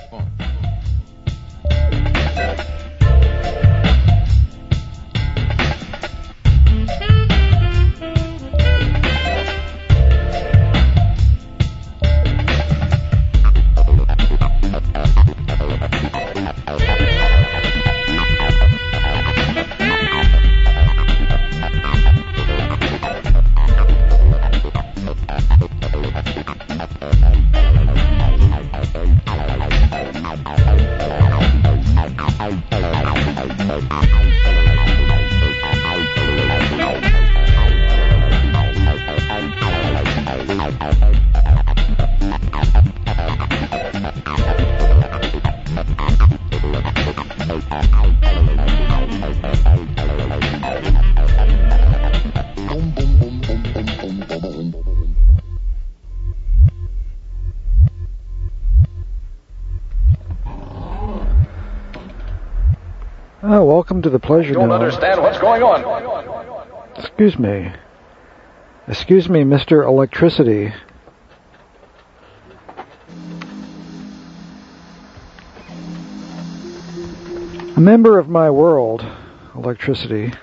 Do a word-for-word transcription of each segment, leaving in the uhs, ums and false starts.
Oh, welcome to the Pleasure Dome. I don't understand what's going on. Excuse me. Excuse me, Mister Electricity. A member of my world, Electricity.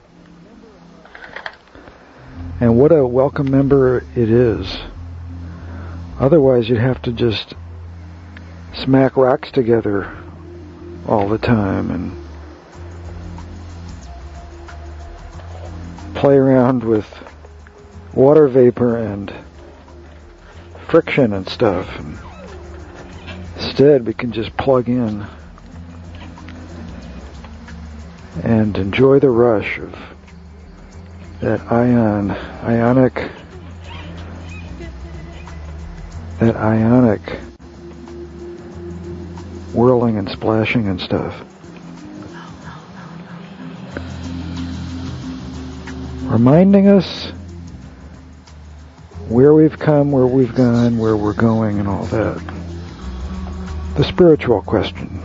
And what a welcome member it is. Otherwise, you'd have to just smack rocks together all the time and play around with water vapor and friction and stuff. And instead, we can just plug in and enjoy the rush of that ion, ionic, that ionic whirling and splashing and stuff. Reminding us where we've come, where we've gone, where we're going, and all that. The spiritual question.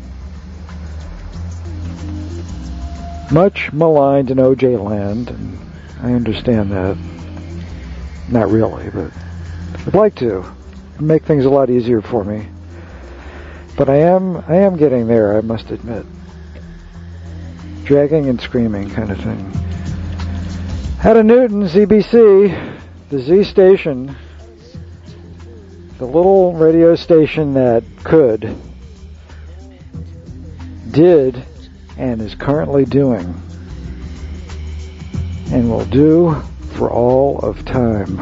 Much maligned in O J land, and I understand that. Not really, but I'd like to. It'd make things a lot easier for me. But I am, I am getting there, I must admit. Dragging and screaming kind of thing. Out of Newton, Z B C, the Z station, the little radio station that could, did, and is currently doing, and will do for all of time,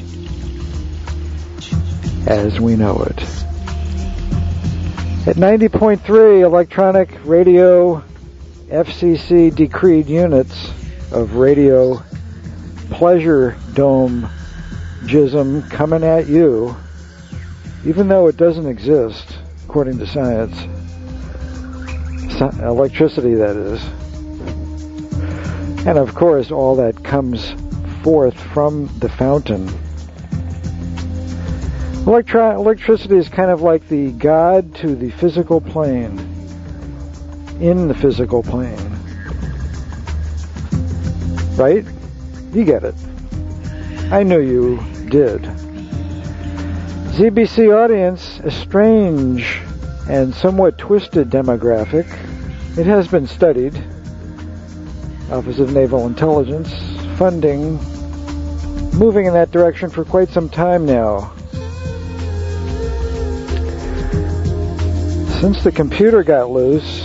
as we know it. At ninety point three, electronic radio F C C decreed units of radio Pleasure Dome jism coming at you, even though it doesn't exist, according to science. So- electricity, that is. And of course, all that comes forth from the fountain. Electri- electricity is kind of like the god to the physical plane, in the physical plane. Right? You get it. I knew you did. Z B C audience, a strange and somewhat twisted demographic. It has been studied. Office of Naval Intelligence, funding, moving in that direction for quite some time now. Since the computer got loose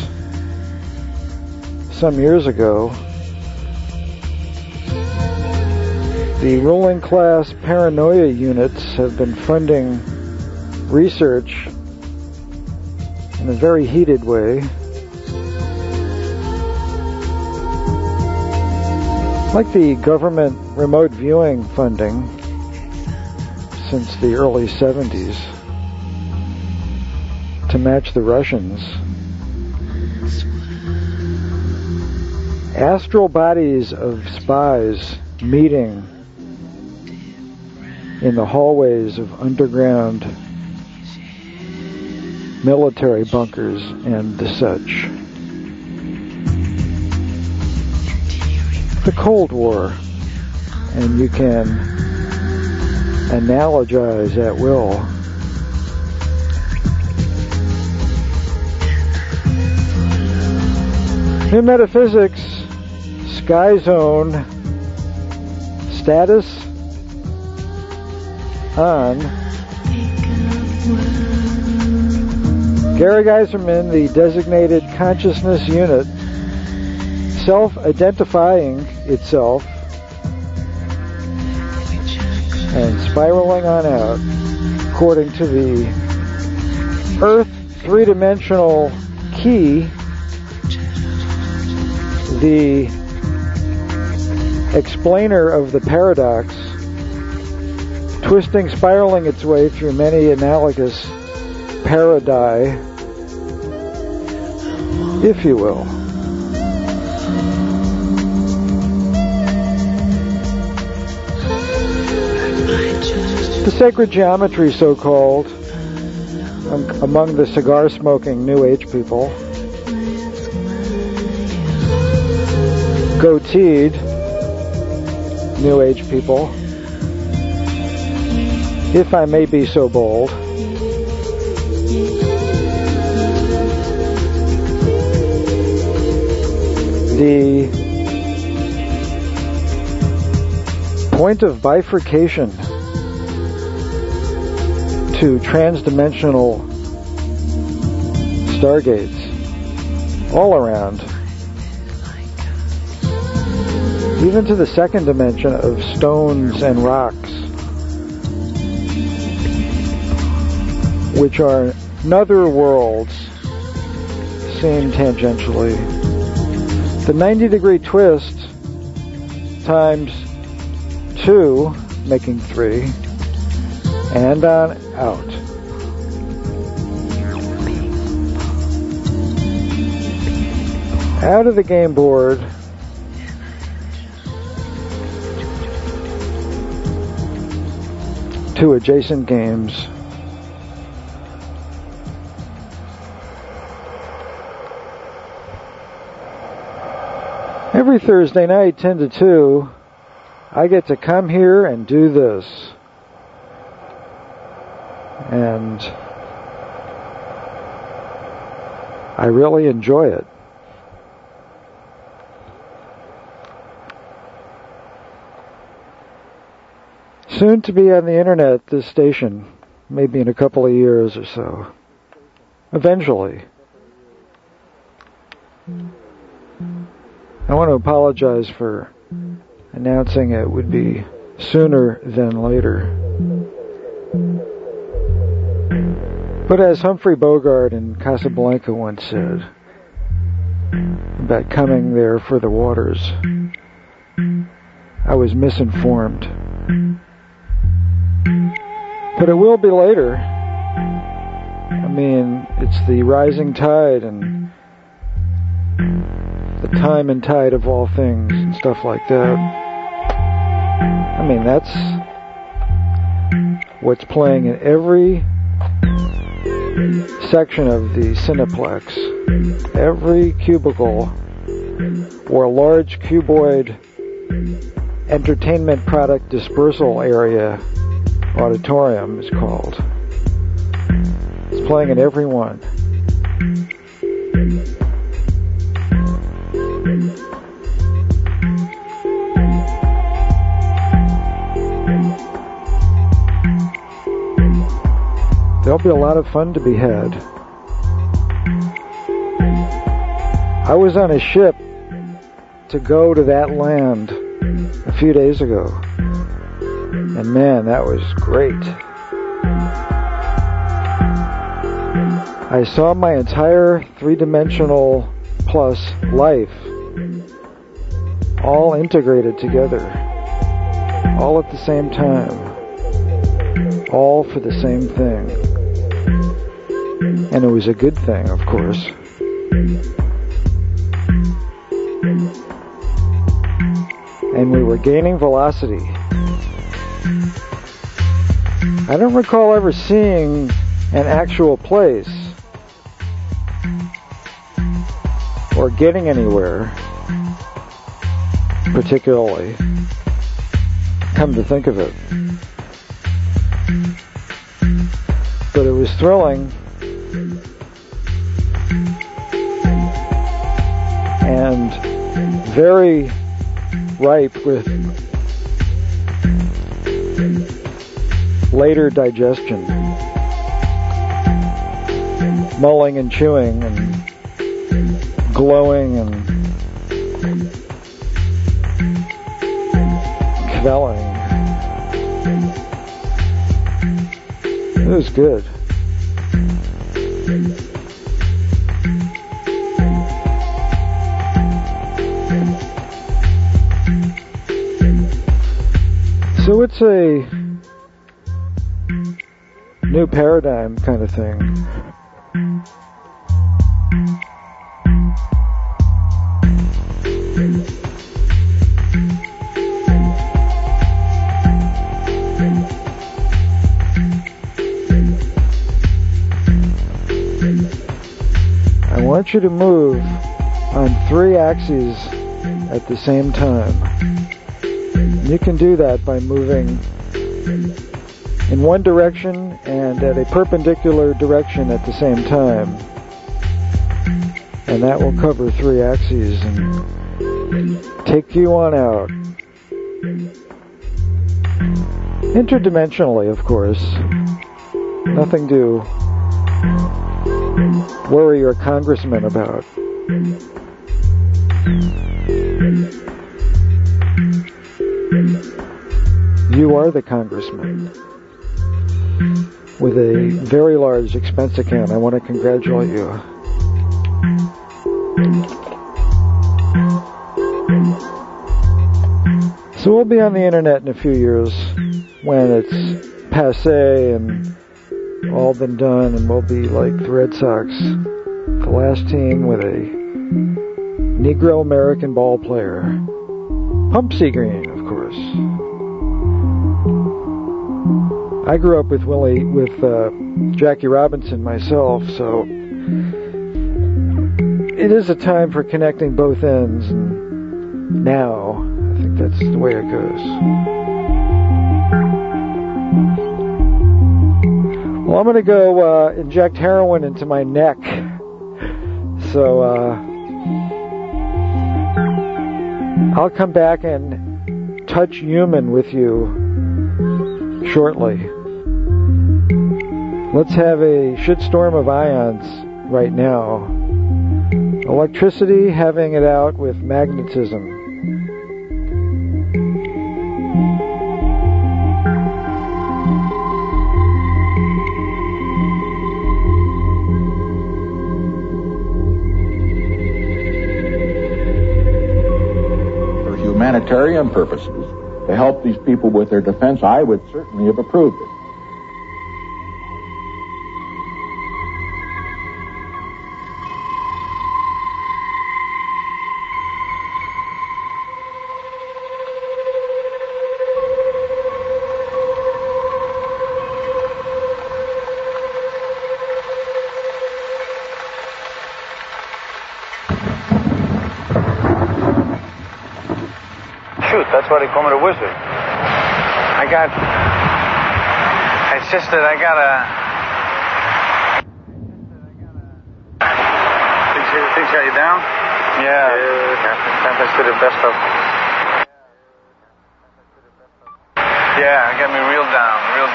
some years ago, the ruling class paranoia units have been funding research in a very heated way. Like the government remote viewing funding since the early seventies to match the Russians. Astral bodies of spies meeting in the hallways of underground military bunkers and such. The Cold War, and you can analogize at will. New Metaphysics, Sky Zone, status on. Gary Geiserman, the designated consciousness unit, self-identifying itself and spiraling on out according to the Earth three-dimensional key, the explainer of the paradox, twisting, spiraling its way through many analogous paradise, if you will. The sacred geometry, so-called, um, among the cigar-smoking New Age people, goateed New Age people, if I may be so bold, the point of bifurcation to transdimensional stargates all around, even to the second dimension of stones and rocks, which are nether worlds seen tangentially. The ninety degree twist times two, making three, and on out. Out of the game board, to adjacent games. Every Thursday night, ten to two, I get to come here and do this. And I really enjoy it. Soon to be on the internet, this station, maybe in a couple of years or so. Eventually. I want to apologize for announcing it would be sooner than later. But as Humphrey Bogart in Casablanca once said, about coming there for the waters, I was misinformed. But it will be later. I mean, it's the rising tide and the time and tide of all things and stuff like that. I mean, that's what's playing in every section of the Cineplex. Every cubicle or large cuboid entertainment product dispersal area, auditorium is called. It's playing in every one. There'll be a lot of fun to be had. I was on a ship to go to that land a few days ago. And man, that was great. I saw my entire three-dimensional plus life all integrated together, all at the same time, all for the same thing. And it was a good thing, of course. And we were gaining velocity. I don't recall ever seeing an actual place or getting anywhere particularly, come to think of it. But it was thrilling. and very ripe with later digestion, mulling and chewing and glowing and kvelling. It was good. So it's a new paradigm kind of thing. I want you to move on three axes at the same time. You can do that by moving in one direction and at a perpendicular direction at the same time. And that will cover three axes and take you on out. Interdimensionally, of course. Nothing to worry your congressman about. You are the congressman with a very large expense account. I want to congratulate you. So we'll be on the internet in a few years when it's passé and all been done, and we'll be like the Red Sox, the last team with a Negro American ball player. Pumpsie Green, of course. I grew up with Willie, with uh, Jackie Robinson myself, so it is a time for connecting both ends, and now I think that's the way it goes. Well, I'm going to go uh, inject heroin into my neck, so uh, I'll come back and touch human with you shortly. Let's have a shitstorm of ions right now. Electricity having it out with magnetism. For humanitarian purposes, to help these people with their defense, I would certainly have approved it. That's why they call me the wizard. I got... It's just that I got a... Things, things got you down? Yeah. Yeah. Sometimes to the best of... Yeah, it got me real down. Real...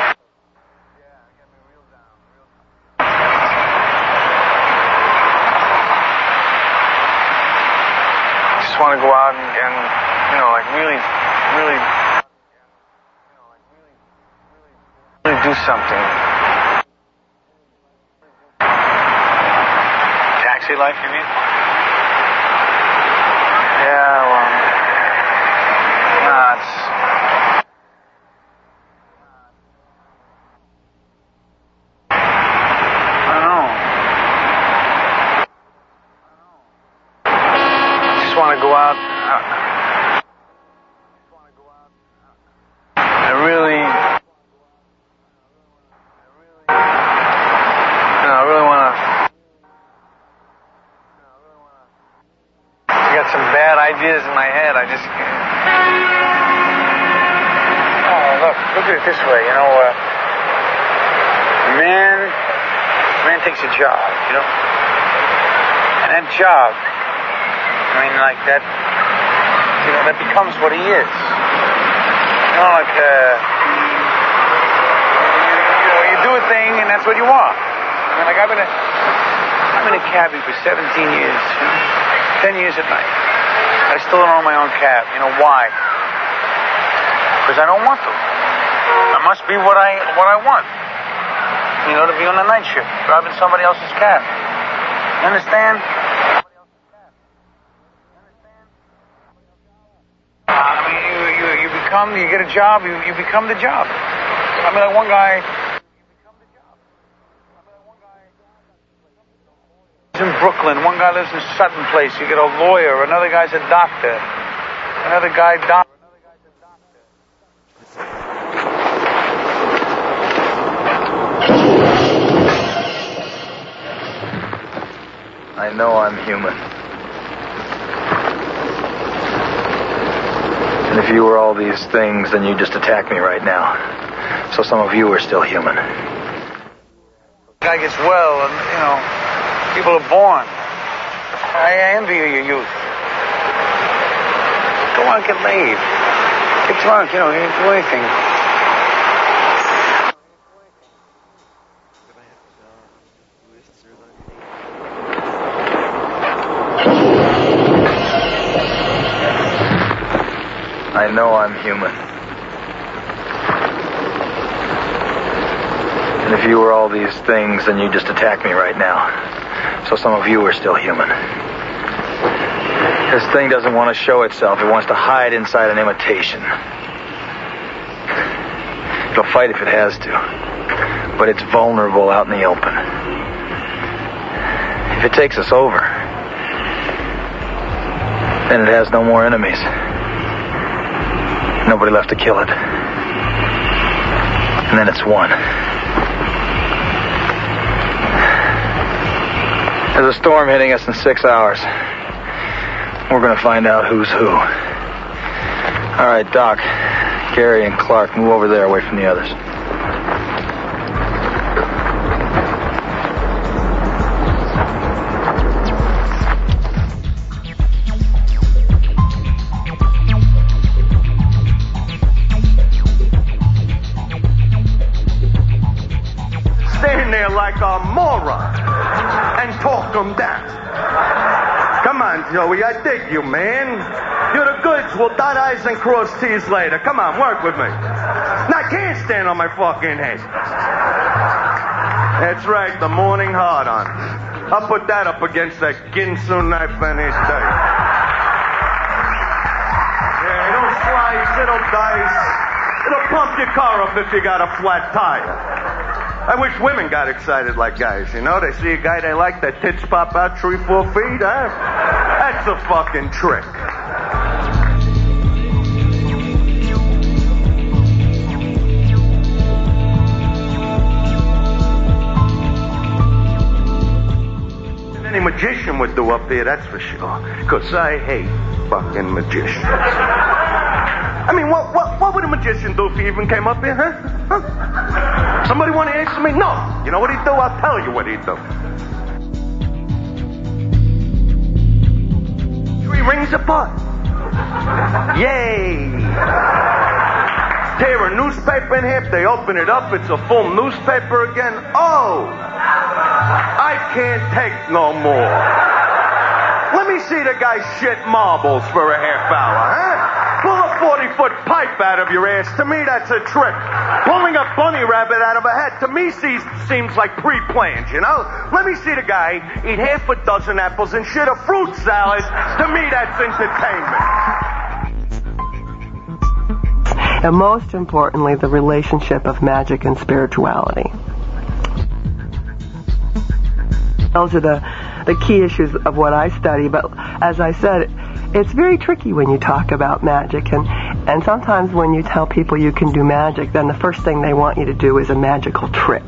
I just want to go out and... and You know, like really, really, really do something. Taxi life, you mean? Yeah, well, nah, it's... I don't know. I just want to go out... Uh, ideas in my head, I just can't. Oh, look, look at it this way, you know, uh, man, man takes a job, you know, and that job I mean, like that, you know, that becomes what he is. You know, like, uh, you know, you do a thing and that's what you are. I mean, like, I've been a, I've been a cabbie for seventeen years, ten years at night. I still don't own my own cab. You know why? Because I don't want to. I must be what I what I want. You know, to be on the night shift, driving somebody else's cab. You understand? I mean, you, you, you become, you get a job, you, you become the job. I mean, like one guy lives in Brooklyn, one guy lives in Sutton Place, you get a lawyer, another guy's a doctor, another guy doctor. I know I'm human. And if you were all these things, then you'd just attack me right now. So some of you are still human. Guy gets well, and, you know, people are born. I envy you, your youth. Go on, get laid. Get drunk, you know, you do anything. I know I'm human. And if you were all these things, then you'd just attack me right now. So some of you are still human. This thing doesn't want to show itself. It wants to hide inside an imitation. It'll fight if it has to. But it's vulnerable out in the open. If it takes us over, then it has no more enemies. Nobody left to kill it. And then it's won. There's a storm hitting us in six hours. We're going to find out who's who. All right, Doc, Gary, and Clark, move over there away from the others. Like a moron and talk them down. Come on, Joey, I dig you, man. You're the goods. We'll dot I's and cross T's later. Come on, work with me. Now, I can't stand on my fucking head. That's right, the morning hard-on. I'll put that up against that Ginsu knife in his day. Yeah, it'll slice, it'll dice. It'll pump your car up if you got a flat tire. I wish women got excited like guys, you know? They see a guy they like, their tits pop out three, four feet, huh? That's a fucking trick. Any magician would do up there, that's for sure. Because I hate fucking magicians. I mean, what, what, what would a magician do if he even came up here, huh? huh? Somebody want to answer me? No. You know what he'd do? I'll tell you what he'd do. Three rings apart. Yay. Tear a newspaper in half, they open it up, it's a full newspaper again. Oh, I can't take no more. Let me see the guy shit marbles for a half hour, huh? Pull a forty-foot pipe out of your ass. To me, that's a trick. Pulling a bunny rabbit out of a hat, to me, seems, seems like pre-planned, you know? Let me see the guy eat half a dozen apples and shit a fruit salad. To me, that's entertainment. And most importantly, the relationship of magic and spirituality. Those are the, the key issues of what I study. But as I said, it's very tricky when you talk about magic. And, and sometimes when you tell people you can do magic, then the first thing they want you to do is a magical trick.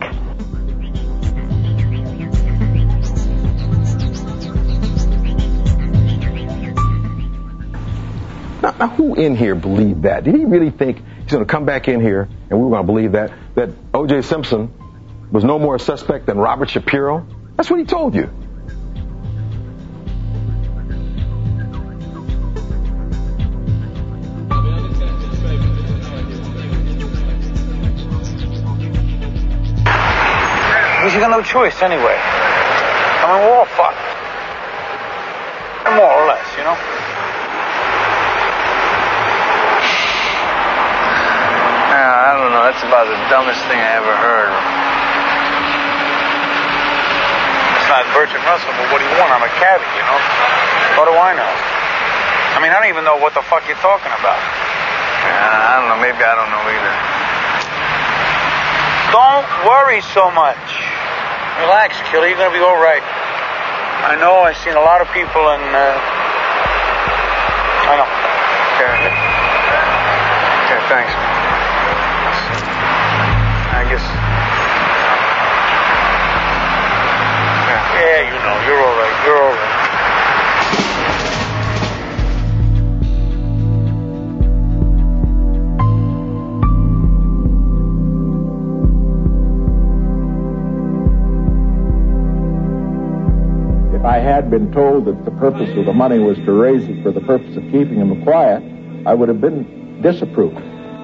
Now, now, who in here believed that? Did he really think he's going to come back in here and we were going to believe that? That O J Simpson was no more a suspect than Robert Shapiro? That's what he told you. Because you got no choice anyway. I mean, we're all fucked. More or less, you know? Yeah, I don't know. That's about the dumbest thing I ever heard. It's not Bertrand Russell, but what do you want? I'm a cabbie, you know? What do I know? I mean, I don't even know what the fuck you're talking about. Yeah, I don't know. Maybe I don't know either. Don't worry so much. Relax, killer. You're gonna be all right. I know. I've seen a lot of people, and uh, I know. Okay. Okay. Thanks. I guess. Yeah. Yeah. You know. You're all right. You're all right. If I had been told that the purpose of the money was to raise it for the purpose of keeping him quiet, I would have been disapproved.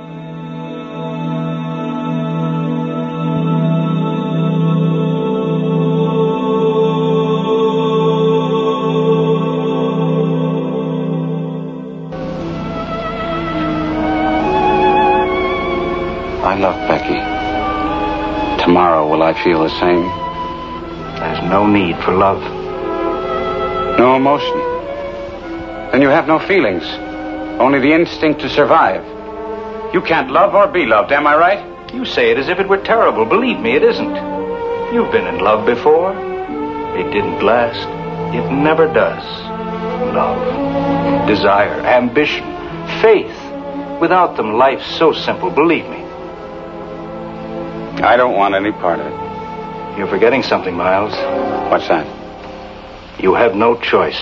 I love Becky. Tomorrow, will I feel the same? There's no need for love. No emotion. Then you have no feelings. Only the instinct to survive. You can't love or be loved, am I right? You say it as if it were terrible. Believe me, it isn't. You've been in love before. It didn't last. It never does. Love, desire, ambition, faith. Without them, life's so simple. Believe me. I don't want any part of it. You're forgetting something, Miles. What's that? You have no choice.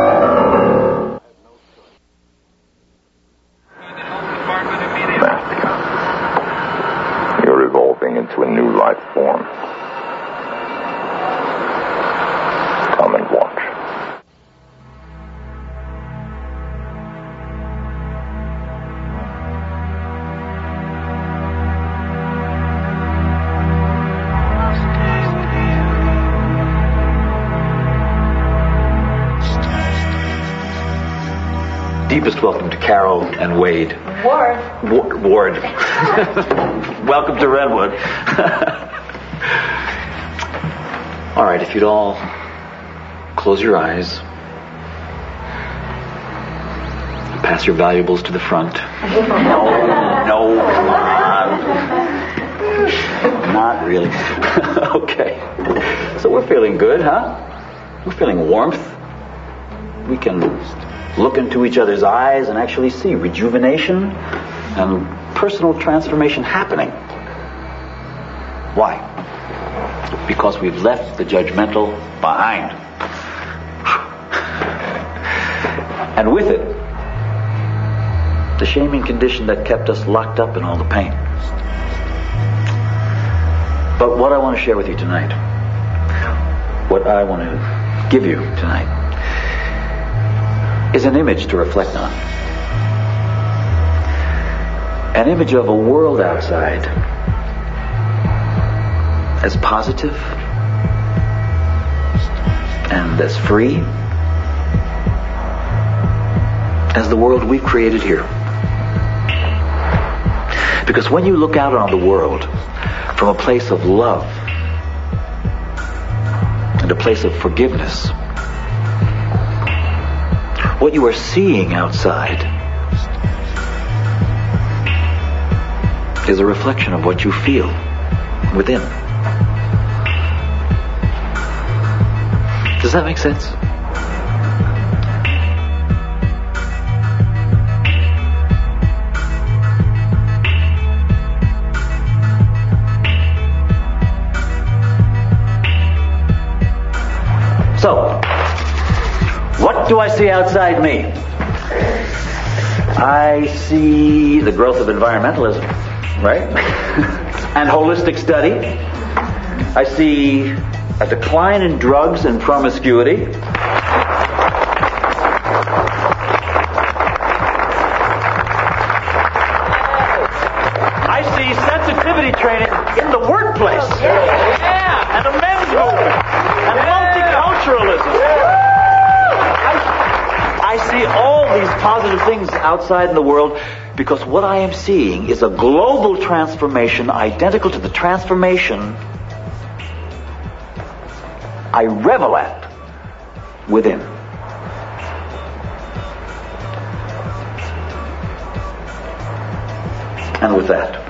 Matthew, you're evolving into a new life form. Come and watch. Deepest welcome to Carol and Wade. Ward. Wa- Ward. Welcome to Redwood. All right, if you'd all close your eyes. Pass your valuables to the front. No, no, come on. Not really. Okay. So we're feeling good, huh? We're feeling warmth. We can look into each other's eyes and actually see rejuvenation and personal transformation happening. Why? Because we've left the judgmental behind. And with it, the shaming condition that kept us locked up in all the pain. But what I want to share with you tonight, what I want to give you tonight, is an image to reflect on. An image of a world outside as positive and as free as the world we've created here. Because when you look out on the world from a place of love and a place of forgiveness, what you are seeing outside is a reflection of what you feel within. Does that make sense? So, what do I see outside me? I see the growth of environmentalism, right? And holistic study. I see a decline in drugs and promiscuity. I see sensitivity training in the workplace. Yeah. And other things outside in the world, because what I am seeing is a global transformation identical to the transformation I revel at within. And with that,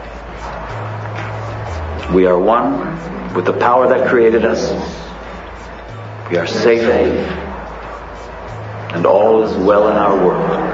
we are one with the power that created us. We are safe, and all is well in our world.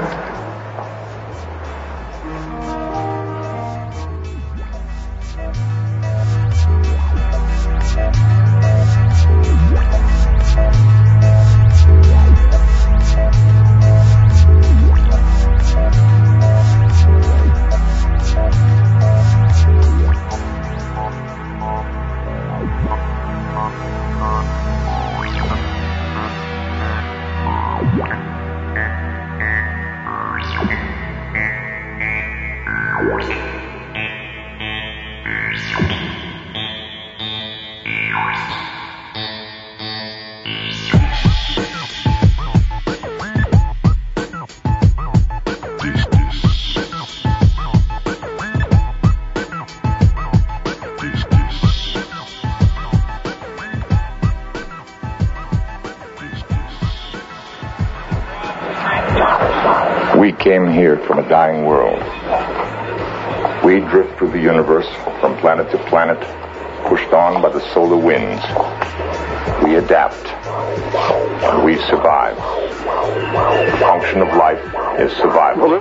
We came here from a dying world. We drift through the universe from planet to planet, pushed on by the solar winds. We adapt, and we survive. The function of life is survival.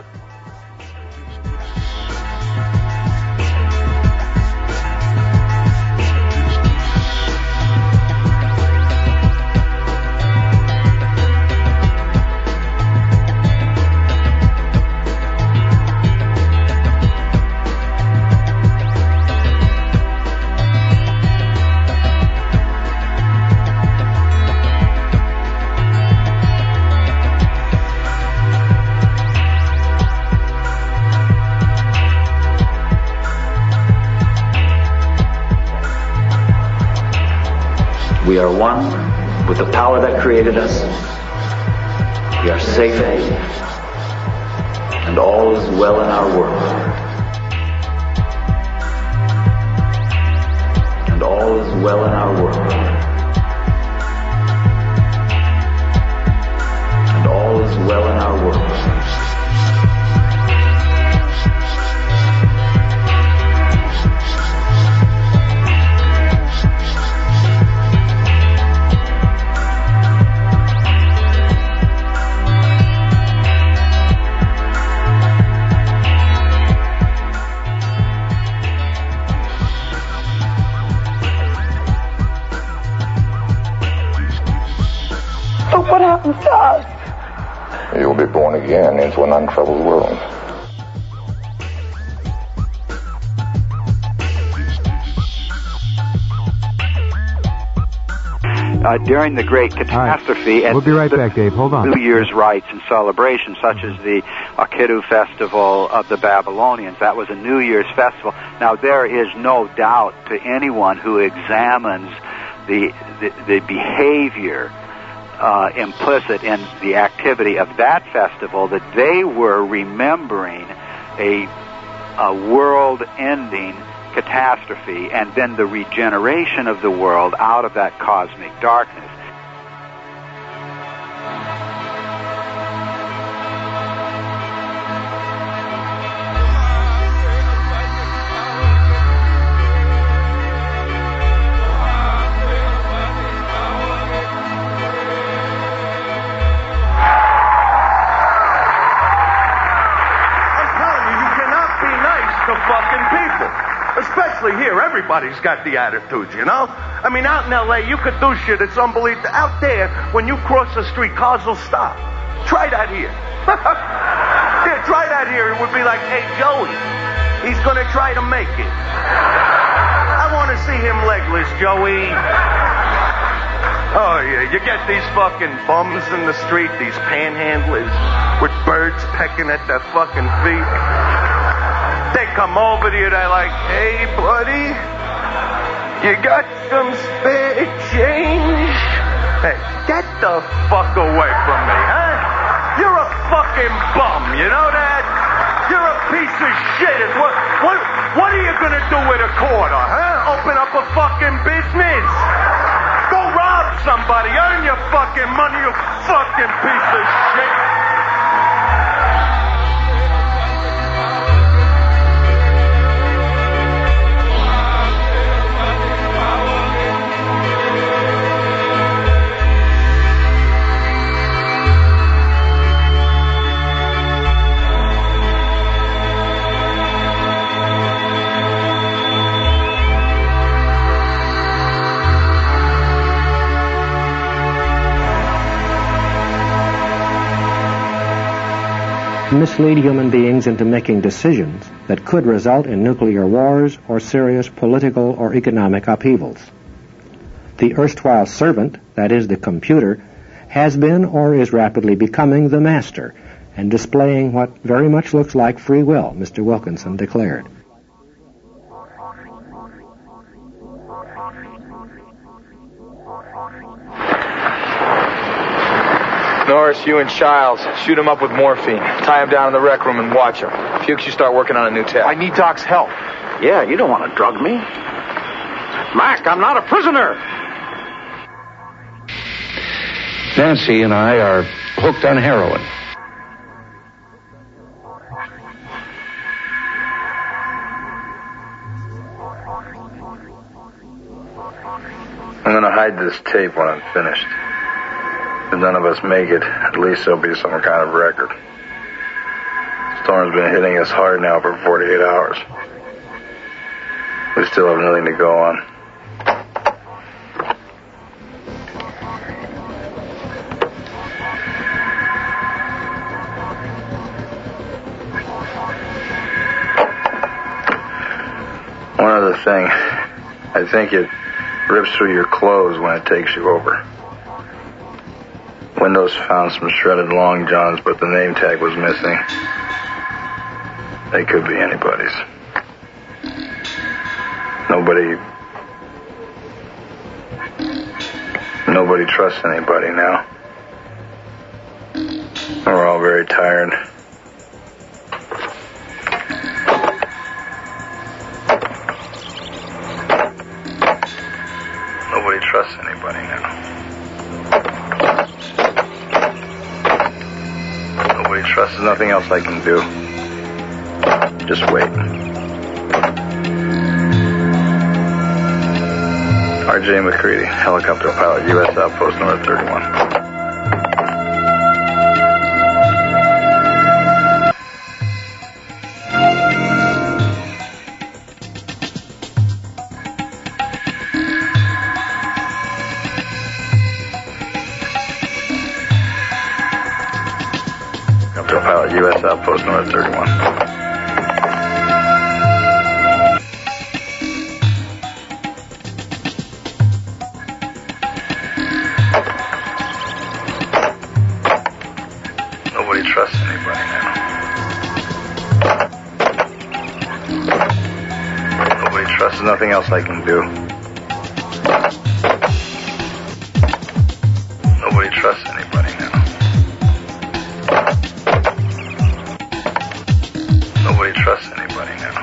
We are one with the power that created us. We are safe, and all is well in our world. And all is well in our world. And all is well in our world. What happens to us? You'll be born again into an untroubled world. Uh, during the Great Catastrophe, right. We'll be right back, Dave. Hold on. New Year's rites and celebrations, such as the Akitu Festival of the Babylonians. That was a New Year's festival. Now, there is no doubt to anyone who examines the the, the behavior Uh, implicit in the activity of that festival that they were remembering a, a world-ending catastrophe and then the regeneration of the world out of that cosmic darkness. Here, everybody's got the attitude, you know? I mean, out in L A, you could do shit that's unbelievable. Out there, when you cross the street, cars will stop. Try that here. Yeah, try that here. It would be like, hey, Joey, he's gonna try to make it. I want to see him legless, Joey. Oh, yeah, you get these fucking bums in the street, these panhandlers with birds pecking at their fucking feet. They come over to you, they're like, hey, buddy, you got some spare change? Hey, get the fuck away from me, huh? You're a fucking bum, you know that? You're a piece of shit. And what, what, what are you gonna do with a quarter, huh? Open up a fucking business? Go rob somebody. Earn your fucking money, you fucking piece of shit. Mislead human beings into making decisions that could result in nuclear wars or serious political or economic upheavals. The erstwhile servant, that is the computer, has been or is rapidly becoming the master and displaying what very much looks like free will, Mister Wilkinson declared. Norris, you and Childs, shoot him up with morphine. Tie him down in the rec room and watch him. Fuchs, you start working on a new tech. I need Doc's help. Yeah, you don't want to drug me. Mac, I'm not a prisoner. Nancy and I are hooked on heroin. I'm going to hide this tape when I'm finished. If none of us make it, at least there'll be some kind of record. Storm's been hitting us hard now for forty-eight hours. We still have nothing to go on. One other thing. I think it rips through your clothes when it takes you over. Windows found some shredded long johns, but the name tag was missing. They could be anybody's. Nobody... Nobody trusts anybody now. We're all very tired. Nobody trusts anybody now. Nobody trusts. There's nothing else I can do. Just wait. R J McCready, helicopter pilot, U S Outpost number thirty-one. U S Outpost number thirty-one. Nobody trusts anybody now. Nobody trusts. There's nothing else I can do. Nobody trusts anybody now. Nobody trusts anybody now.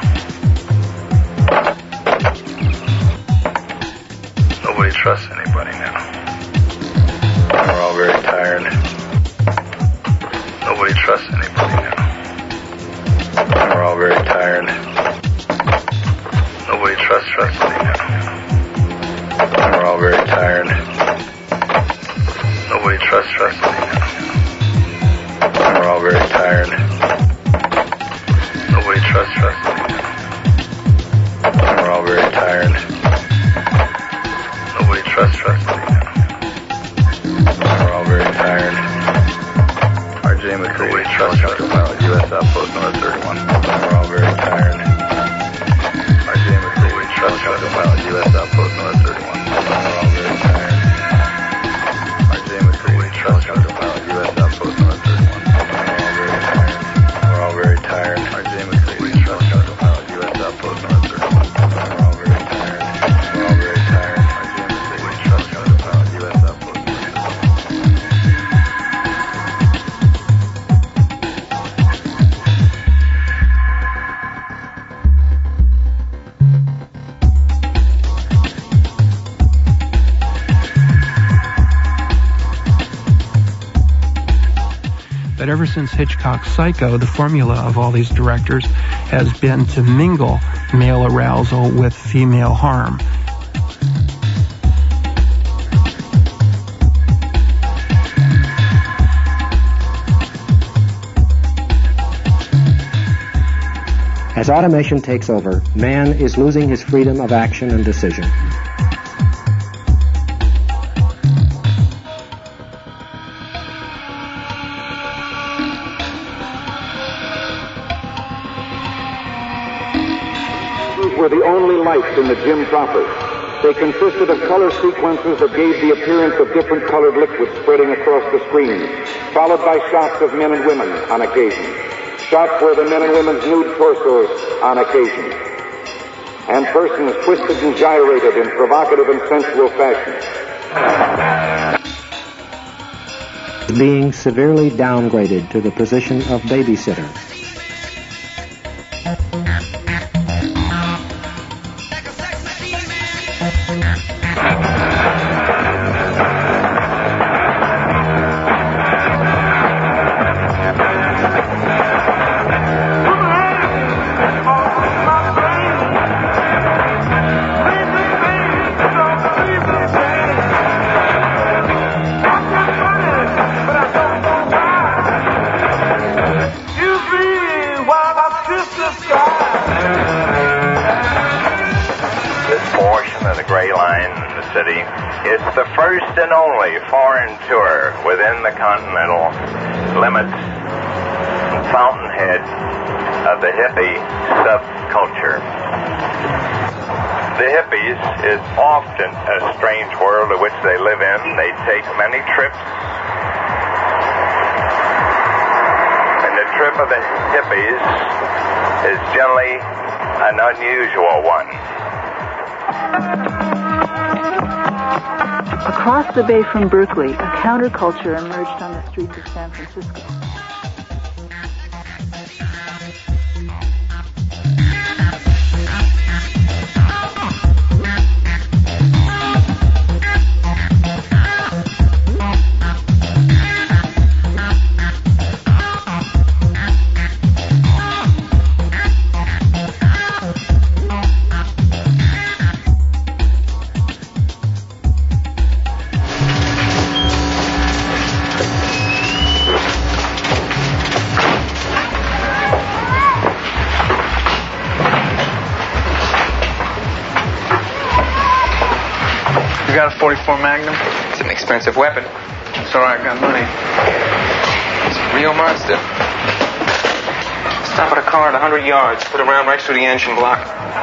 Nobody trusts anybody now. We're all very tired. Nobody trusts anybody now. We're all very tired. Nobody trusts trusts anybody now. We're all very tired. Nobody trusts trusts anybody now. We're all very tired. Nobody trusts trusts anybody now. We're all very tired. Nobody trusts trusts anybody now. We're all very tired. R J McCready, helicopter pilot, U S Outpost number thirty-one. We're all very tired. R J McCready, helicopter pilot, U S Outpost number thirty-one. We're all very tired. R J McCready, helicopter pilot, U S Outpost number thirty-one. We're all very tired. We're all very tired. R J McCready, helicopter pilot, U S Outpost number thirty-one. We're all very tired. We're all very tired. R J McCready, helicopter pilot, U S Outpost number thirty-one. But ever since Hitchcock's Psycho, the formula of all these directors has been to mingle male arousal with female harm. As automation takes over, man is losing his freedom of action and decision. Were the only lights in the gym proper. They consisted of color sequences that gave the appearance of different colored liquids spreading across the screen, followed by shots of men and women on occasion. Shots where the men and women's nude torsos on occasion. And persons twisted and gyrated in provocative and sensual fashion. Being severely downgraded to the position of babysitter. It's the first and only foreign tour within the continental limits and fountainhead of the hippie subculture. The hippies is often a strange world in which they live in. They take many trips. And the trip of the hippies is generally an unusual one. Across the bay from Berkeley, a counterculture emerged on the streets of San Francisco. forty-four Magnum. It's an expensive weapon. It's all right, I got money. It's a real monster. Stop at a car at one hundred yards. Put a round right through the engine block.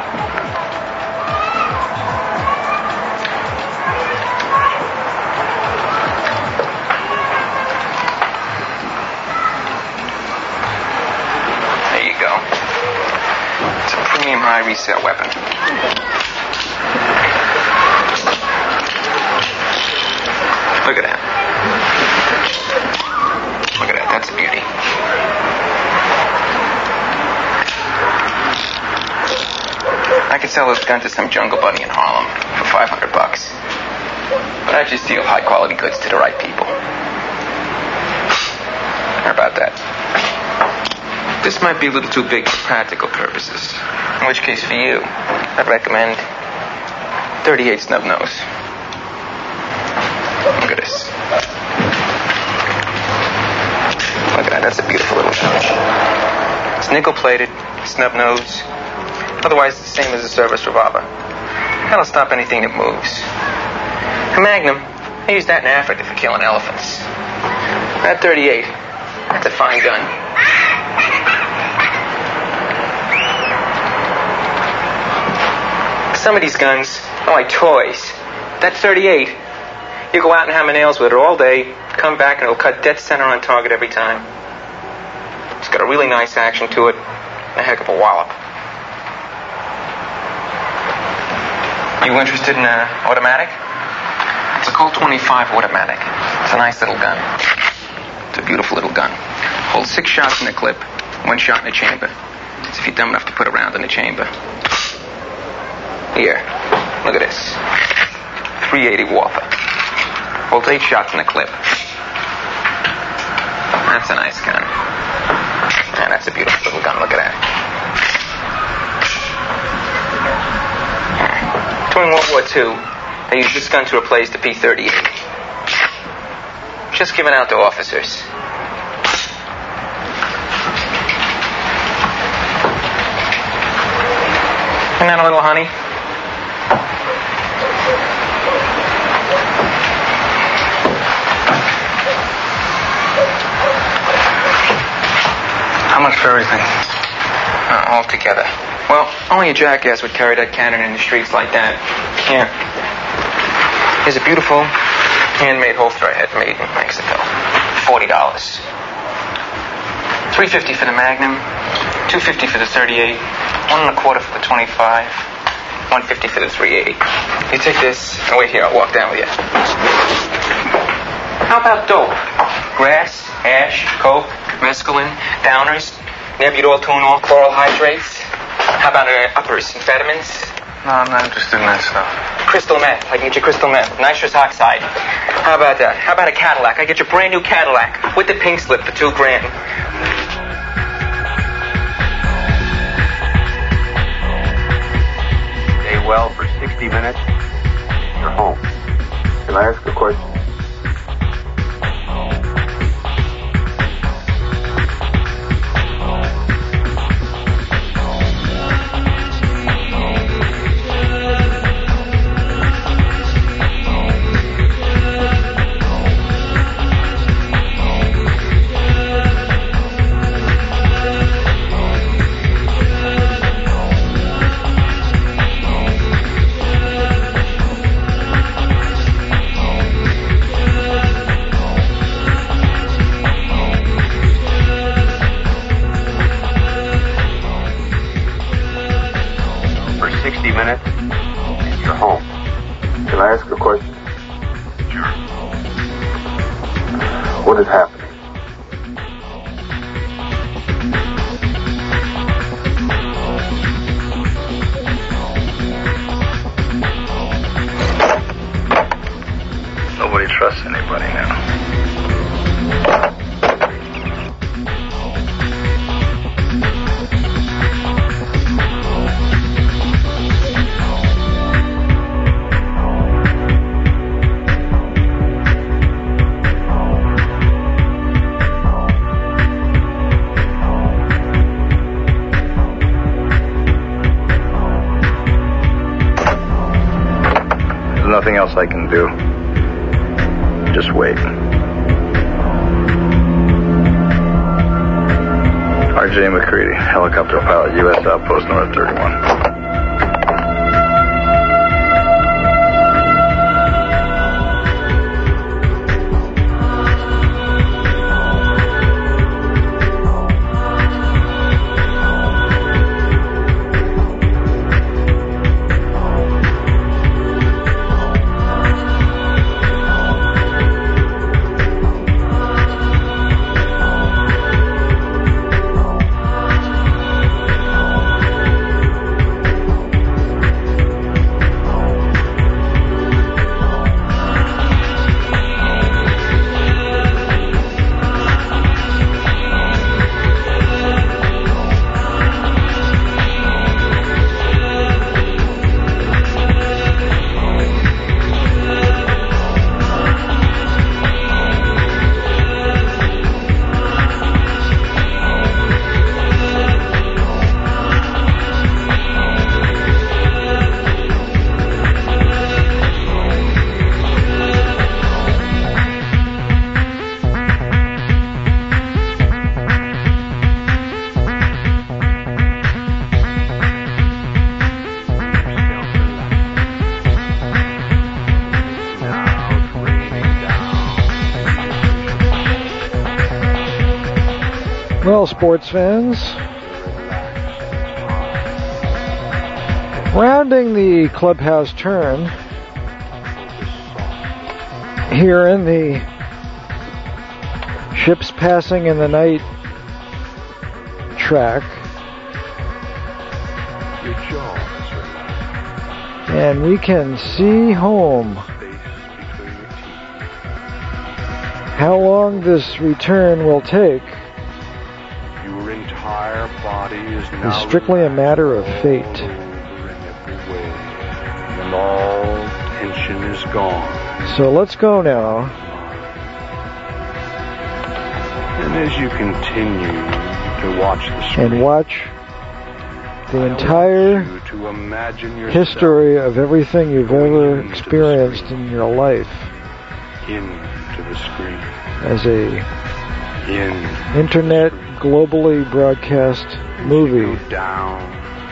There you go. It's a premium high resale weapon. Look at that. Look at that. That's a beauty. I could sell this gun to some jungle buddy in Harlem for five hundred bucks. But I just deal high quality goods to the right people. How about that? This might be a little too big for practical purposes. In which case, for you, I'd recommend thirty-eight snub nose. Look at this. Look at that. That's a beautiful little pouch. It's nickel-plated, snub-nose. Otherwise, it's the same as a service revolver. That'll stop anything that moves. A Magnum, I use that in Africa for killing elephants. That thirty-eight, that's a fine gun. Some of these guns are like toys. That thirty-eight, you go out and hammer nails with it all day, come back and it'll cut dead center on target every time. It's got a really nice action to it, and a heck of a wallop. You interested in an automatic? It's a Colt twenty-five automatic. It's a nice little gun. It's a beautiful little gun. Holds six shots in the clip, one shot in the chamber. It's if you're dumb enough to put a round in the chamber. Here, look at this. three eighty Walther. Holds eight shots in the clip. That's a nice gun. Man, that's a beautiful little gun. Look at that. During World War Two, they used this gun to replace the P thirty-eight. Just given out to officers. Isn't that a little honey? How much for everything? Uh, all together. Well, only a jackass would carry that cannon in the streets like that. Yeah. Here's a beautiful handmade holster I had made in Mexico. Forty dollars. Three fifty for the Magnum. Two fifty for the thirty-eight. One and a quarter for the twenty-five. One fifty for the three eighty. You take this. Oh, wait here. I'll walk down with you. How about dope? Grass, hash, coke, mescaline, downers, nebutol-tunol, chloral hydrates. How about uh, uppers, amphetamines? No, I'm not interested in that stuff. Crystal meth. I can get you crystal meth. Nitrous oxide. How about that? How about a Cadillac? I get you a brand new Cadillac with the pink slip for two grand. Stay well for sixty minutes. You're home. Can I ask a question? What is happening? Nobody trusts anybody now. Nothing else I can do. Just wait. R J McCready, helicopter pilot, U S Outpost North thirty-one. Well, sports fans, rounding the clubhouse turn here in the ships passing in the night track, and we can see home. How long this return will take Your entire body is is now strictly a matter of fate. and all tension is gone. So let's go now. And as you continue to watch the screen, And watch the entire to imagine yourself history of everything you've ever experienced in your life into the screen, as a in internet globally broadcast movie. down,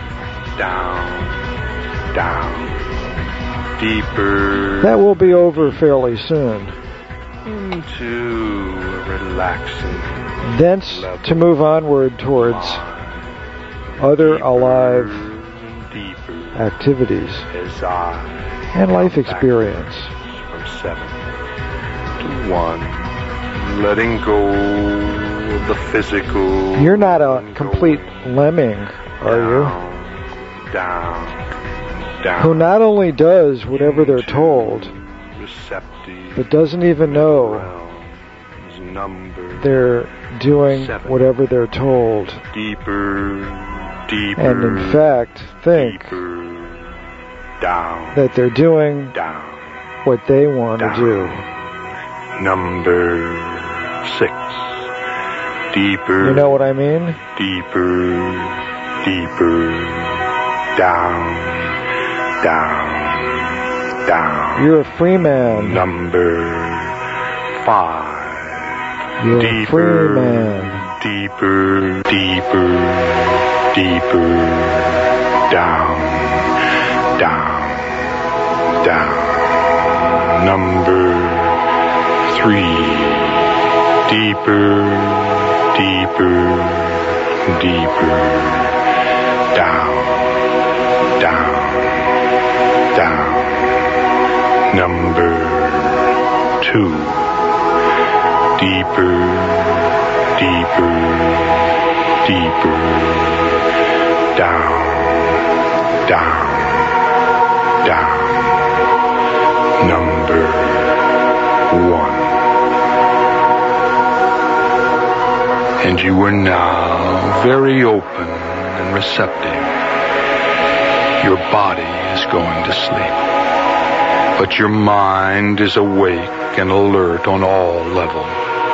down, down, deeper That will be over fairly soon. into a relaxing, Thence to move onward towards other alive activities as I and life experience. from seven to one, letting go of the physical. You're not a complete lemming, are you? Down, down, Who not only does whatever they're told, receptive, but doesn't even know number they're doing seven. whatever they're told. Deeper, deeper, And in fact, think down, that they're doing down, what they want to do. number six, deeper, You know what I mean? deeper, deeper, down, down, down. You're a free man. Number five. You're deeper, a free man. Deeper, deeper, deeper, down, down, down. Number three. Deeper, deeper, deeper, down, down, down. Number two. Deeper, deeper, deeper, down, down, down. Number one. And you are now very open and receptive. Your body is going to sleep, but your mind is awake and alert on all levels.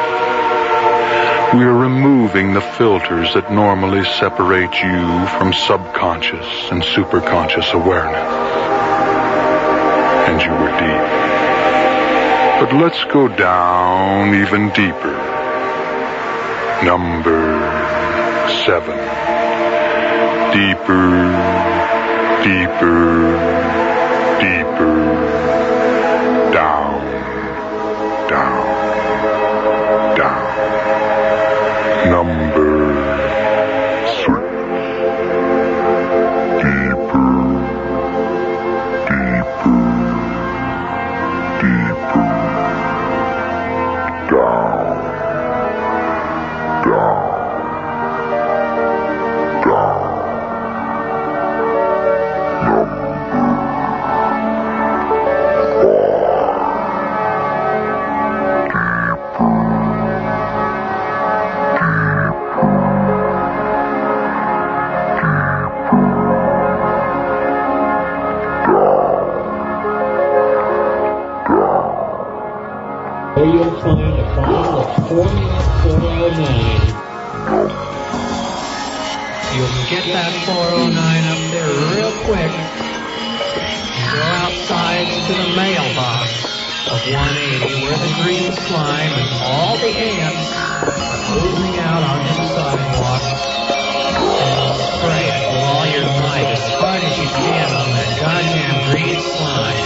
We are removing the filters that normally separate you from subconscious and superconscious awareness. And you were deep. But let's go down even deeper. Number seven. Deeper, deeper, deeper, down, down, down. Number six. Deeper, deeper, deeper, down, down, down. You'll find a bottle of Formula four oh nine. You can get that four oh nine up there real quick. Go outside to the mailbox of one eighty where the green slime and all the ants are oozing out onto the sidewalk. And spray it with all your might as hard as you can on that goddamn green slime.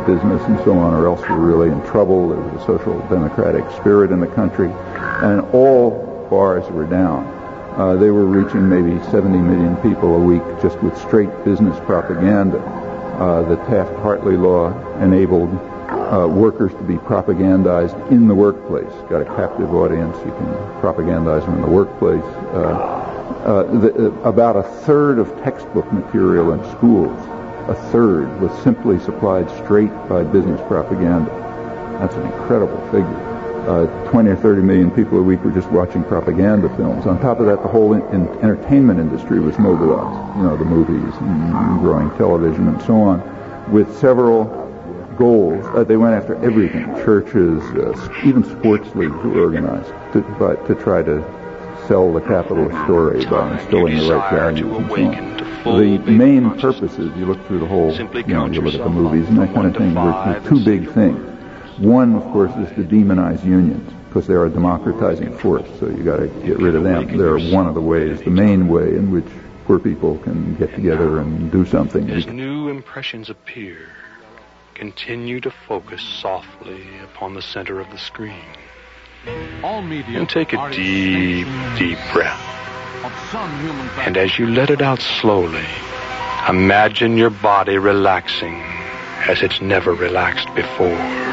business and so on, or else we're really in trouble. There was a social democratic spirit in the country, and all bars were down. Uh, they were reaching maybe seventy million people a week just with straight business propaganda. Uh, the Taft-Hartley law enabled uh, workers to be propagandized in the workplace. Got a captive audience, you can propagandize them in the workplace. Uh, uh, the, uh, about a third of textbook material in schools, a third, was simply supplied straight by business propaganda. That's an incredible figure. Uh, twenty or thirty million people a week were just watching propaganda films. On top of that, the whole in, in entertainment industry was mobilized. You know, the movies and growing television and so on, with several goals. Uh, they went after everything. Churches, uh, even sports leagues were organized to, by, to try to sell the capitalist story by instilling the right values and so on. The main purposes, you look through the whole, you know, you look at the movies and that kind of thing, were two big things. One, of course, is to demonize unions, because they're a democratizing force, so you got to get rid of them. They're one of the ways, the main way in which poor people can get together and do something. As new impressions appear, continue to focus softly upon the center of the screen. All media and take a deep, deep breath. And as you let it out slowly, imagine your body relaxing as it's never relaxed before.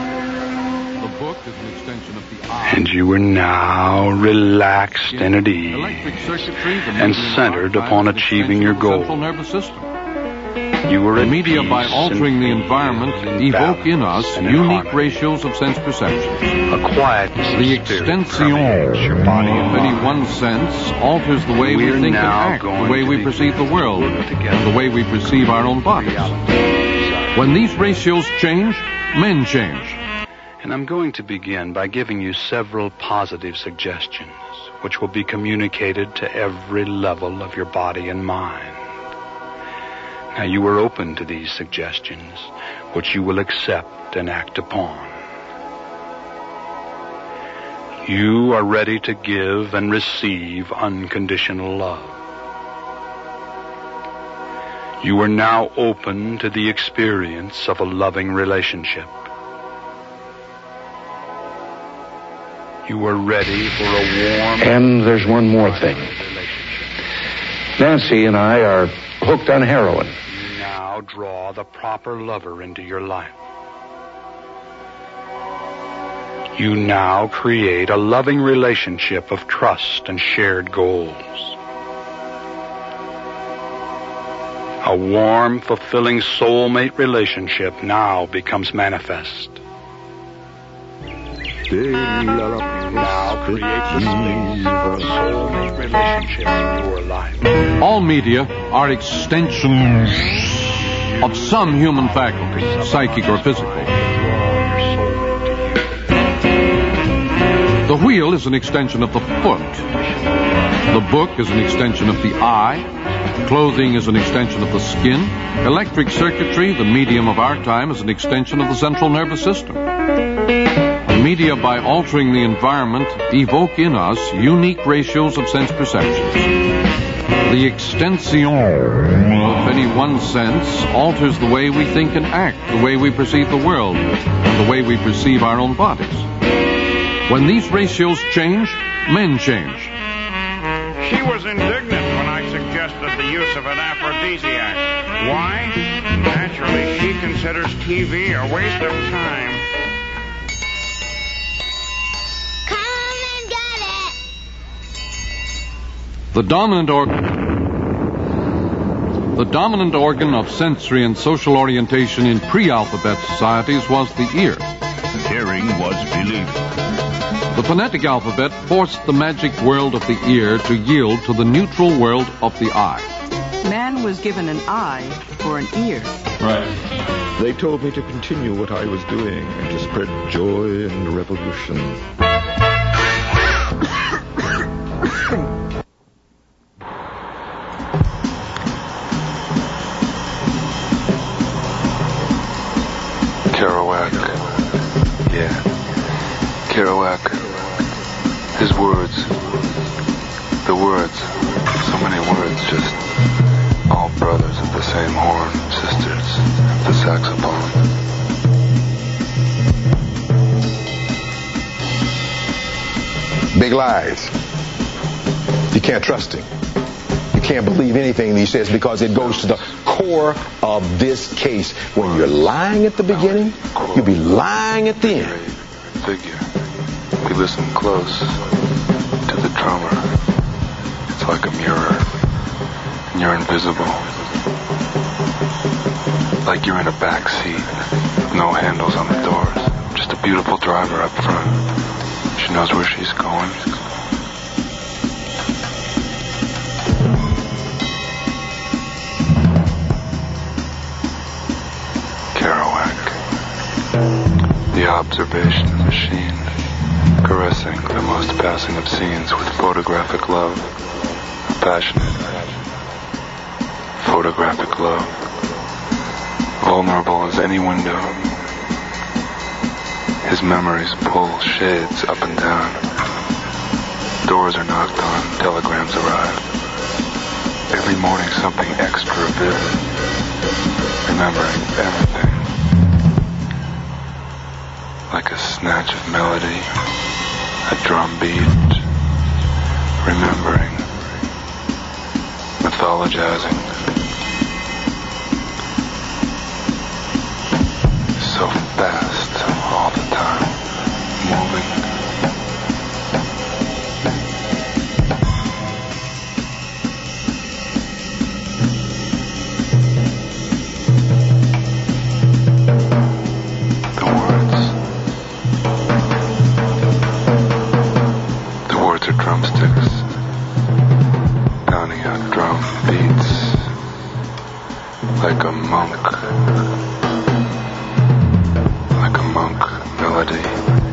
And you are now relaxed and at ease and centered upon achieving your goal. You are the media, by altering the environment, evoke in us unique ratios of sense perception. A quietness the extension your body of any one sense alters the way we, we think and act, the way we perceive the world, and the way we perceive our own bodies. When these ratios change, men change. And I'm going to begin by giving you several positive suggestions, which will be communicated to every level of your body and mind. Now, you are open to these suggestions, which you will accept and act upon. You are ready to give and receive unconditional love. You are now open to the experience of a loving relationship. You are ready for a warm... And there's one more thing. Nancy and I are hooked on heroin. You now draw the proper lover into your life. You now create a loving relationship of trust and shared goals. A warm, fulfilling soulmate relationship now becomes manifest. Now create the space for a soulmate relationship in your life. All media are extensions of some human faculty, psychic or physical. The wheel is an extension of the foot. The book is an extension of the eye. Clothing is an extension of the skin. Electric circuitry, the medium of our time, is an extension of the central nervous system. Media, by altering the environment, evoke in us unique ratios of sense perceptions. The extension of any one sense alters the way we think and act, the way we perceive the world, and the way we perceive our own bodies. When these ratios change, men change. She was indignant when I suggested the use of an aphrodisiac. Why? Naturally, she considers T V a waste of time. The dominant organ, the dominant organ of sensory and social orientation in pre-alphabet societies was the ear. Hearing was belief. The phonetic alphabet forced the magic world of the ear to yield to the neutral world of the eye. Man was given an eye for an ear. Right. They told me to continue what I was doing and to spread joy and revolution. Kerouac. Yeah. Kerouac. His words. The words. So many words, just all brothers of the same horn, sisters of the saxophone. lies. You can't trust him. You can't believe anything he says because it goes to the core of this case. When you're lying at the beginning, you'll be lying at the end. Figure. We listen close to the drummer. It's like a mirror, and you're invisible. Like you're in a back seat, no handles on the doors. Just a beautiful driver up front. She knows where she's going. The observation machine, caressing the most passing of scenes with photographic love, passionate, photographic love, vulnerable as any window. His memories pull shades up and down. Doors are knocked on, telegrams arrive. Every morning something extra vivid, remembering everything. Like a snatch of melody, a drum beat, remembering, mythologizing. So fast all the time, moving. Drumsticks, pounding out drum beats, like a monk, like a monk melody,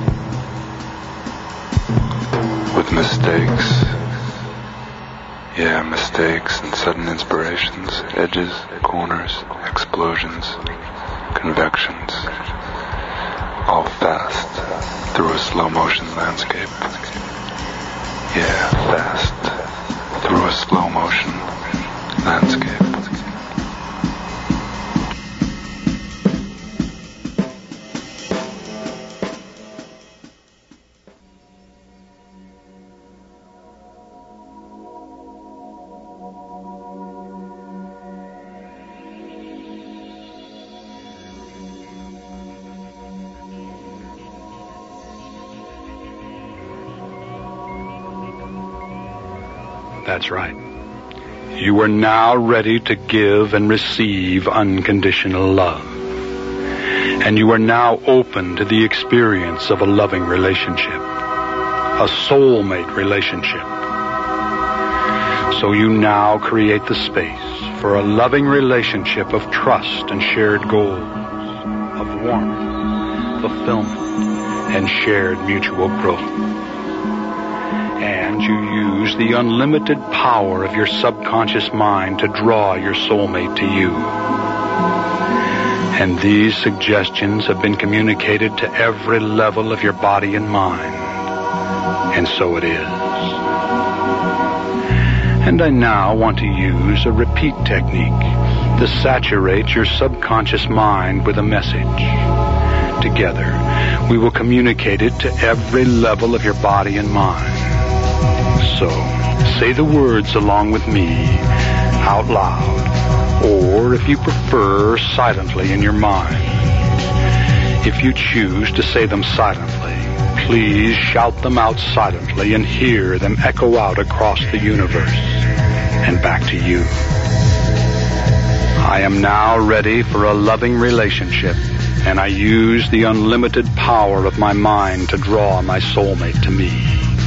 with mistakes, yeah, mistakes and sudden inspirations, edges, corners, explosions, convections, all fast through a slow motion landscape. Yeah, fast, through a slow motion landscape. That's right. You are now ready to give and receive unconditional love. And you are now open to the experience of a loving relationship, a soulmate relationship. So you now create the space for a loving relationship of trust and shared goals, of warmth, fulfillment, and shared mutual growth. And you use the unlimited power of your subconscious mind to draw your soulmate to you. And these suggestions have been communicated to every level of your body and mind. And so it is. And I now want to use a repeat technique to saturate your subconscious mind with a message. Together, we will communicate it to every level of your body and mind. So, say the words along with me, out loud, or if you prefer, silently in your mind. If you choose to say them silently, please shout them out silently and hear them echo out across the universe and back to you. I am now ready for a loving relationship, and I use the unlimited power of my mind to draw my soulmate to me.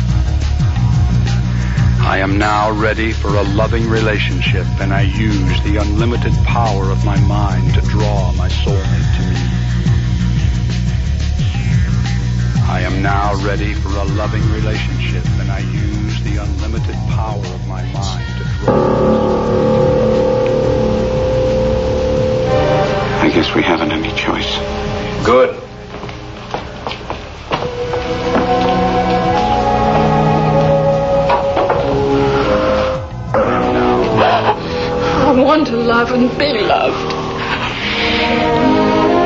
I am now ready for a loving relationship, and I use the unlimited power of my mind to draw my soulmate to me. I am now ready for a loving relationship, and I use the unlimited power of my mind to draw. I guess we haven't any choice. Good. I want to love and be loved.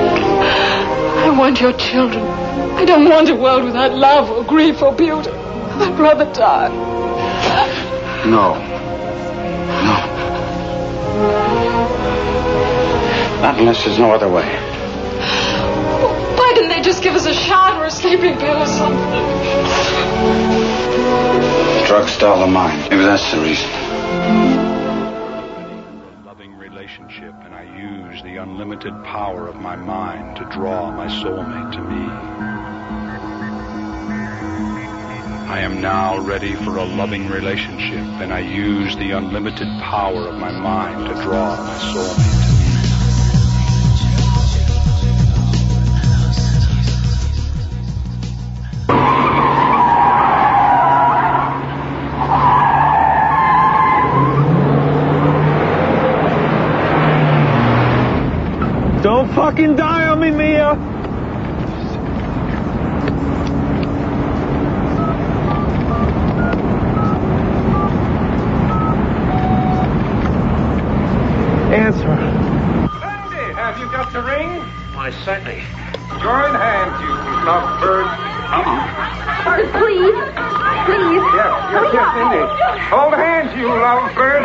I want your children. I don't want a world without love or grief or beauty. My brother died. No. No. Not unless there's no other way. Why didn't they just give us a shot or a sleeping pill or something? Drugs stall the mind. Maybe that's the reason. Loving relationship, and I use the unlimited power of my mind to draw my soulmate to me. I am now ready for a loving relationship, and I use the unlimited power of my mind to draw my soulmate to me. Don't fucking die on me, Mia! Answer. Sandy, have you got the ring? Why, certainly. Join hands, you lovebird. Please, please. Yes, yes, yes, Cindy. Hold hands, you lovebird.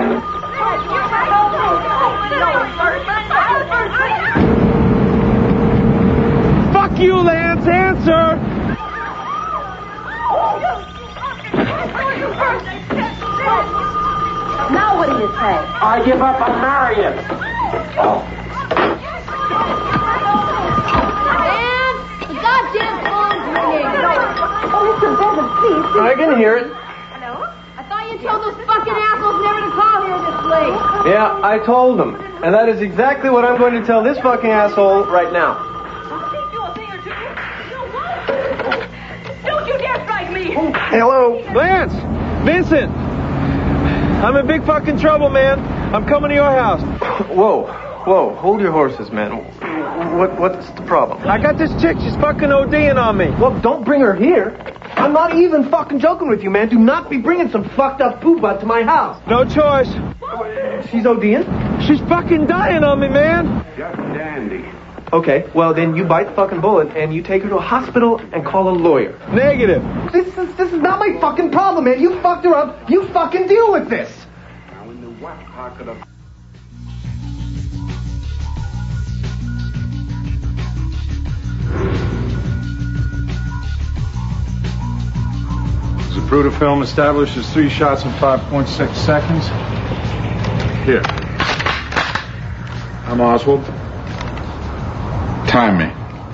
Fuck you, Lance! Answer! Now what do you say? I give up on Marion. Oh. And the goddamn phone's ringing. Oh, Mister Bevan, please. I can hear it. Hello? I thought you told those fucking assholes never to call here this late. Yeah, I told them. And that is exactly what I'm going to tell this fucking asshole right now. Don't you dare strike me! Hello? Lance! Vincent! I'm in big fucking trouble, man. I'm coming to your house. Whoa, whoa, hold your horses, man. What, what's the problem? I got this chick. She's fucking ODing on me. Well, don't bring her here. I'm not even fucking joking with you, man. Do not be bringing some fucked up poo butt to my house. No choice. She's ODing? She's fucking dying on me, man. Just dandy. Okay, well then you bite the fucking bullet and you take her to a hospital and call a lawyer. Negative. This is this is not my fucking problem, man. You fucked her up. You fucking deal with this. Now in the whack pocket of... Zapruder film establishes three shots in five point six seconds. Here. I'm Oswald. Time me.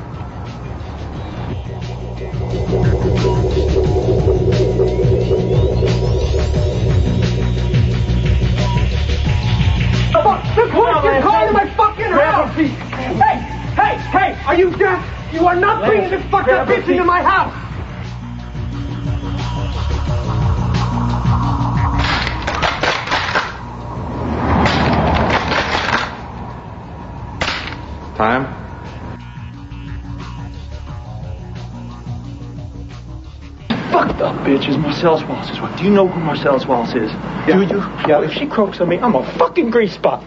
The court is calling my fucking house! Hey, hey, hey, are you deaf? You are not bringing this fucked up bitch into my house! Time? Fucked up bitch is Marcellus Wallace's wife. Do you know who Marcellus Wallace is? Yeah. Do you? Yeah, if she croaks on me, I'm a fucking grease spot.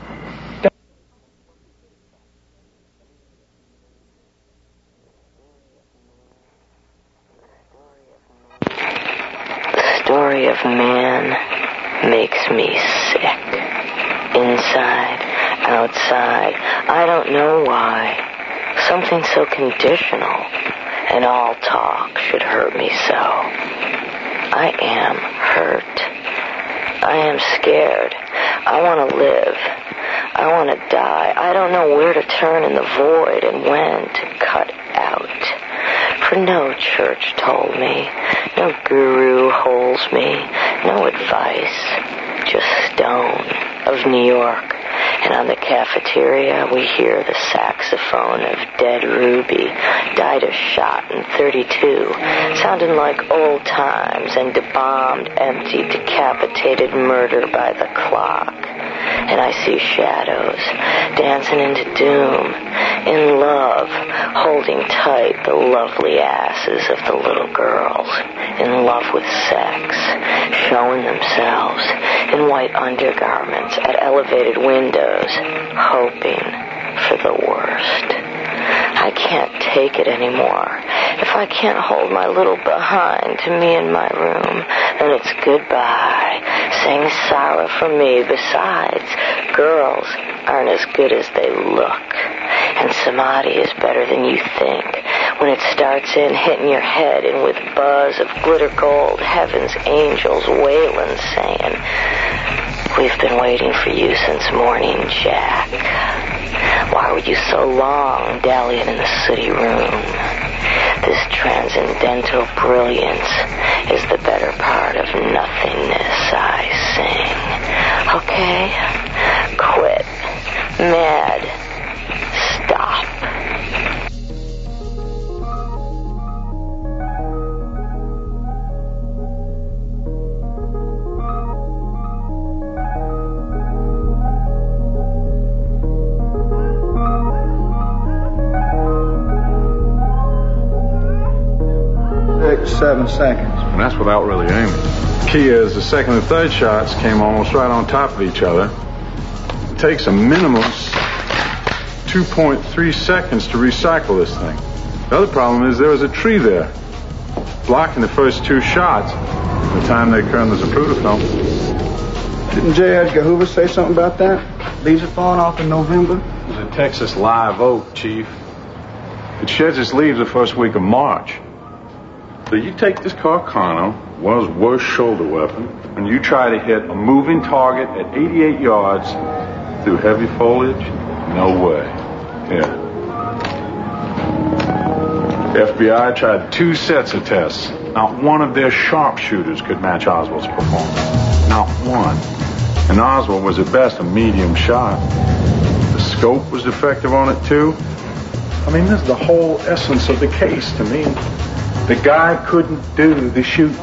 The story of man makes me sick. Inside, outside, I don't know why. Something so conditional, and all talk should hurt me so. I am hurt. I am scared. I want to live. I want to die. I don't know where to turn in the void and when to cut out. For no church told me, no guru holds me, no advice, just stone of New York. And on the cafeteria, we hear the saxophone of Dead Ruby, died a shot in thirty-two, sounding like old times and bombed, empty, decapitated murder by the clock. And I see shadows dancing into doom, in love, holding tight the lovely asses of the little girls, in love with sex, showing themselves in white undergarments at elevated windows, hoping for the worst. I can't take it anymore. If I can't hold my little behind to me in my room, then it's goodbye. Sing sorrow for me. Besides, girls aren't as good as they look. And samadhi is better than you think. When it starts in hitting your head and with buzz of glitter gold, heaven's angels wailing, saying, we've been waiting for you since morning, Jack. Why were you so long dallying in the city room? This transcendental brilliance is the better part of nothingness, I sing. Okay? Quit. Mad. Stop. Six, seven seconds. And that's without really aiming. The key is the second and third shots came almost right on top of each other. It takes a minimum two point three seconds to recycle this thing. The other problem is there was a tree there, blocking the first two shots by the time they occur on the Zapruder film. Didn't J. Edgar Hoover say something about that? Leaves are falling off in November? It was a Texas live oak, Chief. It sheds its leaves the first week of March. So you take this Carcano, world's worst shoulder weapon, and you try to hit a moving target at eighty-eight yards through heavy foliage? No way. Yeah. The F B I tried two sets of tests. Not one of their sharpshooters could match Oswald's performance. Not one. And Oswald was at best a medium shot. The scope was defective on it too. I mean, this is the whole essence of the case to me. The guy couldn't do the shooting.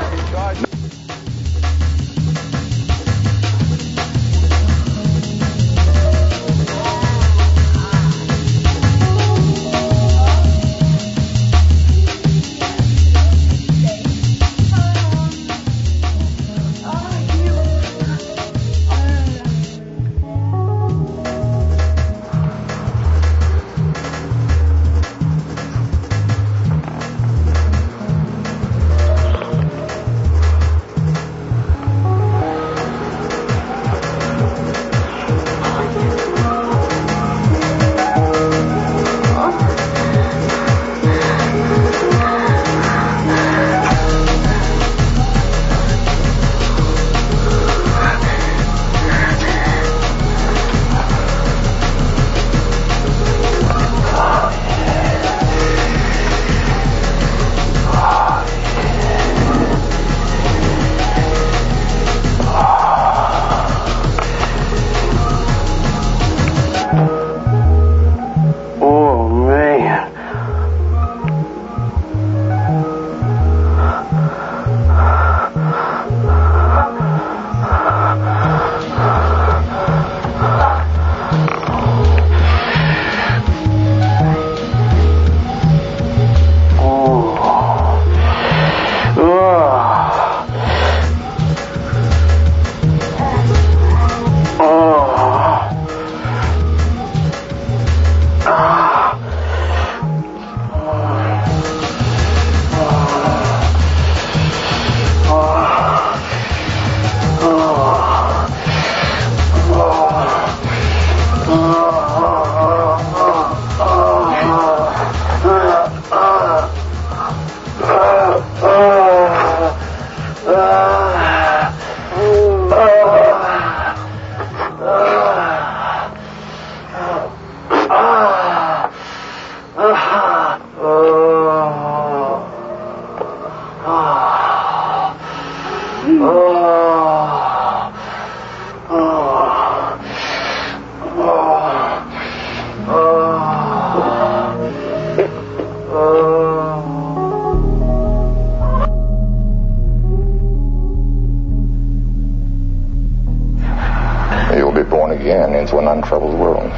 You'll be born again into an untroubled world.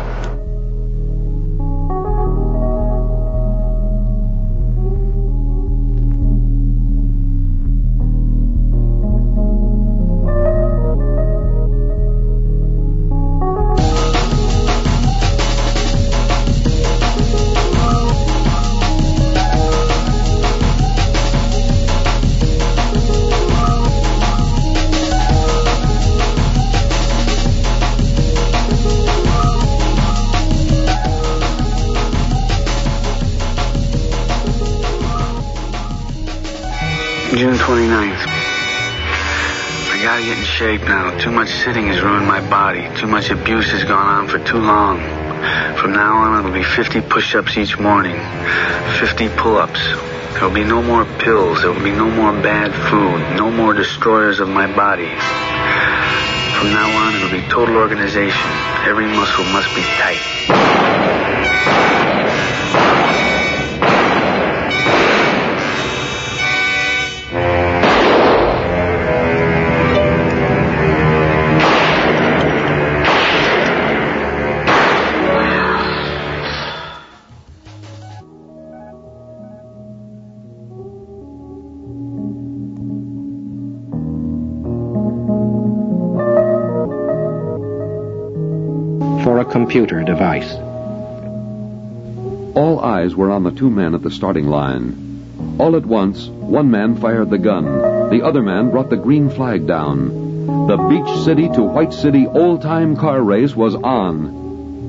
June twenty-ninth. I gotta get in shape now. Too much sitting has ruined my body. Too much abuse has gone on for too long. From now on, it'll be fifty push-ups each morning. fifty pull-ups. There'll be no more pills. There'll be no more bad food. No more destroyers of my body. From now on, it'll be total organization. Every muscle must be tight. For a computer device. All eyes were on the two men at the starting line. All at once, one man fired the gun. The other man brought the green flag down. The Beach City to White City old-time car race was on.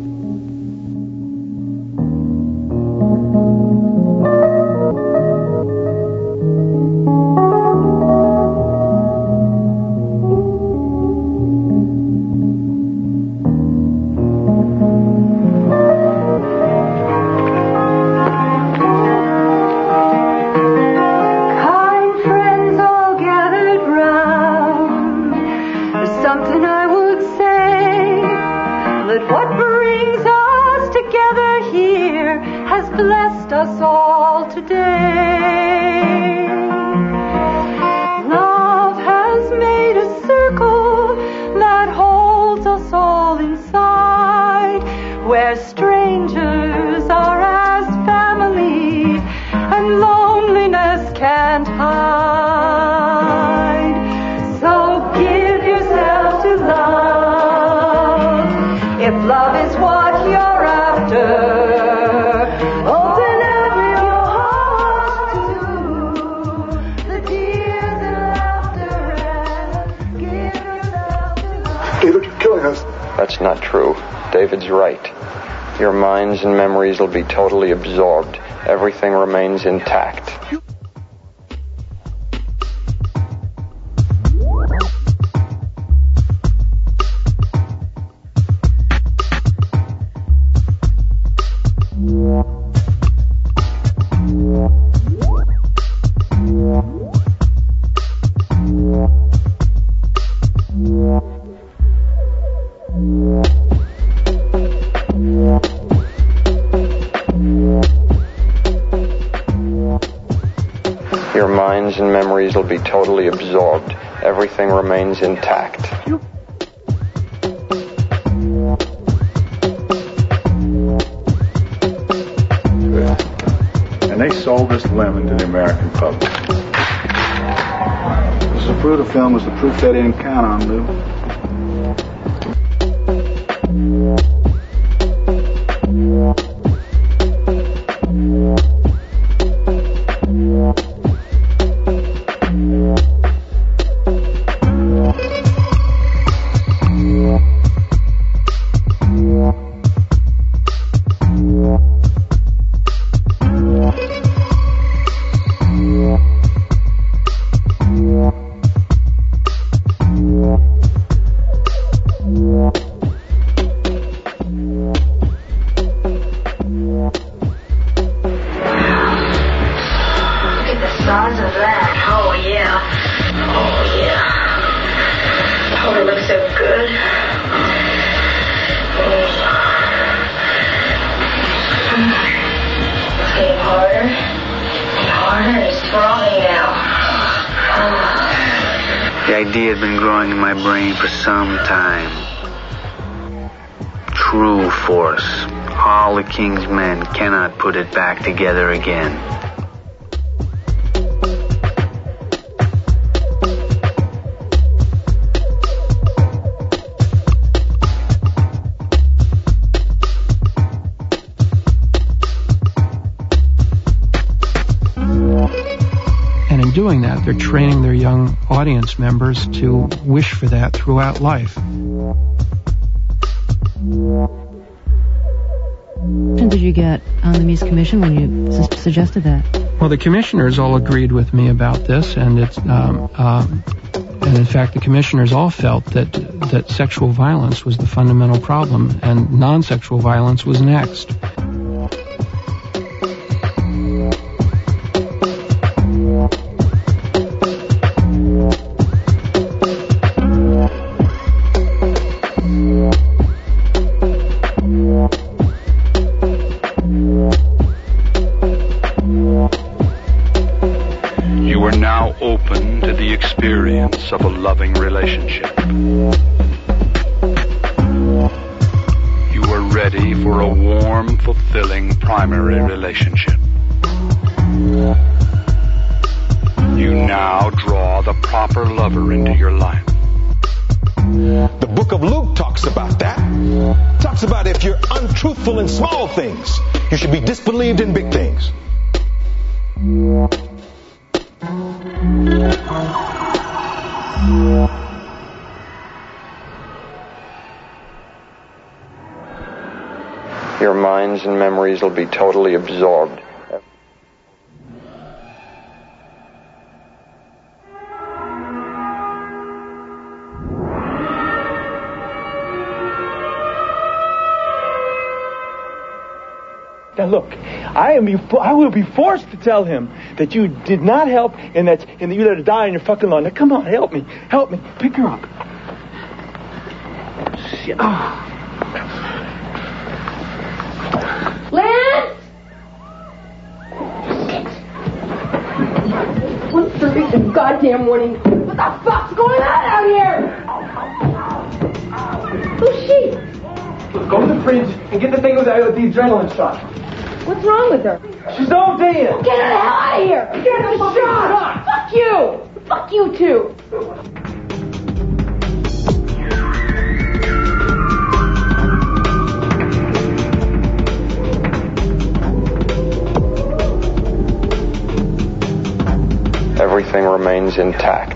That's not true. David's right. Your minds and memories will be totally absorbed. Everything remains intact. Your minds and memories will be totally absorbed. Everything remains intact. And they sold this lemon to the American public. The Zapruder film was the proof they didn't count on, Lou. The idea had been growing in my brain for some time. True force. All the King's men cannot put it back together again. And in doing that, they're training their young audience members to wish for that throughout life. Did you get on the Mies Commission when you su- suggested that? Well, the commissioners all agreed with me about this, and it's, um, um, and in fact, the commissioners all felt that that sexual violence was the fundamental problem, and non-sexual violence was next. Of a loving relationship. You are ready for a warm, fulfilling primary relationship. You now draw the proper lover into your life. The book of Luke talks about that. Talks about if you're untruthful in small things, you should be disbelieved in big things. Your minds and memories will be totally absorbed. Now look, I am. Be, I will be forced to tell him that you did not help, and that, and that you let her die in your fucking lawn. Now come on, help me, help me, pick her up. Shit. Oh. Lance! What's the freaking goddamn warning? What the fuck's going on out here? Who's she? Look, go to the fridge and get the thing with the, with the adrenaline shot. What's wrong with her? She's ODing. Get her the hell out of here! Get the shot! Fuck you! Fuck you too! Everything remains intact.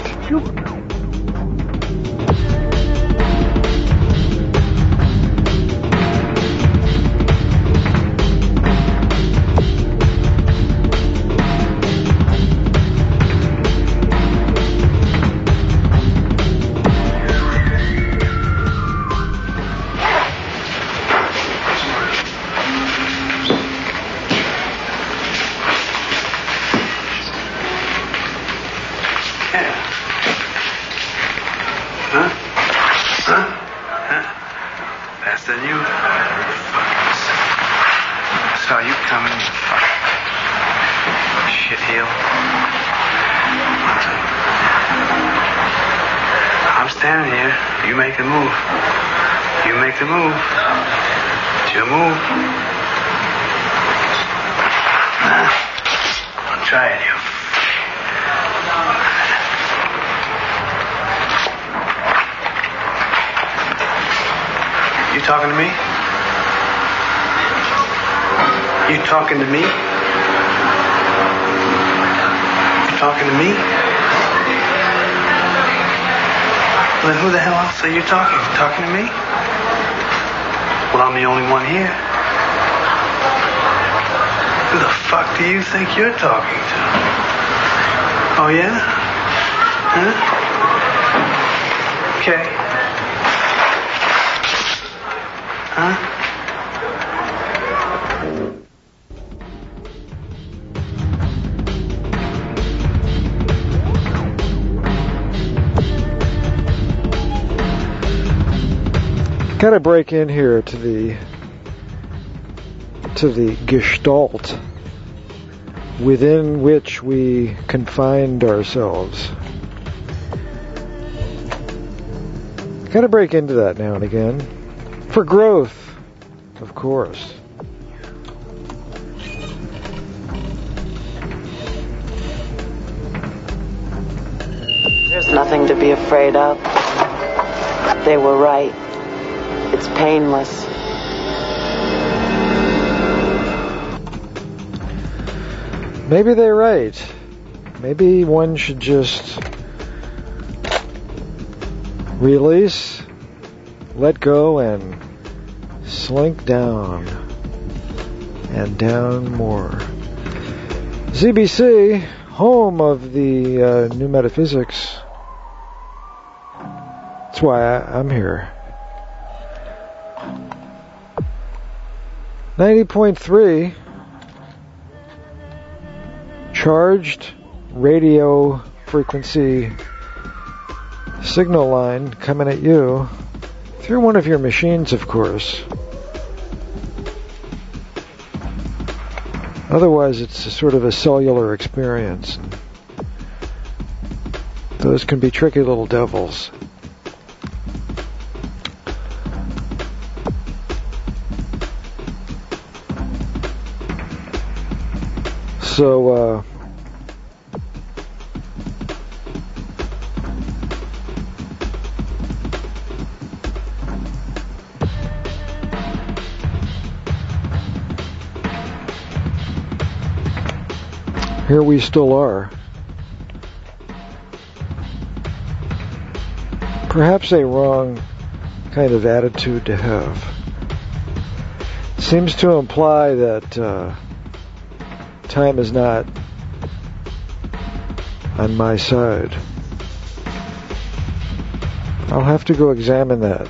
Talking to me? You talking to me? You talking to me? Well, then who the hell else are you talking to? Talking to me? Well, I'm the only one here. Who the fuck do you think you're talking to? Oh, yeah? Huh? Okay. Huh? Kind of break in here to the to the gestalt within which we confined ourselves. Kind of break into that now and again. For growth, of course. There's nothing to be afraid of. They were right. It's painless. Maybe they're right. Maybe one should just release, let go, and slink down and down more. Z B C, home of the uh, New Metaphysics. That's why I, I'm here. ninety point three, charged radio frequency signal line coming at you through one of your machines, of course. Otherwise, it's a sort of a cellular experience. Those can be tricky little devils. So, uh, here we still are. Perhaps a wrong kind of attitude to have. Seems to imply that uh, time is not on my side. I'll have to go examine that.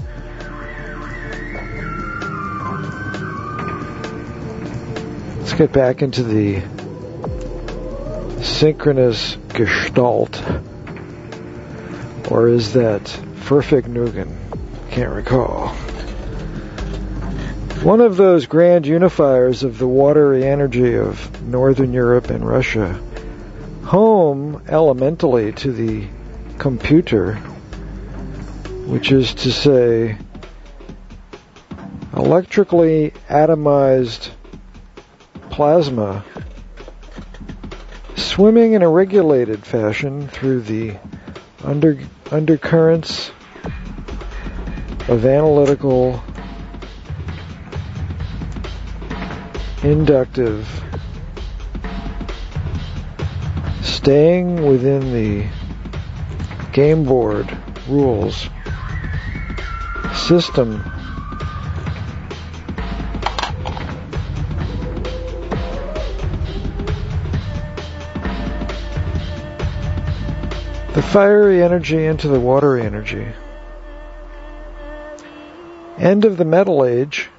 Let's get back into the synchronous gestalt. Or is that Verfügungen? Can't recall. One of those grand unifiers of the watery energy of Northern Europe and Russia, home elementally to the computer, which is to say, electrically atomized plasma swimming in a regulated fashion through the under, undercurrents of analytical, inductive, staying within the game board rules system. The fiery energy into the watery energy. End of the Metal Age.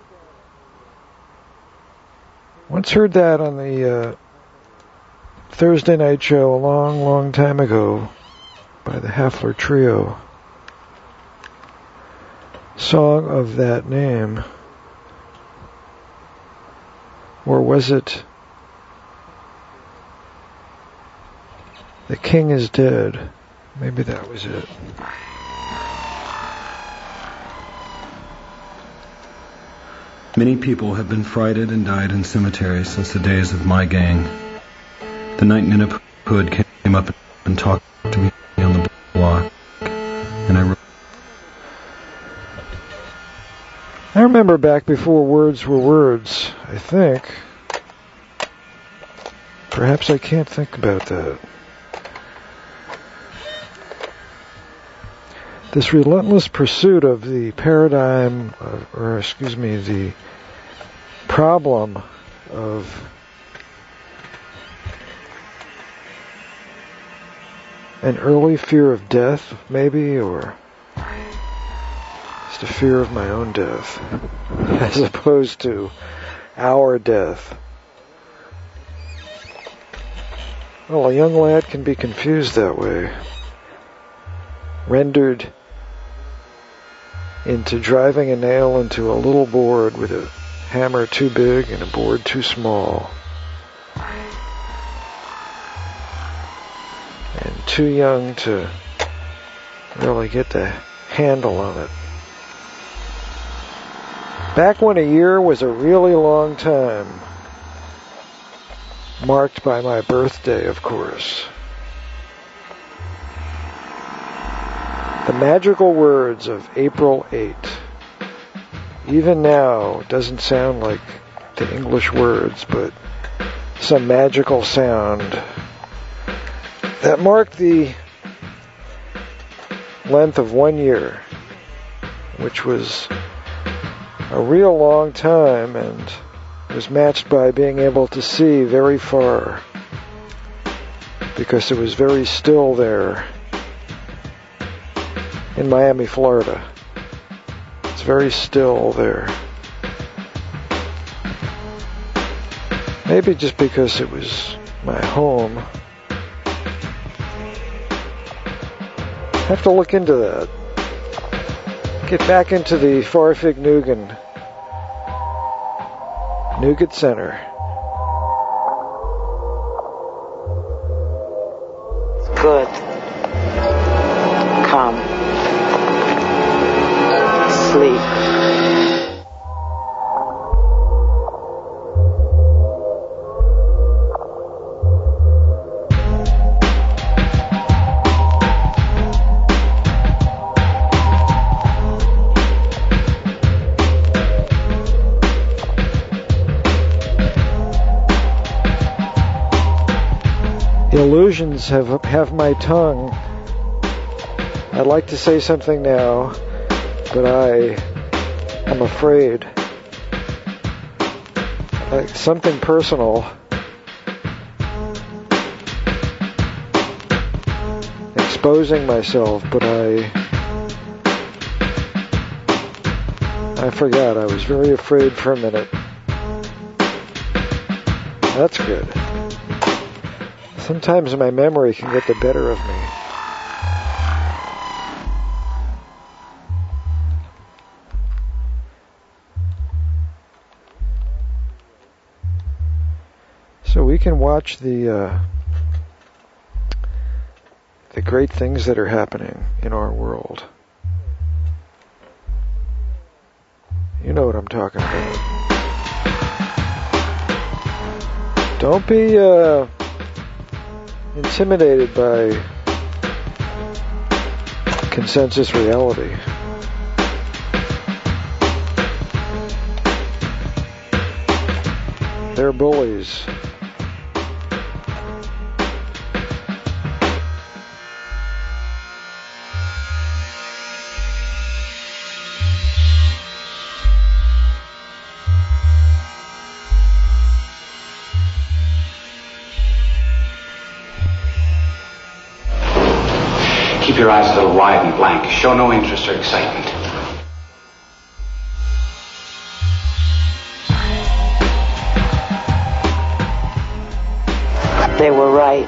Once heard that on the uh, Thursday night show a long, long time ago by the Hafler Trio. Song of that name. Or was it The King is Dead? Maybe that was it. Many people have been frighted and died in cemeteries since the days of my gang. The night Ninip Hood came up and talked to me on the block, and I wrote. I remember back before words were words, I think. Perhaps I can't think about that. This relentless pursuit of the paradigm, of, or excuse me, the problem of an early fear of death, maybe, or just a fear of my own death, as opposed to our death. Well, a young lad can be confused that way, rendered into driving a nail into a little board with a hammer too big and a board too small, and too young to really get the handle on it. Back when a year was a really long time, marked by my birthday, of course. The magical words of April eighth. Even now, it doesn't sound like the English words, but some magical sound that marked the length of one year, which was a real long time and was matched by being able to see very far, because it was very still there in Miami, Florida. It's very still there. Maybe just because it was my home. I have to look into that. Get back into the Farfig Nugan Nougat Center. Good. Come. Sleep. Illusions have have my tongue. I'd like to say something now, but I am afraid. Like something personal. Exposing myself, but I I forgot. I was very afraid for a minute. That's good. Sometimes my memory can get the better of me. So we can watch the uh, the great things that are happening in our world. You know what I'm talking about. Don't be uh, intimidated by consensus reality. They're bullies. Keep your eyes a little wide and blank. Show no interest or excitement. They were right.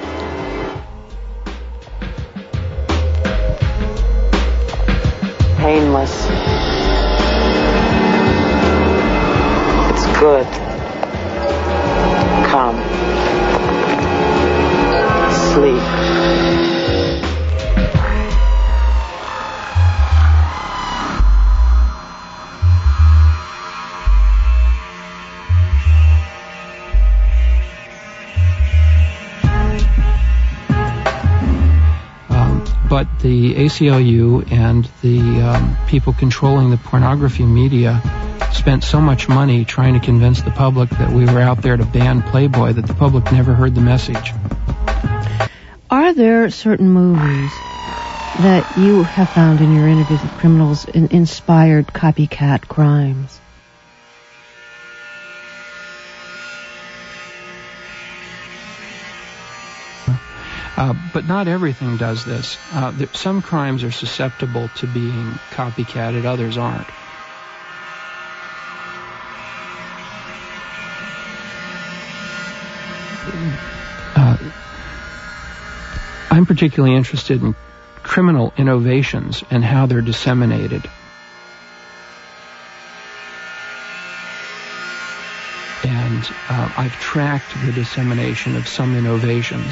Painless. It's good. Come. Sleep. But the A C L U and the um, people controlling the pornography media spent so much money trying to convince the public that we were out there to ban Playboy that the public never heard the message. Are there certain movies that you have found in your interviews with criminals in- inspired copycat crimes? Uh, but not everything does this. Uh, there, some crimes are susceptible to being copycatted, others aren't. Uh, I'm particularly interested in criminal innovations and how they're disseminated. And uh, I've tracked the dissemination of some innovations.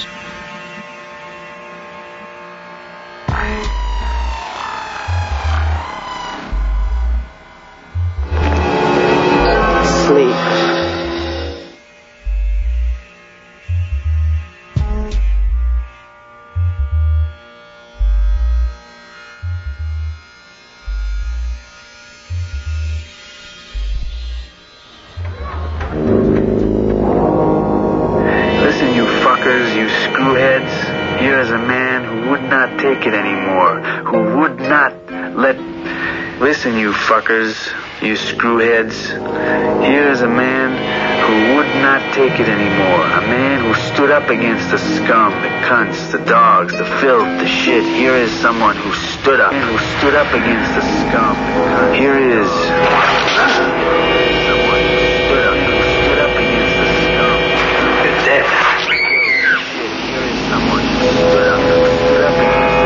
Fuckers. You screwheads. Here is a man who would not take it anymore. A man who stood up against the scum, the cunts, the dogs, the filth, the shit. Here is someone who stood up, who stood up against the scum. Here is someone who stood up, who stood up against the scum. You're dead. Here is someone who stood up, who stood up against the scum.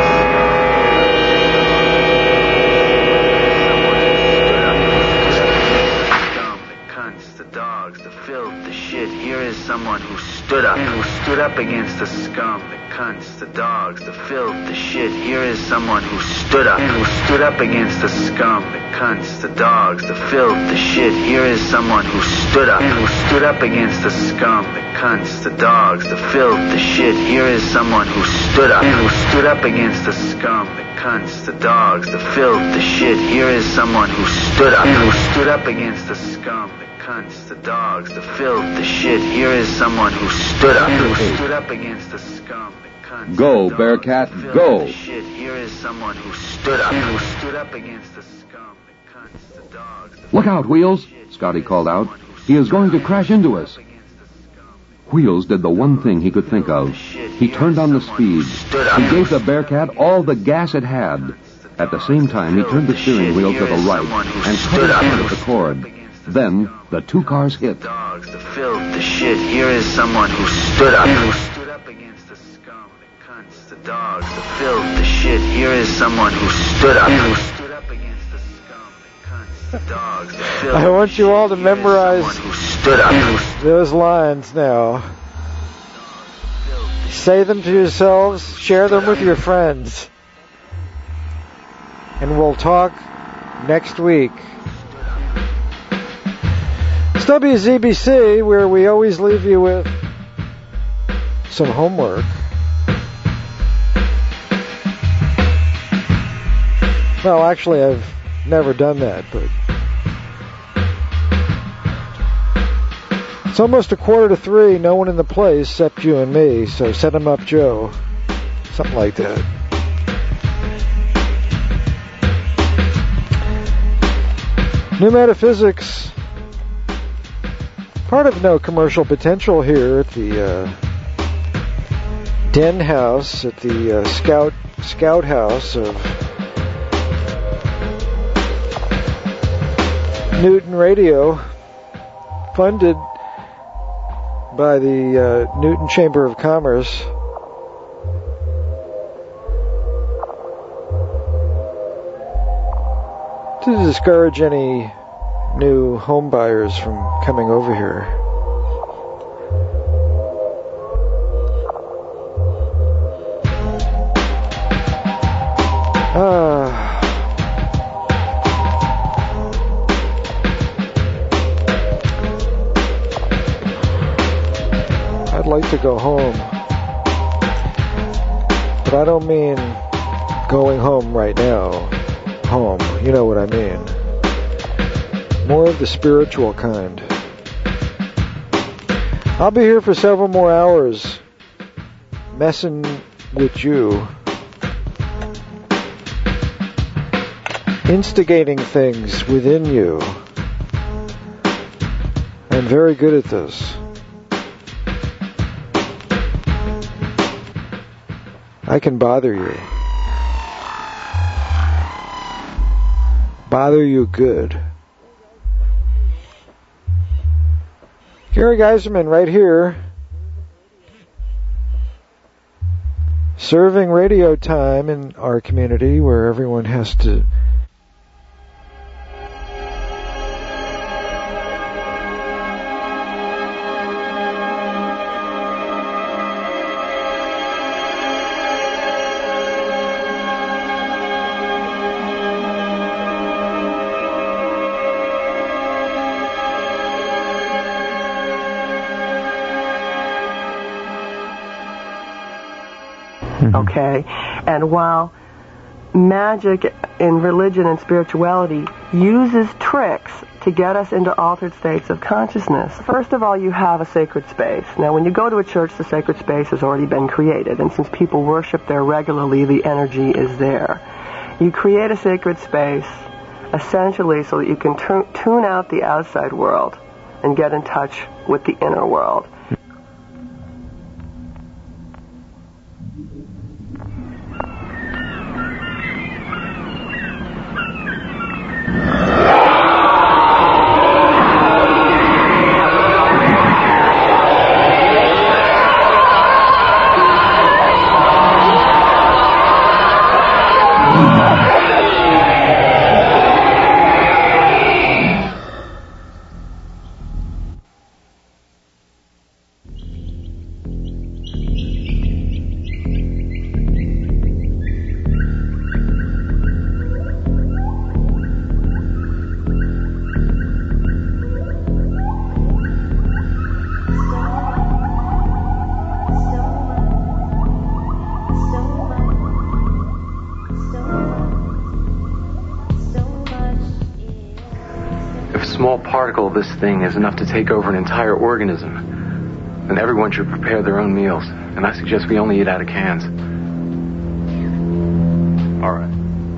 Dogs, the filth, the shit. Here is someone who stood up, who stood up against the scum, the cunts, the dogs, the filth, the shit. Here is someone who stood up, who stood up against the scum, the cunts, the dogs, the filth, the shit. Here is someone who stood up, who stood up against the scum, the cunts, the dogs, the filth, the shit. Here is someone who stood up, who stood up against the scum, the cunts, the dogs, the filth, the shit. Here is someone who stood up, who stood up against the scum, the cunts, the dogs, the filth, the shit. Here is someone who stood up, who stood up against the scum, the cunts. Go, Bearcat, go. The shit. Here is someone who stood up, who stood up against the scum, the cunts, the dogs. The Look out, Wheels, Scotty called out. He is going to crash into us. Wheels did the one thing he could think of. He turned on the speed. He gave the Bearcat all the gas it had. At the same time, he turned the steering wheel to the right and cut his hand at the cord. Then, the two cars hit. Dogs, the filth, the shit. Here is someone who stood up, who stood up against the scum, the cunts, the dogs, the filth, the shit. Here is someone who stood up, who stood up against the scum, the cunts, the dogs, the filth. I want you all to memorize who stood up, who those lines now. Say them to yourselves, share them with your friends. And we'll talk next week. It's W Z B C, where we always leave you with some homework. Well, actually, I've never done that, but it's almost a quarter to three, no one in the place except you and me, so set 'em up, Joe. Something like that. New Metaphysics. Part of No Commercial Potential here at the uh, Den House, at the uh, Scout Scout House of Newton Radio, funded by the uh, Newton Chamber of Commerce. To discourage any new home buyers from coming over here. Ah. I'd like to go home, but I don't mean going home right now. Home, you know what I mean. More of the spiritual kind. I'll be here for several more hours, messing with you, instigating things within you. I'm very good at this. I can bother you. Bother you good. Gary Geiserman right here, serving radio time in our community where everyone has to Okay, and while magic in religion and spirituality uses tricks to get us into altered states of consciousness, first of all, you have a sacred space. Now, when you go to a church, the sacred space has already been created, and since people worship there regularly, the energy is there. You create a sacred space, essentially so that you can tu- tune out the outside world and get in touch with the inner world. Particle of this thing is enough to take over an entire organism, then everyone should prepare their own meals. And I suggest we only eat out of cans. All right.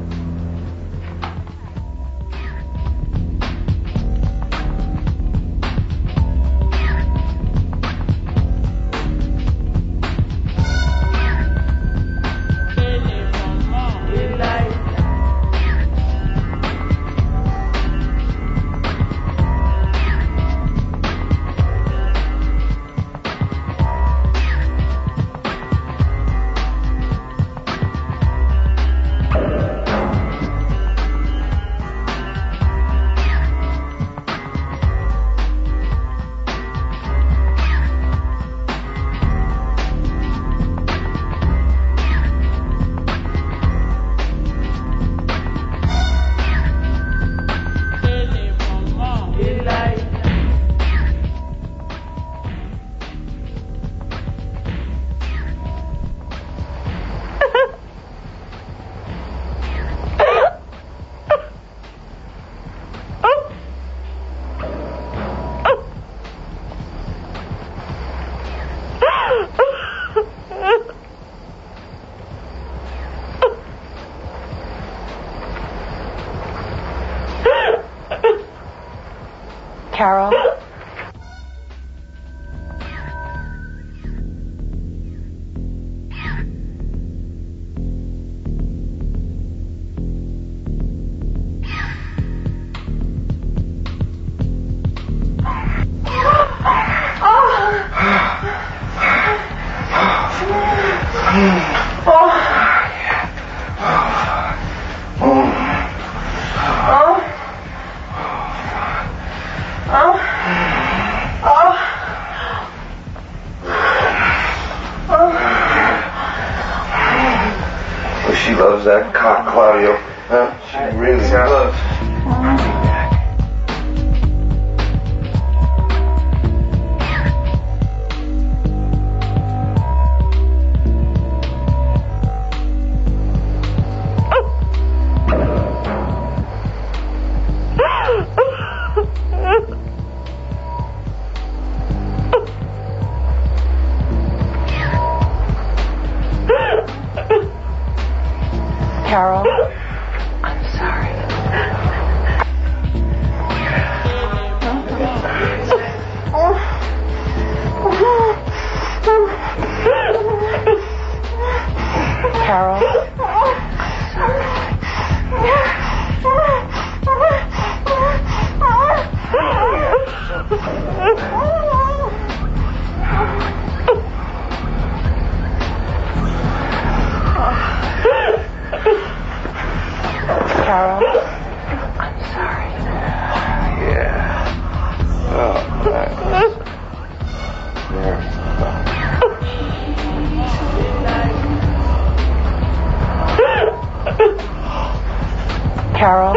Carol? She loves that cock, Claudio. Huh? She really loves. Carol, I'm sorry. Carol, I'm Carol, I'm sorry. Yeah. Oh, nice. Carol.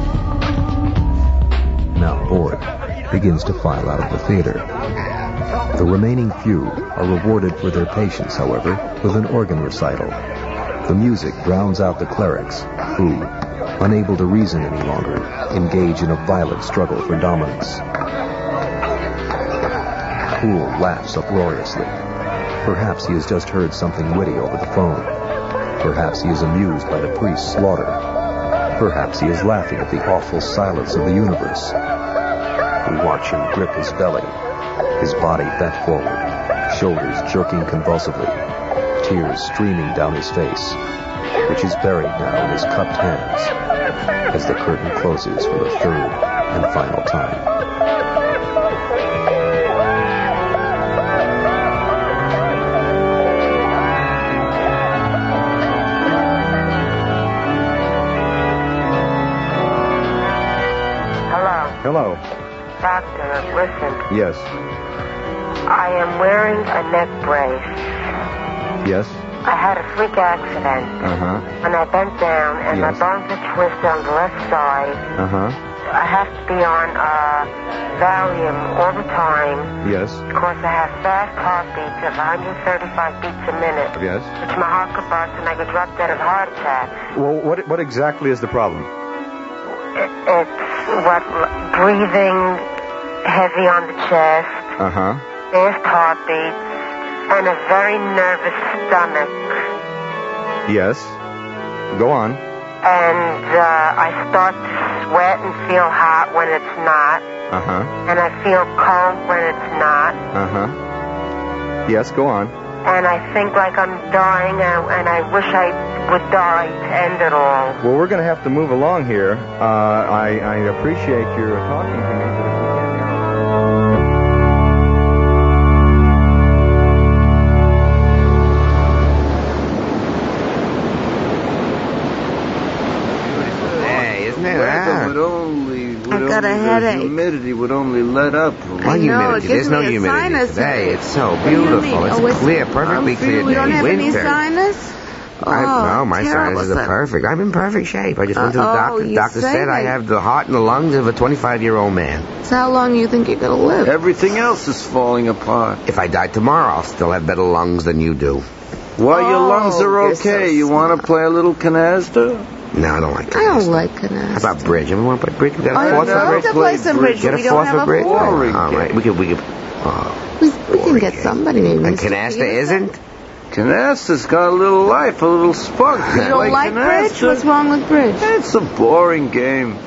Begins to file out of the theater. The remaining few are rewarded for their patience, however, with an organ recital. The music drowns out the clerics, who, unable to reason any longer, engage in a violent struggle for dominance. Poole laughs uproariously. Perhaps he has just heard something witty over the phone. Perhaps he is amused by the priest's slaughter. Perhaps he is laughing at the awful silence of the universe. We watch him grip his belly, his body bent forward, shoulders jerking convulsively, tears streaming down his face, which is buried now in his cupped hands, as the curtain closes for the third and final time. Hello. Doctor, listen. Yes. I am wearing a neck brace. Yes. I had a freak accident. Uh-huh. And I bent down, and Yes. my bones are twisted on the left side. Uh-huh. I have to be on uh, Valium all the time. Yes. Because I have fast heartbeats of one hundred thirty-five beats a minute. Yes. Which my heart could burst, and I could drop dead of heart attack. Well, what what exactly is the problem? It, it's what breathing heavy on the chest, Uh-huh. fast heartbeats, and a very nervous stomach. Yes. Go on. And uh, I start to sweat and feel hot when it's not. Uh-huh. And I feel cold when it's not. Uh-huh. Yes, go on. And I think like I'm dying, and, and I wish I would die to end it all. Well, we're going to have to move along here. Uh, I, I appreciate your talking to me, but if we can't Hey, isn't it? Weather would only, would I've got only, a the headache. humidity would only let up. What I know, humidity? it There's gives no me a humidity sinus today. headache. It's so What do you beautiful. mean? It's Oh, it's- clear, perfectly I'm clear feeling- day. You don't have any winter. sinus? I, Oh, no, my terrible sinuses are sinus. perfect. I'm in perfect shape. I just went to the Uh-oh, doctor. The you doctor say said I that. have the heart and the lungs of a twenty-five-year-old man. So how long do you think you're going to live? Everything else is falling apart. If I died tomorrow, I'll still have better lungs than you do. Well, your Oh, lungs are you're so okay. you want to play a little canasta? No, I don't like I that. don't like How canasta. about bridge? Everyone want to play bridge? We got a I'd fourth for love bridge. to play some bridge, Get but a we don't fourth have for a bridge. board. All right, we could, we could. Oh, We, we can get somebody maybe. and Mister canasta Peterson. isn't? Canasta's got a little life, a little spark. You don't Play like bridge? canasta. What's wrong with bridge? It's a boring game.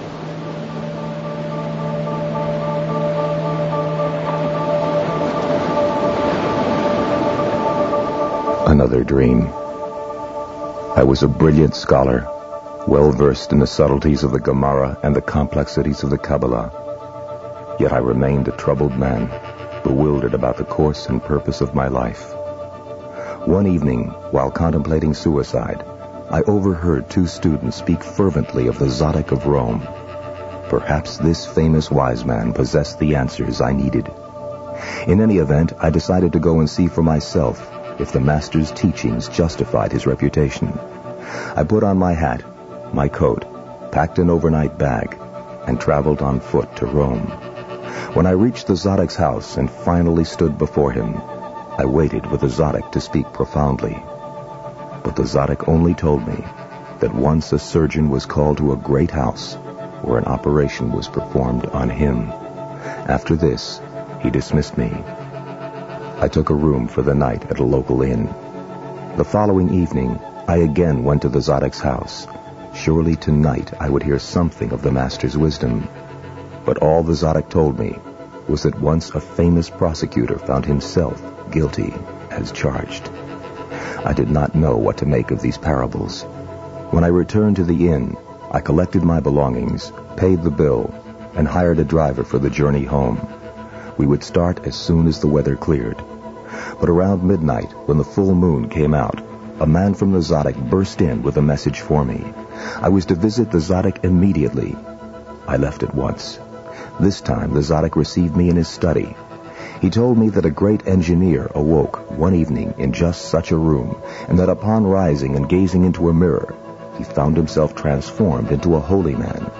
Another dream. I was a brilliant scholar, well versed in the subtleties of the Gemara and the complexities of the Kabbalah. Yet I remained a troubled man, bewildered about the course and purpose of my life. One evening, while contemplating suicide, I overheard two students speak fervently of the Zadok of Rome. Perhaps this famous wise man possessed the answers I needed. In any event, I decided to go and see for myself if the master's teachings justified his reputation. I put on my hat, my coat, packed an overnight bag, and traveled on foot to Rome. When I reached the Zadok's house and finally stood before him, I waited with the Zadok to speak profoundly. But the Zadok only told me that once a surgeon was called to a great house where an operation was performed on him. After this, he dismissed me. I took a room for the night at a local inn. The following evening, I again went to the Zadok's house. Surely tonight I would hear something of the master's wisdom. But all the Zadok told me was that once a famous prosecutor found himself guilty as charged. I did not know what to make of these parables. When I returned to the inn, I collected my belongings, paid the bill, and hired a driver for the journey home. We would start as soon as the weather cleared. But around midnight, when the full moon came out, a man from the Zadok burst in with a message for me. I was to visit the Zadok immediately. I left at once. This time, the Zadok received me in his study. He told me that a great engineer awoke one evening in just such a room, and that upon rising and gazing into a mirror, he found himself transformed into a holy man.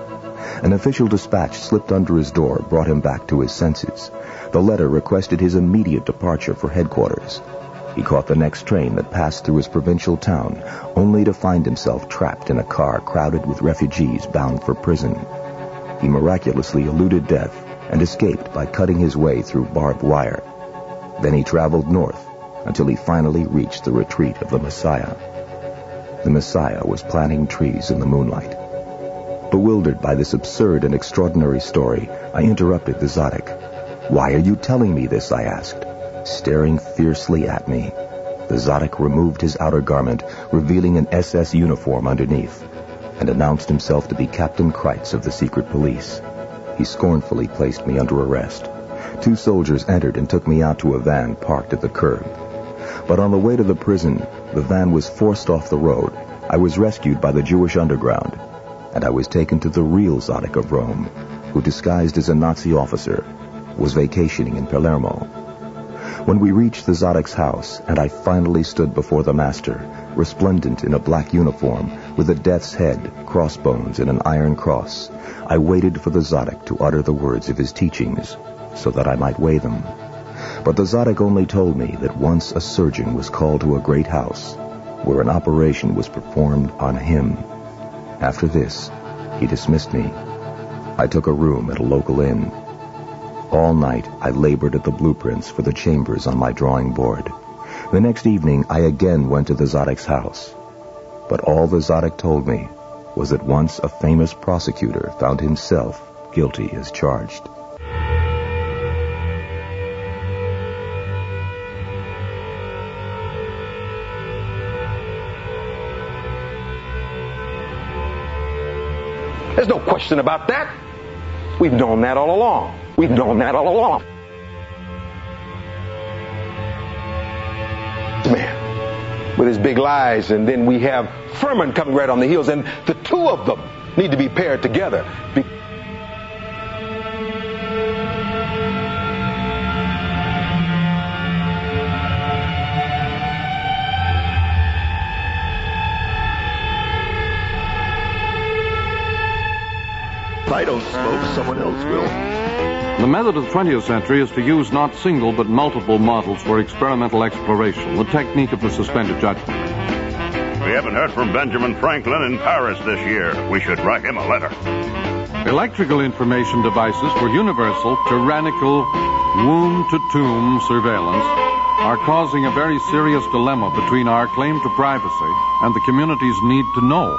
An official dispatch slipped under his door brought him back to his senses. The letter requested his immediate departure for headquarters. He caught the next train that passed through his provincial town, only to find himself trapped in a car crowded with refugees bound for prison. He miraculously eluded death and escaped by cutting his way through barbed wire. Then he traveled north until he finally reached the retreat of the Messiah. The Messiah was planting trees in the moonlight. Bewildered by this absurd and extraordinary story, I interrupted the Zodic. "Why are you telling me this?" I asked. Staring fiercely at me, the Zodic removed his outer garment, revealing an S S uniform underneath, and announced himself to be Captain Kreitz of the secret police. He scornfully placed me under arrest. Two soldiers entered and took me out to a van parked at the curb. But on the way to the prison, the van was forced off the road. I was rescued by the Jewish underground, and I was taken to the real Zodic of Rome, who, disguised as a Nazi officer, was vacationing in Palermo. When we reached the Zodic's house, and I finally stood before the master, resplendent in a black uniform, with a death's head, crossbones, and an iron cross, I waited for the Zodic to utter the words of his teachings, so that I might weigh them. But the Zodic only told me that once a surgeon was called to a great house, where an operation was performed on him. After this, he dismissed me. I took a room at a local inn. All night, I labored at the blueprints for the chambers on my drawing board. The next evening, I again went to the Zodic's house. But all the Zodic told me was that once a famous prosecutor found himself guilty as charged. There's no question about that. We've known that all along. We've known that all along. Man, with his big lies, and then we have Furman coming right on the heels, and the two of them need to be paired together. Be- If I don't smoke, someone else will. The method of the twentieth century is to use not single but multiple models for experimental exploration, the technique of the suspended judgment. We haven't heard from Benjamin Franklin in Paris this year. We should write him a letter. Electrical information devices for universal, tyrannical, womb-to-tomb surveillance are causing a very serious dilemma between our claim to privacy and the community's need to know.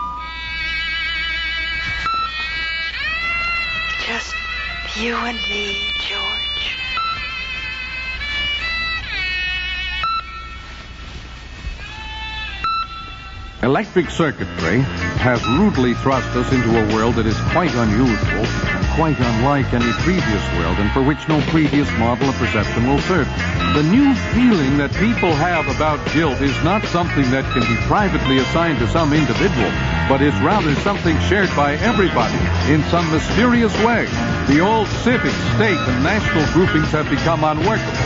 Just you and me, George. Electric circuitry has rudely thrust us into a world that is quite unusual, quite unlike any previous world, and for which no previous model of perception will serve. The new feeling that people have about guilt is not something that can be privately assigned to some individual, but is rather something shared by everybody in some mysterious way. The old civic, state, and national groupings have become unworkable.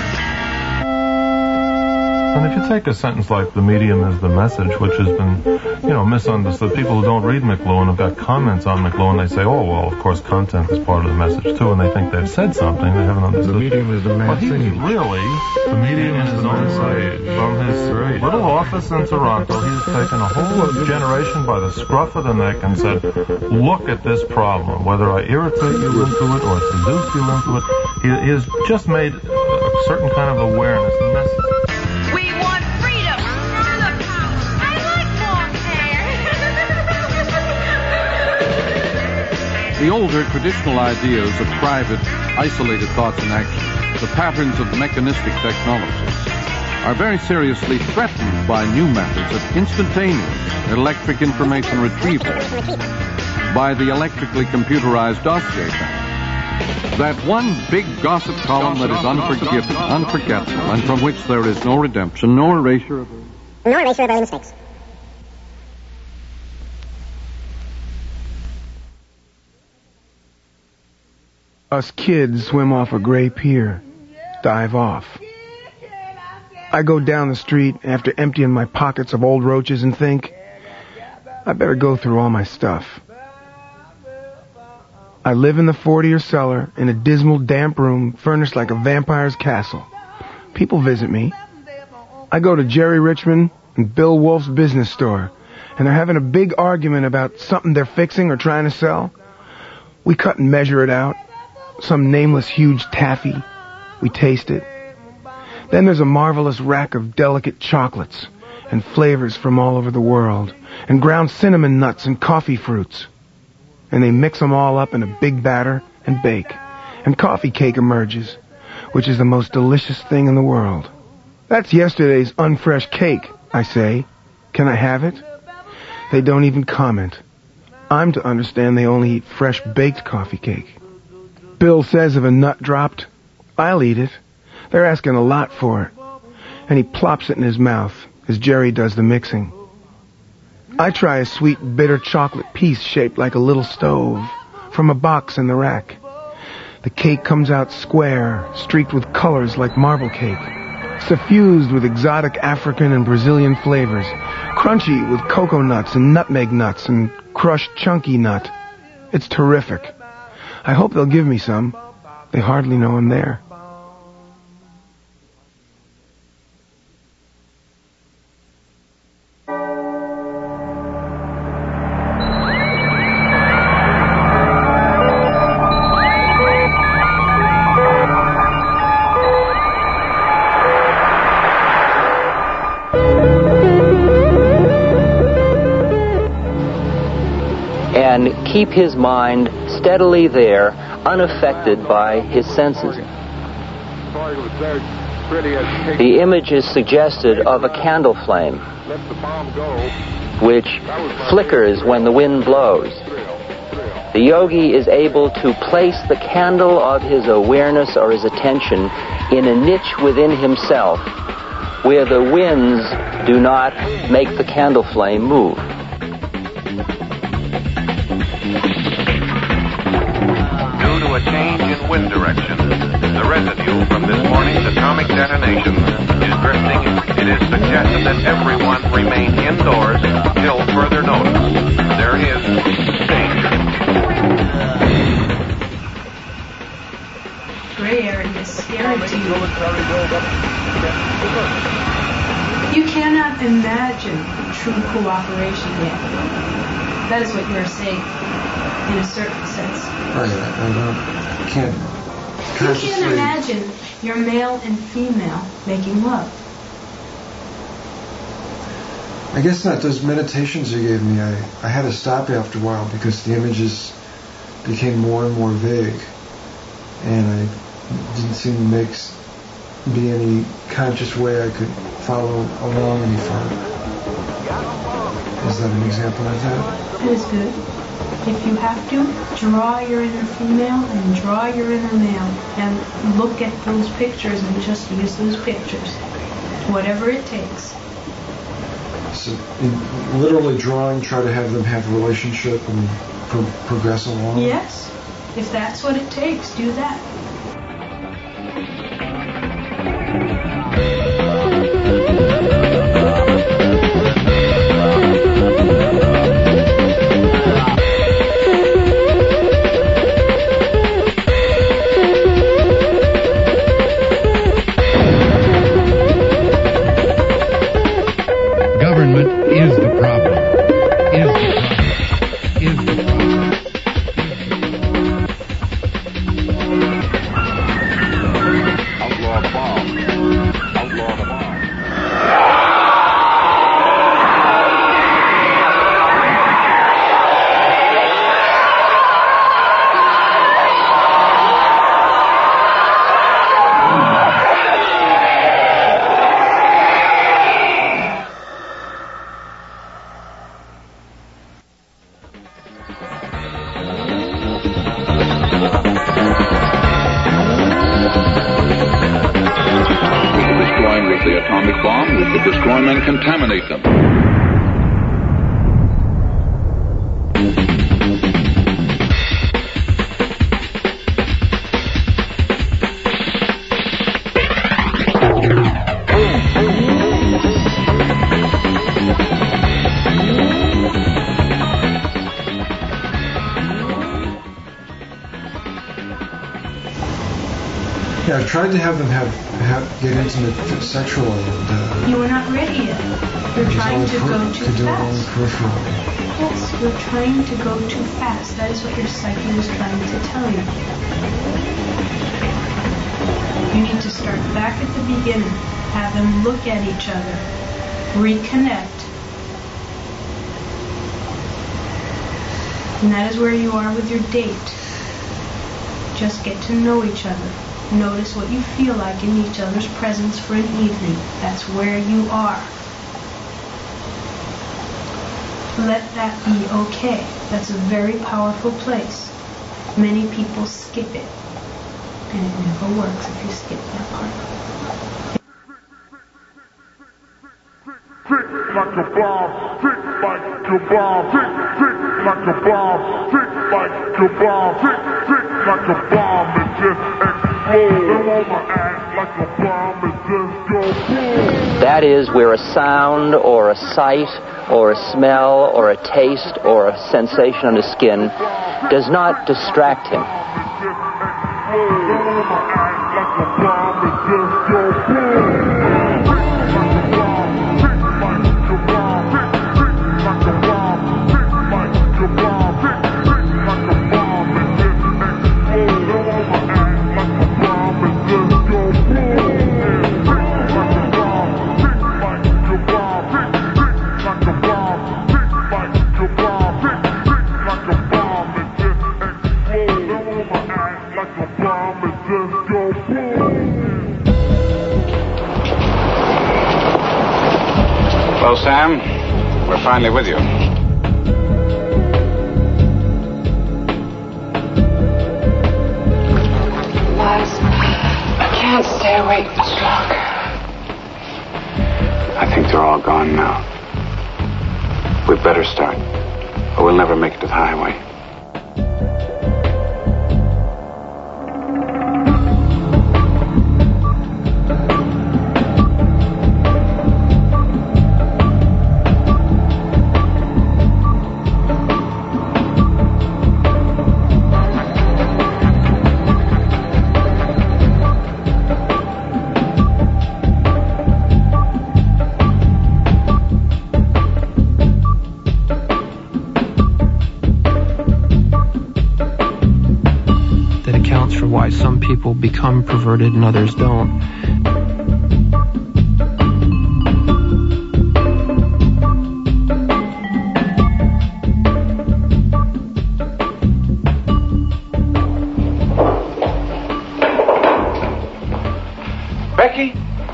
And if you take a sentence like the medium is the message, which has been, you know, misunderstood. People who don't read McLuhan have got comments on McLuhan. They say, oh, well, of course, content is part of the message, too. And they think they've said something. They haven't understood. The medium is the message. But he really, the medium is his own side. From his little office in Toronto, he's taken a whole generation by the scruff of the neck and said, look at this problem. Whether I irritate you into it or seduce you into it, he, he has just made a certain kind of awareness and message. We want freedom. Look, I like long hair. The older traditional ideas of private, isolated thoughts and actions, the patterns of mechanistic technology, are very seriously threatened by new methods of instantaneous electric information retrieval, by the electrically computerized dossier bank. That one big gossip column that is unforgiven, unforgettable, and from which there is no redemption, no erasure of no erasure of early mistakes. Us kids swim off a gray pier, dive off. I go down the street after emptying my pockets of old roaches and think, I better go through all my stuff. I live in the fortier cellar in a dismal, damp room furnished like a vampire's castle. People visit me. I go to Jerry Richmond and Bill Wolf's business store, and they're having a big argument about something they're fixing or trying to sell. We cut and measure it out. Some nameless huge taffy. We taste it. Then there's a marvelous rack of delicate chocolates and flavors from all over the world, and ground cinnamon nuts and coffee fruits. And they mix them all up in a big batter and bake. And coffee cake emerges, which is the most delicious thing in the world. That's yesterday's unfresh cake, I say. Can I have it? They don't even comment. I'm to understand they only eat fresh baked coffee cake. Bill says if a nut dropped, I'll eat it. They're asking a lot for it. And he plops it in his mouth as Jerry does the mixing. I try a sweet, bitter chocolate piece shaped like a little stove from a box in the rack. The cake comes out square, streaked with colors like marble cake, suffused with exotic African and Brazilian flavors, crunchy with cocoa nuts and nutmeg nuts and crushed chunky nut. It's terrific. I hope they'll give me some. They hardly know I'm there. And keep his mind steadily there, unaffected by his senses. The image is suggested of a candle flame, which flickers when the wind blows. The yogi is able to place the candle of his awareness or his attention in a niche within himself where the winds do not make the candle flame move. Due to a change in wind direction, the residue from this morning's atomic detonation is drifting. It is suggested that everyone remain indoors till further notice. There is danger. Gray area is scary to you. You cannot imagine true cooperation yet. That is what you're saying, in a certain sense. Right, I don't, can't You can't imagine your male and female making love. I guess not. Those meditations you gave me, I, I had to stop after a while because the images became more and more vague, and I didn't seem to make be any conscious way I could follow along any further. Is that an example of that? It is good. If you have to, draw your inner female and draw your inner male and look at those pictures and just use those pictures. Whatever it takes. So, in literally drawing, try to have them have a relationship and pro- progress along? Yes. If that's what it takes, do that. Contaminate them. Yeah, I've tried to have them have, have get intimate sexually. And, uh, You were not ready yet. You're trying to per- go too to do it only fast. peripherally. Yes, you're trying to go too fast. That is what your psyche was trying to tell you. You need to start back at the beginning. Have them look at each other. Reconnect. And that is where you are with your date. Just get to know each other. Notice what you feel like in each other's presence for an evening. That's where you are. Let that be okay. That's a very powerful place. Many people skip it. And it never works if you skip that part. Tick like a bomb, tick like a bomb, tick, tick like a bomb, tick like a bomb, tick, tick like a bomb, it just explodes. They wanna act like a bomb, it just goes boom. That is where a sound or a sight or a smell or a taste or a sensation on the skin does not distract him. Well, Sam, we're finally with you. Miles, I can't stay awake much longer. I think they're all gone now. We'd better start, or we'll never make it to the highway. Why some people become perverted and others don't. Becky?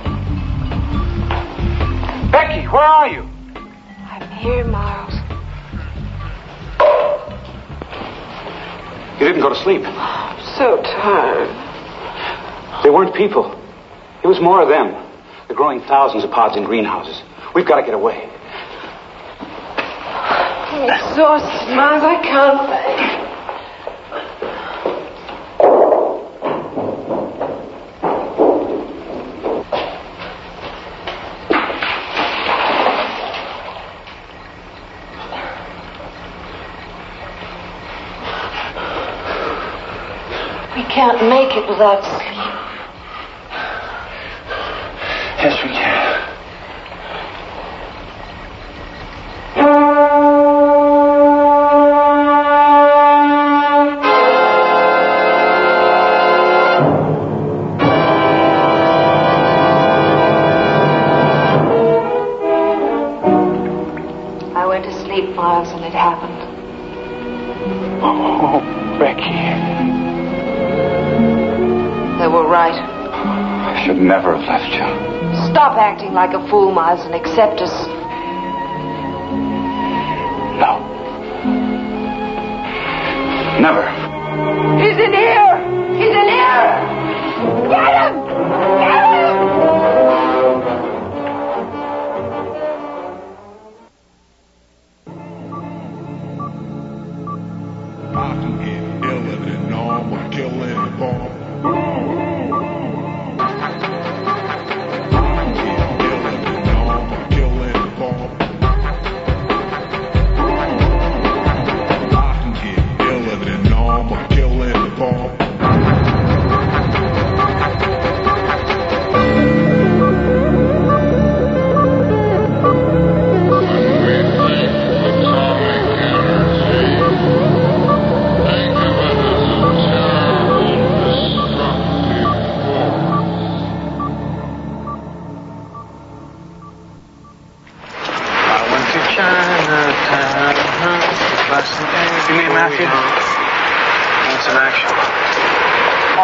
Becky, where are you? I'm here, Miles. You didn't go to sleep. I'm so tired. They weren't people. It was more of them. They're growing thousands of pods in greenhouses. We've got to get away. I'm exhausted, Miles. I can't think. We can't make it without sleep. Yes, we can. I went to sleep, Miles, and it happened. Oh, Becky. They were right. I should never have left you. Stop acting like a fool, Miles, and accept us. No. Never. He's in here! He's in here! Get him! Get him! I can get iller than normal, killing bomb.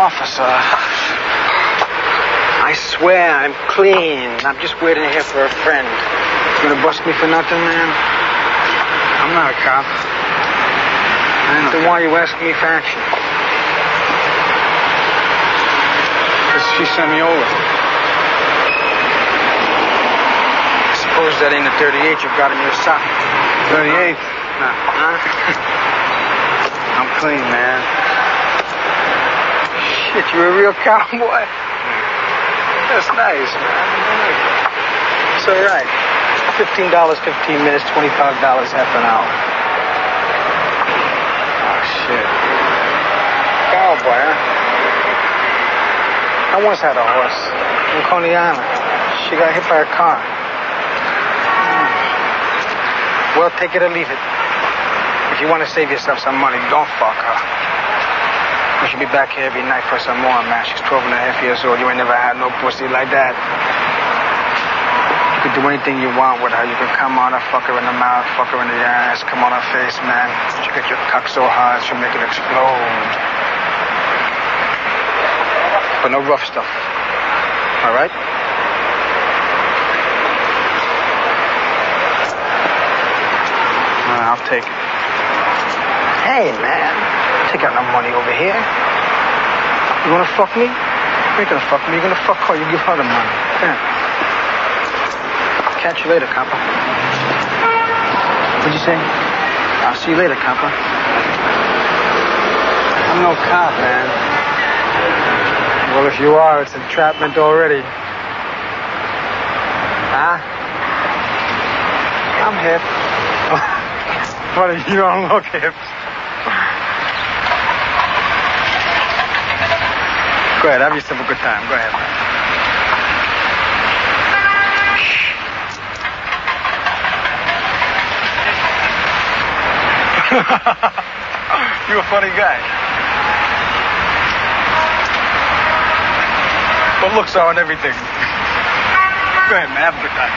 officer. I swear I'm clean. I'm just waiting here for a friend. You gonna bust me for nothing, man? I'm not a cop. Then why are you asking me for action? Because she sent me over. I suppose that ain't the thirty-eight you've got in your sock. thirty-eight? Nah. Huh? I'm clean, man. Shit, you're a real cowboy. That's nice, man. It's all right. Fifteen dollars, fifteen minutes, twenty-five dollars half an hour. Oh shit. Cowboy, huh? I once had a horse in Coney Island. She got hit by a car. Well, take it or leave it. If you want to save yourself some money, don't fuck her. You should be back here every night for some more, man. She's twelve and a half years old. You ain't never had no pussy like that. You can do anything you want with her. You can come on her, fuck her in the mouth, fuck her in the ass, come on her face, man. She'll get your cock so hard, she'll make it explode. But no rough stuff. All right? Uh, I'll take it. Hey, man. Take out no money over here. You wanna fuck me? You ain't gonna fuck me. You're gonna fuck her. You give her the money. Yeah. Catch you later, copper. What'd you say? I'll see you later, copper. I'm no cop, man. Well, if you are, it's entrapment already. Huh? I'm hip. Buddy, you don't look hip. Go ahead, have yourself a good time. Go ahead, man. You're a funny guy. But looks are and everything. Go ahead, man. Have a good time.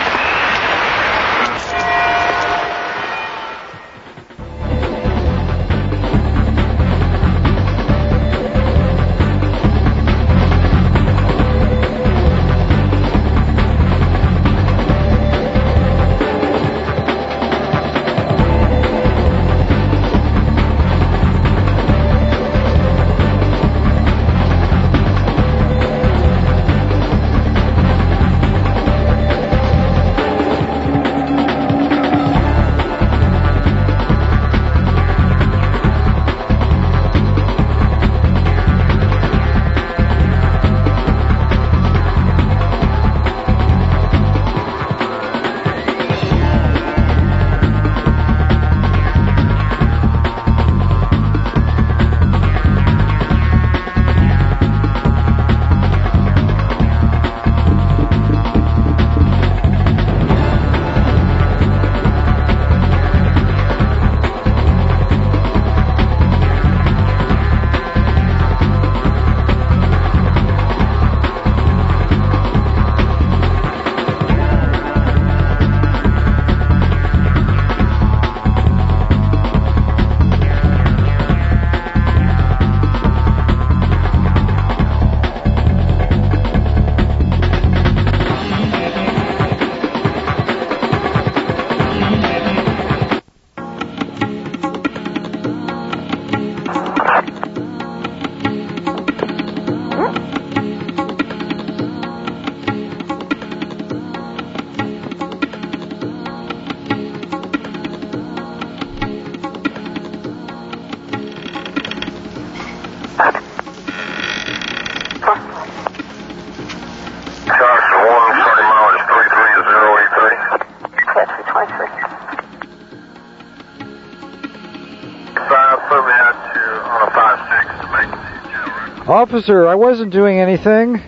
Officer, I wasn't doing anything.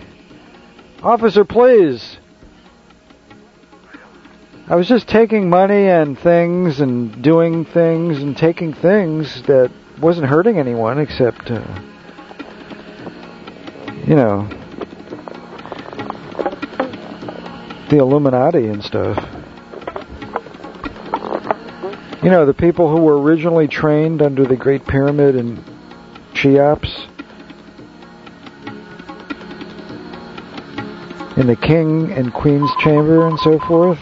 Officer, please. I was just taking money and things and doing things and taking things that wasn't hurting anyone except, uh, you know, the Illuminati and stuff. You know, the people who were originally trained under the Great Pyramid in Cheops. in the King and Queen's Chamber and so forth.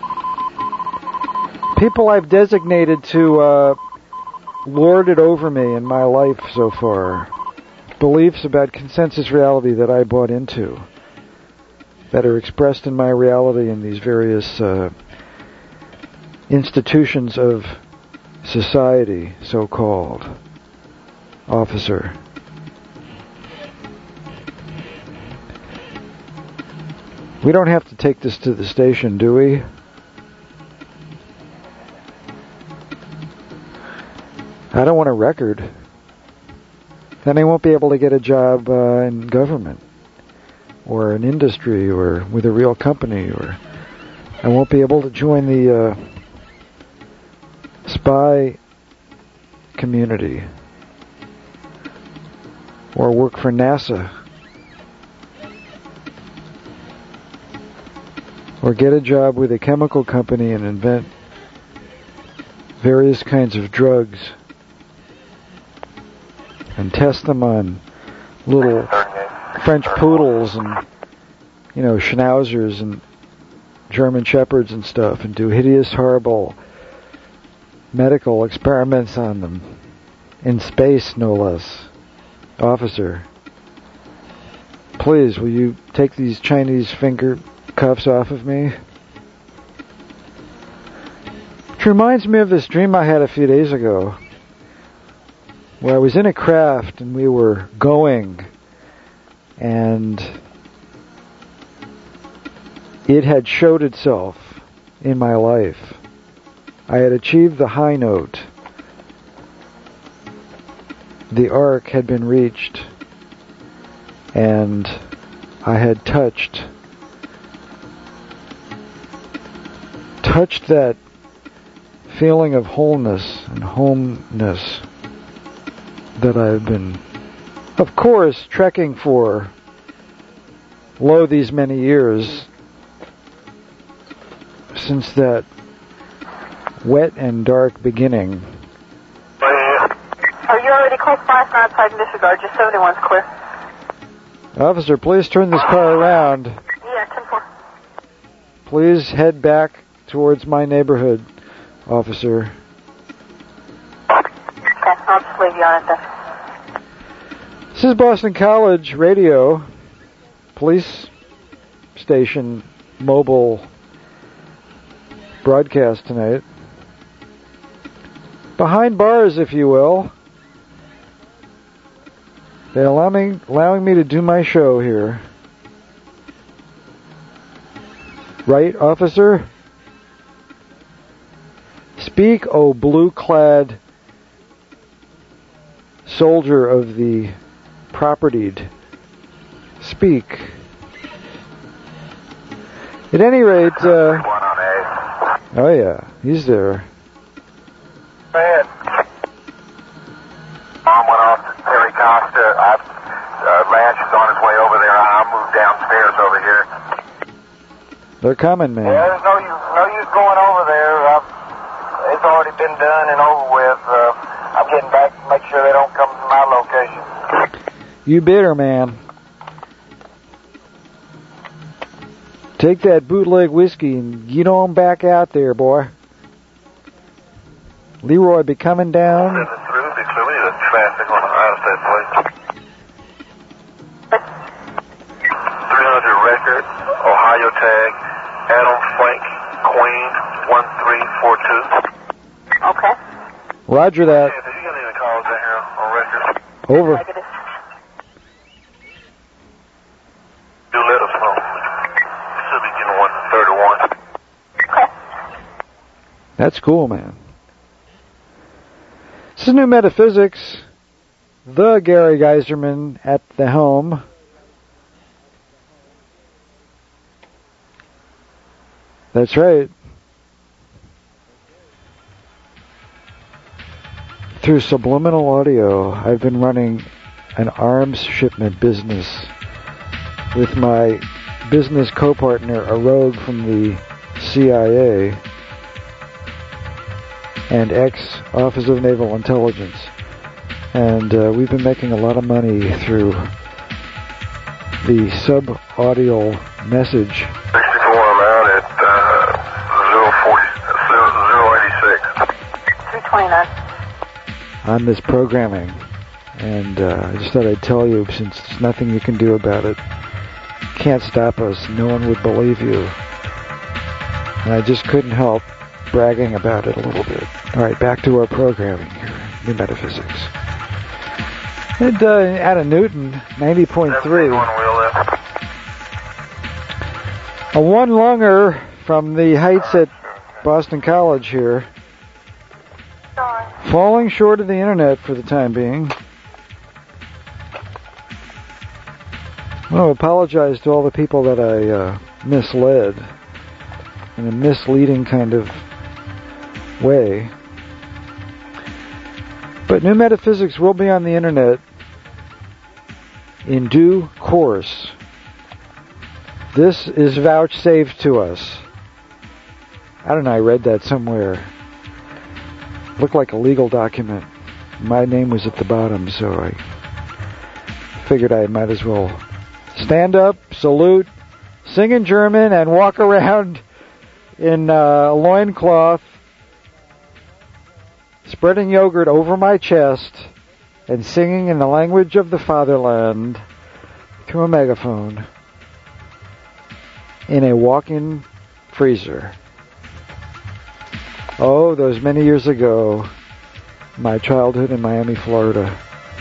People I've designated to uh, lord it over me in my life so far. Beliefs about consensus reality that I bought into, that are expressed in my reality in these various uh, institutions of society, so-called. Officer. We don't have to take this to the station, do we? I don't want a record. Then I won't be able to get a job uh, in government or an industry or with a real company, or I won't be able to join the uh, spy community or work for NASA or get a job with a chemical company and invent various kinds of drugs and test them on little French poodles and, you know, schnauzers and German shepherds and stuff, and do hideous, horrible medical experiments on them. In space, no less. Officer, please, will you take these Chinese finger cuffs off of me? Which reminds me of this dream I had a few days ago, where I was in a craft and we were going, and it had showed itself in my life. I had achieved the high note. The arc had been reached, and I had touched touched that feeling of wholeness and homeness that I've been, of course, trekking for, lo, these many years, since that wet and dark beginning. Are you already close by? Not outside and disregard. Just seventy-one's clear. Officer, please turn this car around. Yeah, ten four. Please head back towards my neighborhood, officer. Okay, I'll just leave you on it then. This is Boston College Radio, police station, mobile broadcast tonight. Behind bars, if you will. They're allowing, allowing me to do my show here. Right, officer? Speak, O blue-clad soldier of the propertied. Speak. At any rate, uh... oh yeah, he's there. Go ahead. Mom went off to Terry Costa. I, uh, Lance is on his way over there. I'll move downstairs over here. They're coming, man. Yeah, there's no use, no use going over there. I've, it's already been done and over with. Uh, I'm getting back to make sure they don't come to my location. You bitter, man. Take that bootleg whiskey and get on back out there, boy. Leroy be coming down. Through the clearly the traffic on the Interstate Place. three hundred record, Ohio tag, Adam Frank, Queen, one three four two. Okay. Roger that. Hey, did you get any calls in here on record? Over. Negative. Do let us know. Should be getting one thirty-one. Okay. That's cool, man. This is New Metaphysics. The Gary Geiserman at the helm. That's right. Through subliminal audio, I've been running an arms shipment business with my business co-partner, a rogue from the C I A and ex-Office of Naval Intelligence. And uh, we've been making a lot of money through the sub-audio message. sixty-four, man, at uh, zero forty, zero eighty-six. three twenty-nine. On this programming. And uh, I just thought I'd tell you, since there's nothing you can do about it. Can't stop us. No one would believe you. And I just couldn't help bragging about it a little bit. All right, back to our programming here. New Metaphysics. And uh, out of Newton, ninety point three. A one-lunger from the heights at Boston College here. Falling short of the internet for the time being. I want to apologize to all the people that I uh, misled in a misleading kind of way. But New Metaphysics will be on the internet in due course. This is vouchsafed to us. I don't know, I read that somewhere. Looked like a legal document. My name was at the bottom, so I figured I might as well stand up, salute, sing in German, and walk around in uh, a loincloth, spreading yogurt over my chest, and singing in the language of the fatherland through a megaphone in a walk-in freezer. Oh, those many years ago, my childhood in Miami, Florida.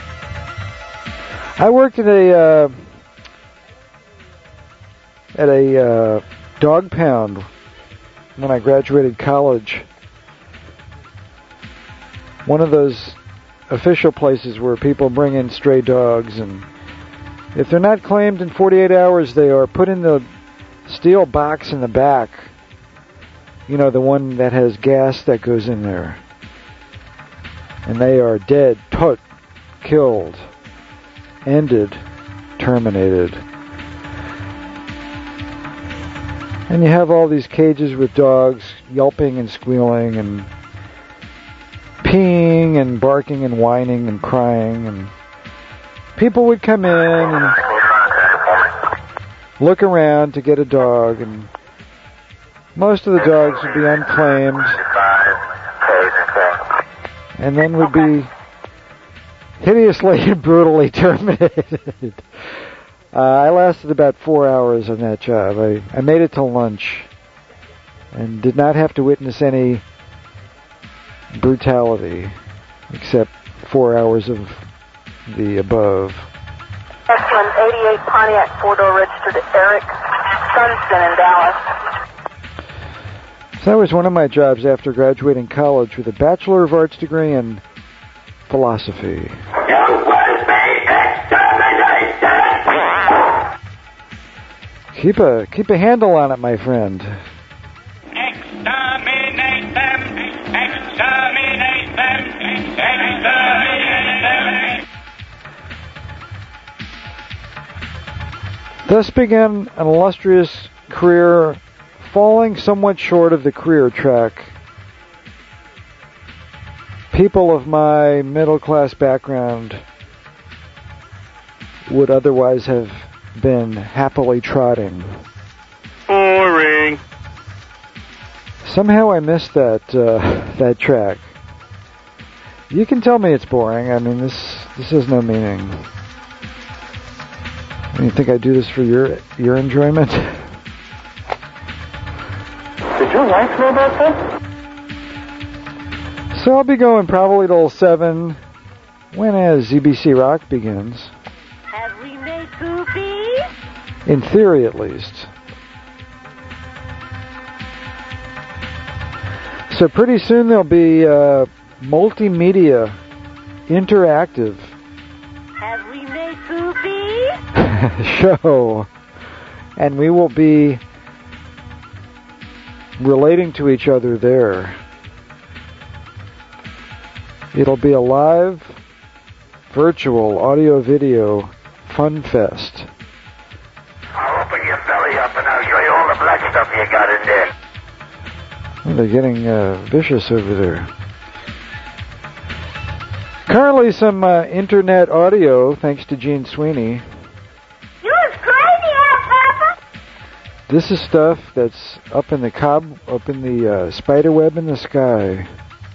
I worked at a uh, at a uh, dog pound when I graduated college. One of those official places where people bring in stray dogs, and if they're not claimed in forty-eight hours, they are put in the steel box in the back. You know, the one that has gas that goes in there. And they are dead, tot, killed, ended, terminated. And you have all these cages with dogs yelping and squealing and peeing and barking and whining and crying, and people would come in and look around to get a dog, and most of the dogs would be unclaimed and then would be hideously and brutally terminated. uh, I lasted about four hours on that job. I, I made it till lunch and did not have to witness any brutality except four hours of the above. Excellent. eighty-eight Pontiac four-door registered to Eric Sunston in Dallas. So that was one of my jobs after graduating college with a Bachelor of Arts degree in philosophy. Keep a keep a handle on it, my friend. Exterminate them! Exterminate them! Exterminate them! Thus began an illustrious career, falling somewhat short of the career track. People of my middle-class background would otherwise have been happily trotting. Boring. Somehow I missed that uh, that track. You can tell me it's boring. I mean, this this has no meaning. You think I do this for your your enjoyment? Did your wife know about that? So I'll be going probably till seven, when as Z B C Rock begins. Have we made groupies? In theory, at least. So pretty soon there'll be uh, multimedia, interactive Have we made groupies? show, and we will be relating to each other there. It'll be a live, virtual, audio-video fun fest. I'll open your belly up and I'll show you all the black stuff you got in there. Well, they're getting uh, vicious over there. Currently some uh, internet audio, thanks to Gene Sweeney. You're great! This is stuff that's up in the cob, up in the uh, spider web in the sky.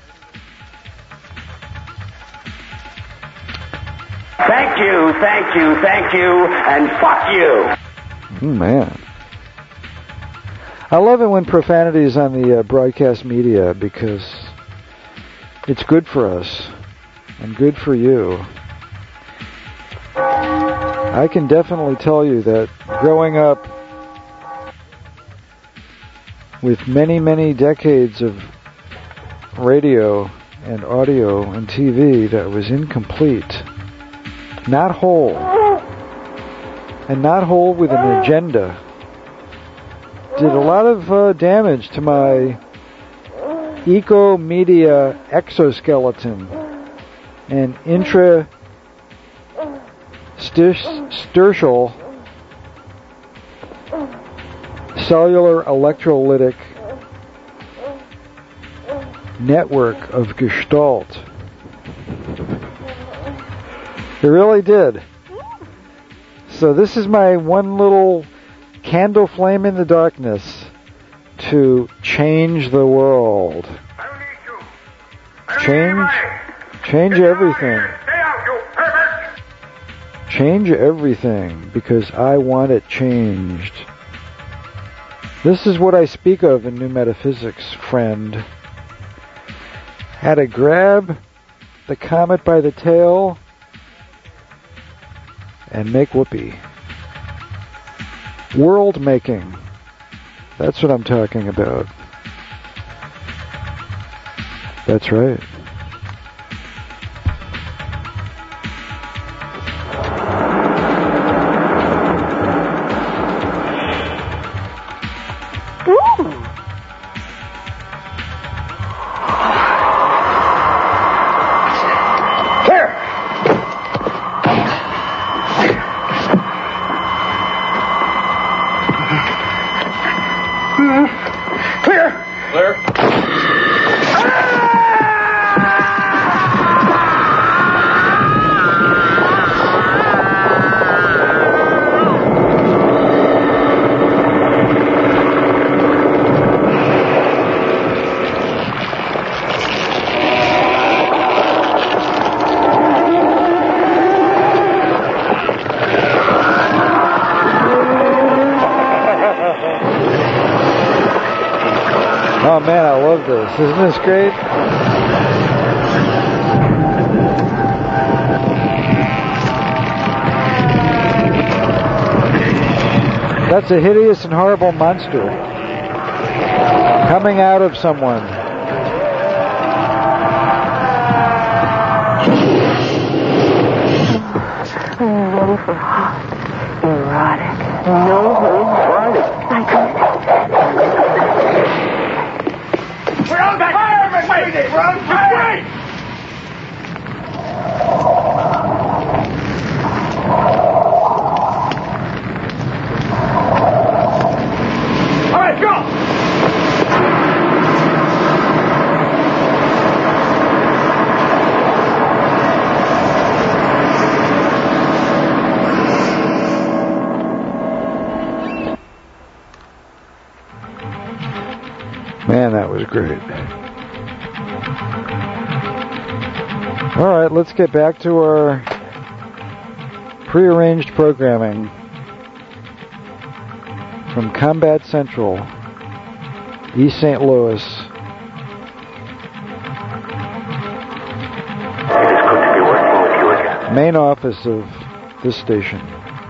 Thank you, thank you, thank you, and fuck you. Oh, man. I love it when profanity is on the uh, broadcast media because it's good for us and good for you. I can definitely tell you that growing up with many, many decades of radio and audio and T V that was incomplete, not whole, and not whole with an agenda, did a lot of uh, damage to my eco-media exoskeleton and intra-stitial cellular electrolytic network of Gestalt. It really did. So this is my one little candle flame in the darkness to change the world. Change, change everything. Change everything because I want it changed. This is what I speak of in New Metaphysics, friend. How to grab the comet by the tail and make whoopee. World making. That's what I'm talking about. That's right. Oh man, I love this. Isn't this great? That's a hideous and horrible monster coming out of someone. Are you ready for hot, erotic, no holds barred? We're on back! Fireman, wait! We're on fire! All right, go! Man, that was great. All right, let's get back to our prearranged programming from Combat Central, East Saint Louis. It is good to be working with you again. Main office of this station.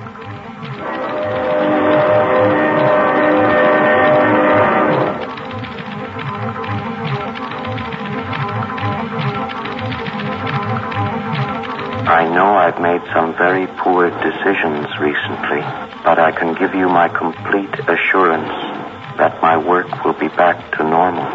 I know I've made some very poor decisions recently, but I can give you my complete assurance that my work will be back to normal.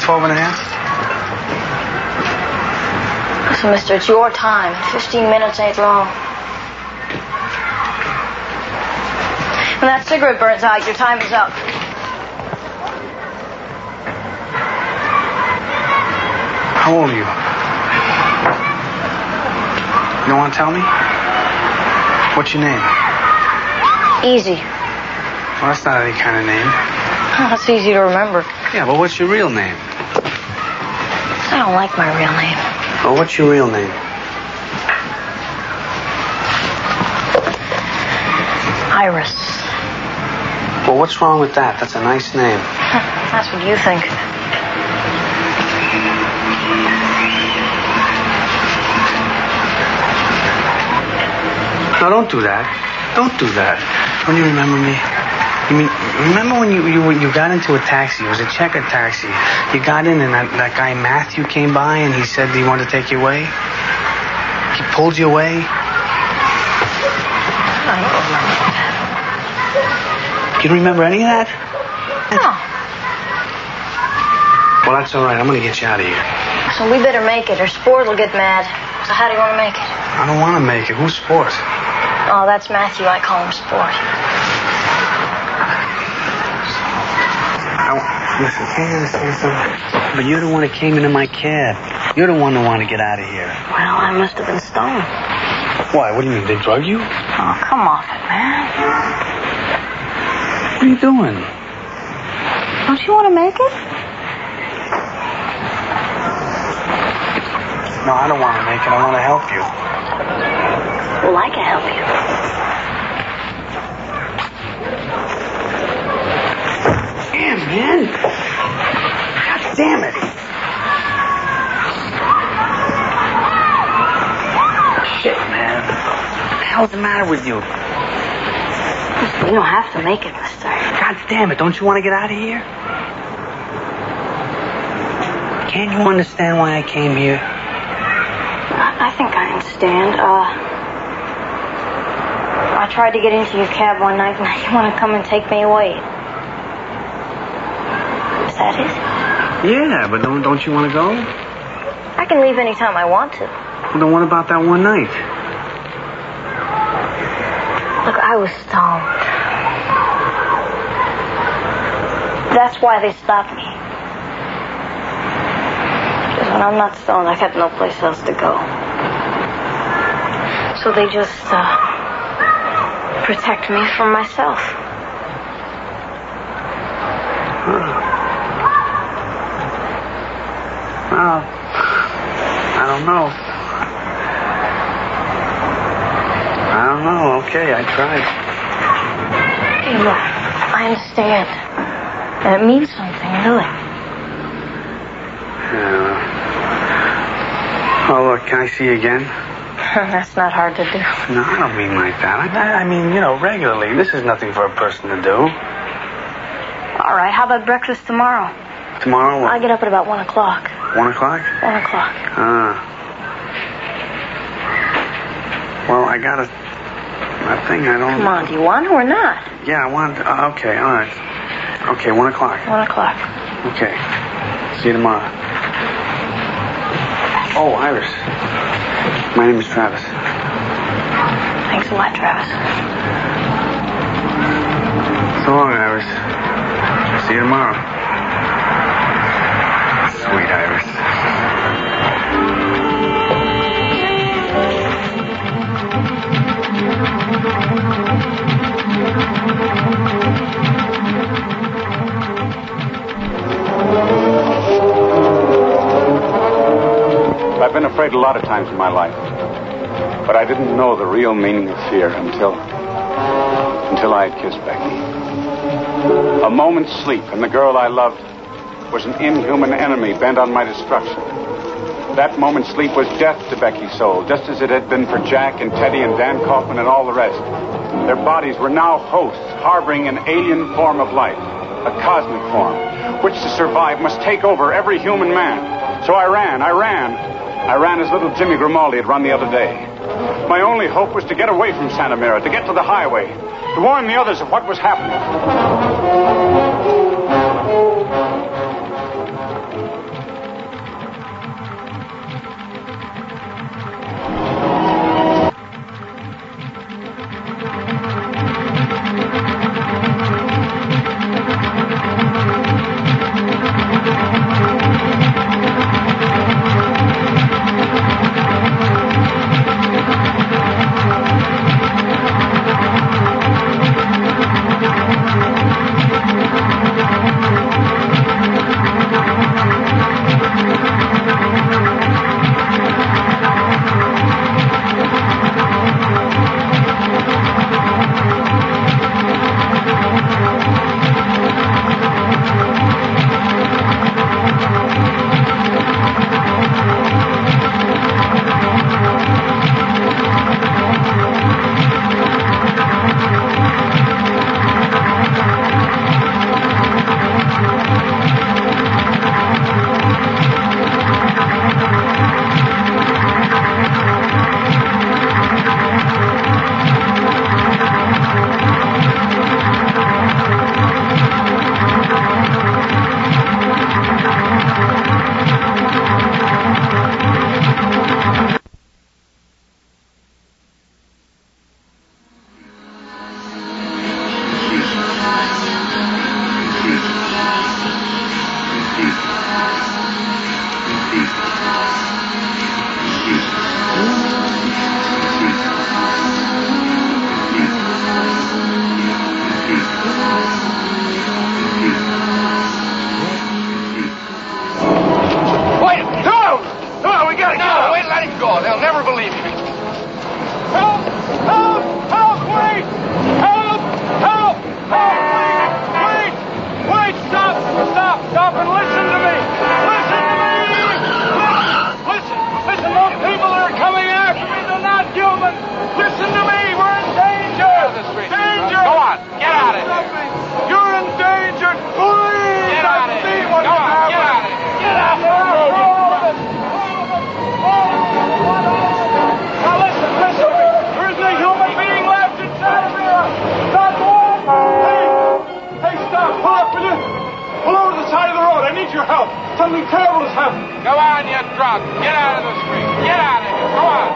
twelve and a half? Listen, mister, it's your time. Fifteen minutes ain't long. When that cigarette burns out, your time is up. How old are you? You don't want to tell me? What's your name? Easy. Well, that's not any kind of name. That's easy to remember. Yeah, but what's your real name? I don't like my real name. Well, what's your real name? Iris. Well, what's wrong with that? That's a nice name. That's what you think. No, don't do that. Don't do that. Don't you remember me? You mean, remember when you, you you got into a taxi? It was a checker taxi. You got in and that, that guy Matthew came by and he said he wanted to take you away? He pulled you away? I don't remember that. You don't remember any of that? No. Well, that's all right. I'm going to get you out of here. So we better make it or Sport will get mad. So how do you want to make it? I don't want to make it. Who's Sport? Oh, that's Matthew. I call him Sport. I, listen, can you understand something? But you're the one that came into my cab. You're the one that wanted to get out of here. Well, I must have been stoned. Why? What do you mean? They drug you? Oh, come off it, man. What are you doing? Don't you want to make it? No, I don't want to make it. I want to help you. Well, I can help you. Damn, man. God damn it. Shit, man. What the hell's the matter with you? You don't have to make it, mister. God damn it. Don't you want to get out of here? Can't you understand why I came here? I think I understand. Uh, I tried to get into your cab one night and you want to come and take me away. Is that it? Yeah, but don't, don't you want to go? I can leave anytime I want to. Well, then what about that one night? Look, I was stoned. That's why they stopped me. Because when I'm not stoned, I have no place else to go. So they just, uh, protect me from myself. Huh. Well, I don't know. I don't know. Okay, I tried. Hey, look, I understand. And it means something, really. Yeah. Oh, look, can I see you again? That's not hard to do. No, I don't mean like that. I, I mean, you know, regularly. This is nothing for a person to do. All right, how about breakfast tomorrow? Tomorrow? What? I get up at about one o'clock. One o'clock? One o'clock. Ah. Well, I got a, a thing I don't... Come on, do you want to or not? Yeah, I want... Uh, okay, all right. Okay, one o'clock. One o'clock. Okay. See you tomorrow. Oh, Iris. My name is Travis. Thanks a lot, Travis. So long, Iris. See you tomorrow. Sweet Iris. I've been afraid a lot of times in my life, but I didn't know the real meaning of fear until until I had kissed Becky. A moment's sleep and the girl I loved was an inhuman enemy bent on my destruction. That moment's sleep was death to Becky's soul, just as it had been for Jack and Teddy and Dan Kaufman and all the rest. Their bodies were now hosts, harboring an alien form of life, a cosmic form, which to survive must take over every human man. So I ran, I ran. I ran as little Jimmy Grimaldi had run the other day. My only hope was to get away from Santa Mira, to get to the highway, to warn the others of what was happening. want your help. Something terrible has happened. Go on, you drunk. Get out of the street. Get out of here. Go on.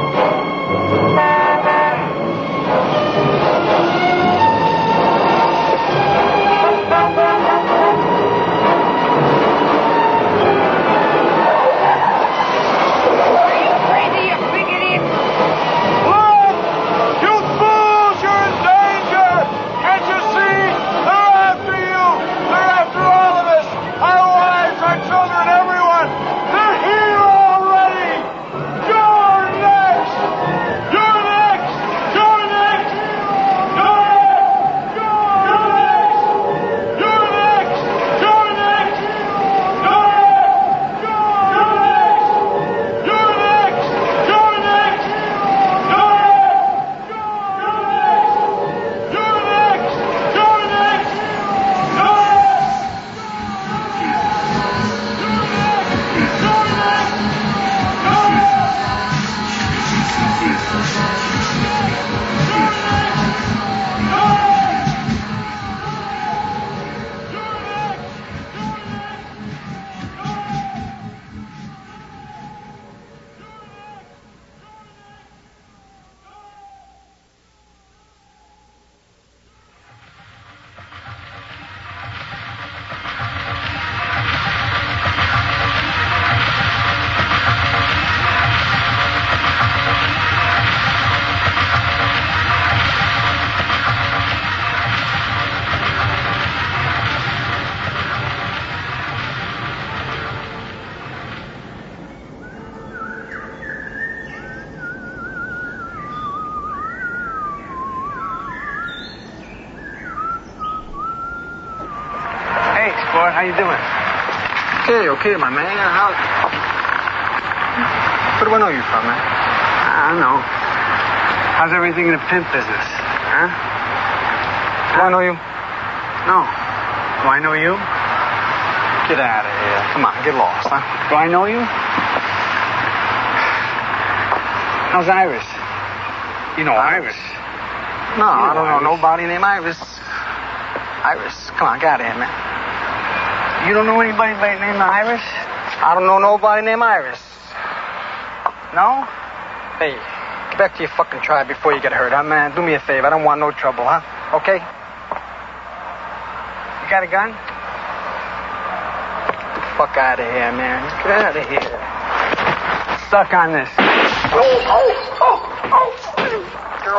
How you doing? Okay, okay, my man. How... Where do I know you from, man? I don't know. How's everything in the pimp business? Huh? Do I know you? No. Do I know you? Get out of here. Come on, get lost, huh? Do I know you? How's Iris? You know Iris? No, I don't know nobody named Iris. Iris, come on, get out of here, man. You don't know anybody by the name of Iris? I don't know nobody named Iris. No? Hey, get back to your fucking tribe before you get hurt, huh, man? Do me a favor. I don't want no trouble, huh? Okay? You got a gun? Get the fuck out of here, man. Get out of here. Stuck on this. Oh, oh, oh, oh.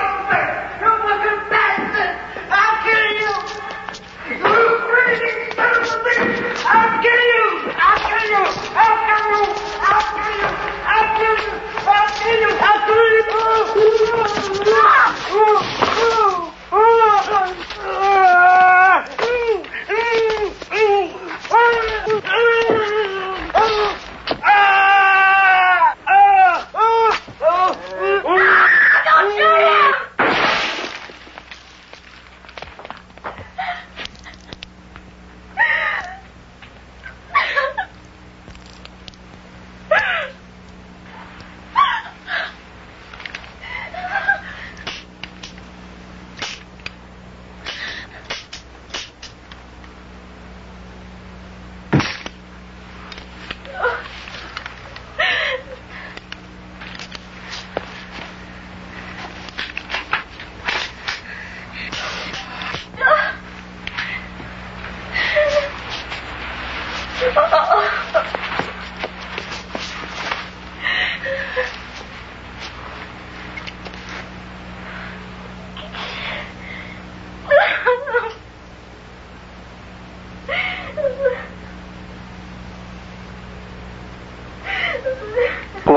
You fucking bastard! I'll kill you! You crazy son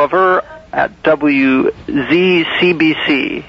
Glover at W Z C B C.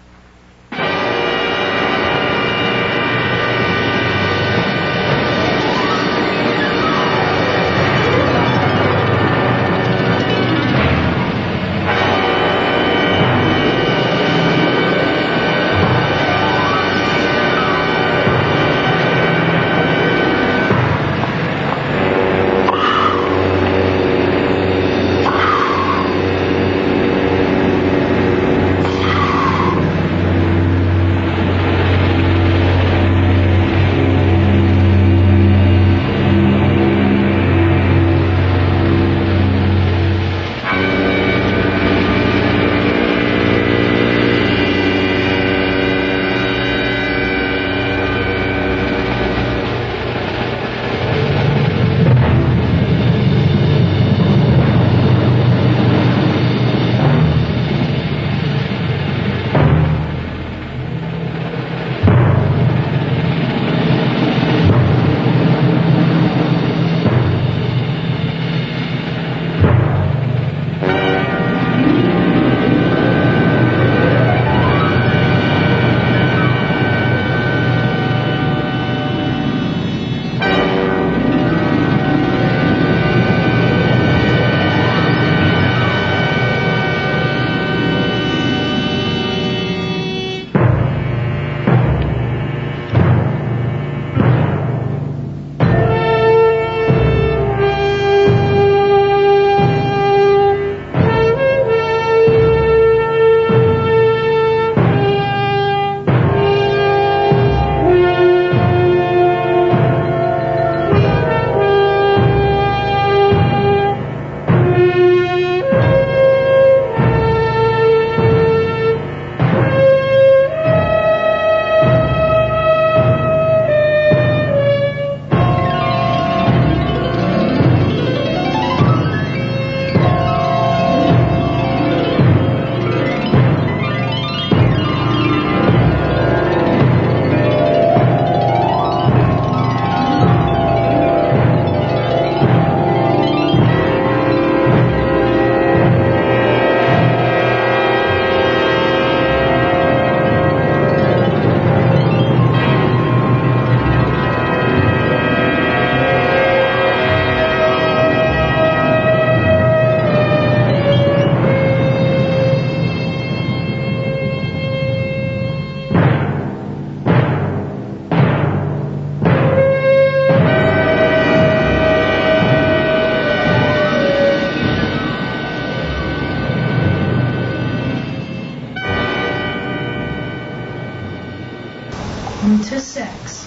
into sex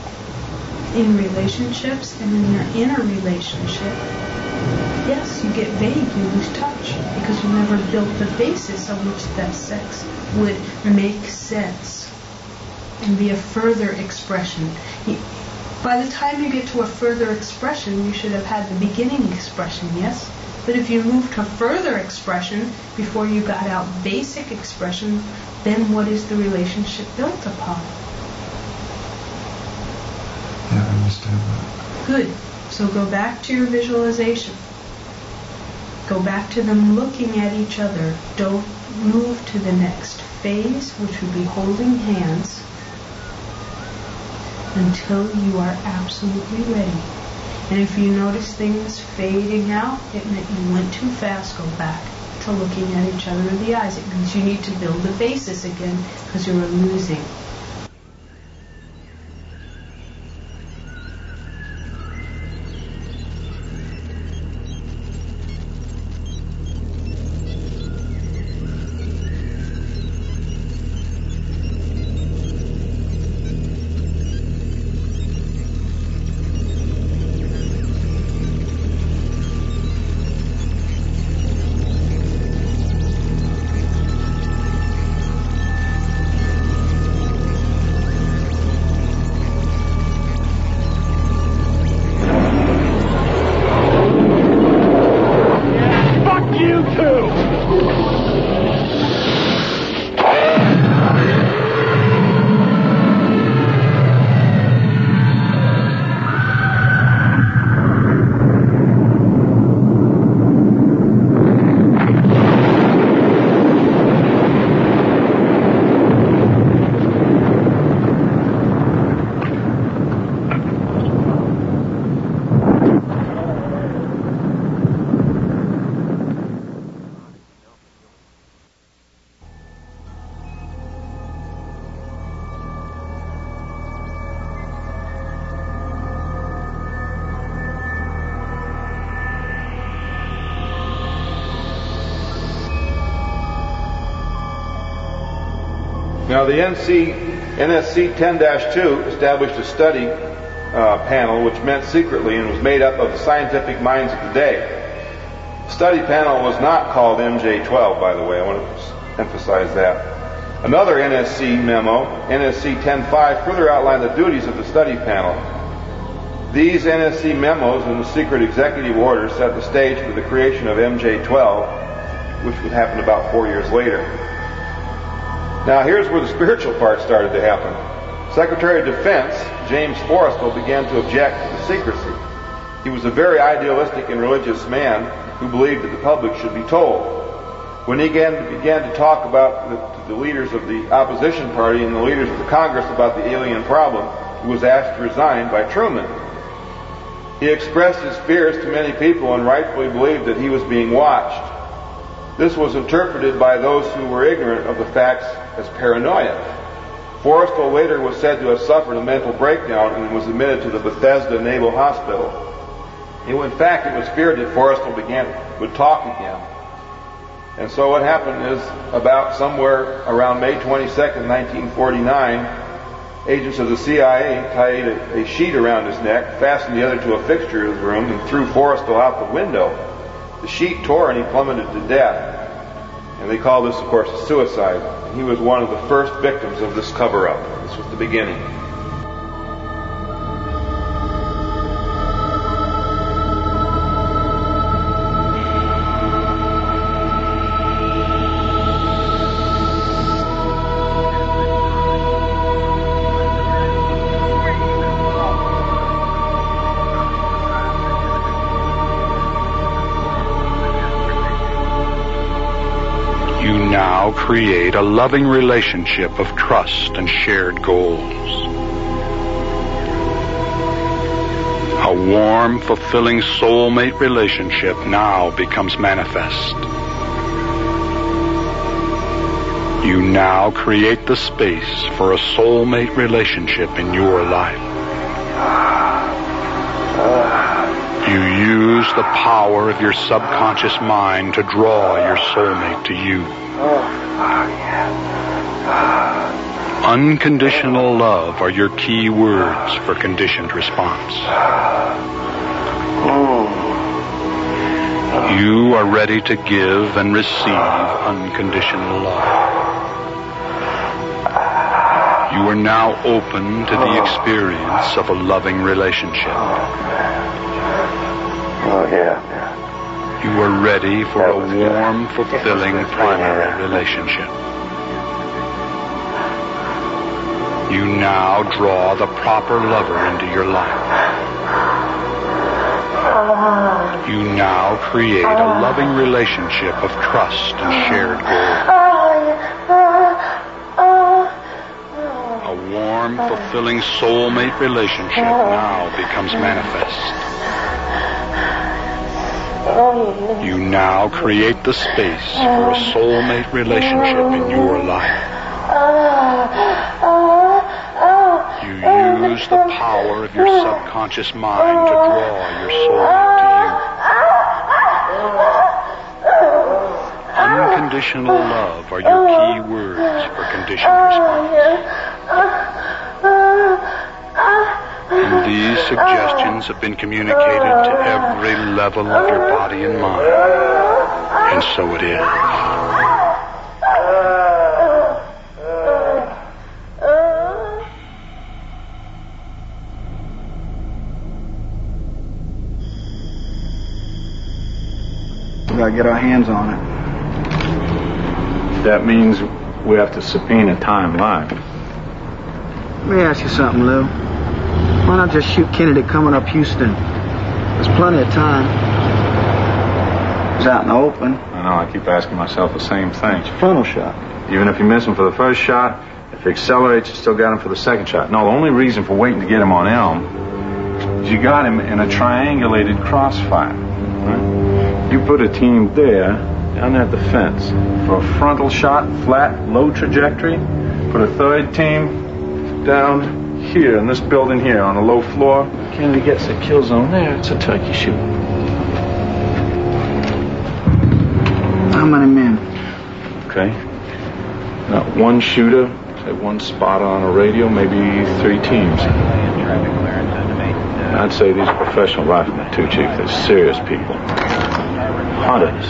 in relationships and in your inner relationship, yes, you get vague, you lose touch, because you never built the basis on which that sex would make sense and be a further expression. By the time you get to a further expression, you should have had the beginning expression, yes? But if you moved to further expression before you got out basic expression, then what is the relationship built upon? Yeah, I understand that. Good. So go back to your visualization. Go back to them looking at each other. Don't move to the next phase, which would be holding hands, until you are absolutely ready. And if you notice things fading out, it meant you went too fast. Go back to looking at each other in the eyes. It means you need to build the basis again, because you were losing. Now, the N C, N S C ten dash two established a study uh, panel which met secretly and was made up of the scientific minds of the day. The study panel was not called M J twelve, by the way. I want to emphasize that. Another N S C memo, N S C ten dash five, further outlined the duties of the study panel. These N S C memos and the secret executive order set the stage for the creation of M J twelve, which would happen about four years later. Now, here's where the spiritual part started to happen. Secretary of Defense, James Forrestal, began to object to the secrecy. He was a very idealistic and religious man who believed that the public should be told. When he began, began to talk about the, to the leaders of the opposition party and the leaders of the Congress about the alien problem, he was asked to resign by Truman. He expressed his fears to many people and rightfully believed that he was being watched. This was interpreted by those who were ignorant of the facts as paranoia. Forrestal later was said to have suffered a mental breakdown and was admitted to the Bethesda Naval Hospital. In fact, it was feared that Forrestal began would talk again. And so what happened is, about somewhere around May twenty-second, nineteen forty-nine, agents of the C I A tied a, a sheet around his neck, fastened the other to a fixture of the room, and threw Forrestal out the window. The sheet tore and he plummeted to death. And they call this, of course, a suicide. And he was one of the first victims of this cover-up. This was the beginning. Create a loving relationship of trust and shared goals. A warm, fulfilling soulmate relationship now becomes manifest. You now create the space for a soulmate relationship in your life. You use the power of your subconscious mind to draw your soulmate to you. Unconditional love are your key words for conditioned response. You are ready to give and receive unconditional love. You are now open to the experience of a loving relationship. Oh, yeah. You are ready for a warm, fulfilling primary relationship. You now draw the proper lover into your life. You now create a loving relationship of trust and shared goals. A warm, fulfilling soulmate relationship now becomes manifest. You now create the space for a soulmate relationship in your life. You use the power of your subconscious mind to draw your soulmate to you. Unconditional love are your key words for conditioned response. And these suggestions have been communicated to every level of your body and mind. And so it is. We gotta get our hands on it. That means we have to subpoena Time Live. Let me ask you something, Lou. Why not just shoot Kennedy coming up Houston? There's plenty of time. He's out in the open. I know, I keep asking myself the same thing. It's a frontal shot. Even if you miss him for the first shot, if he accelerates, you still got him for the second shot. No, the only reason for waiting to get him on Elm is you got him in a triangulated crossfire. Right? You put a team there, down at the fence, for a frontal shot, flat, low trajectory. Put a third team down here in this building here on a low floor. Kennedy gets a kill zone there. It's a turkey shoot. How many men? Okay. Now, one shooter, say At one spot on a radio, maybe three teams. I'd say these are professional riflemen too, Chief. They're serious people. Hunters.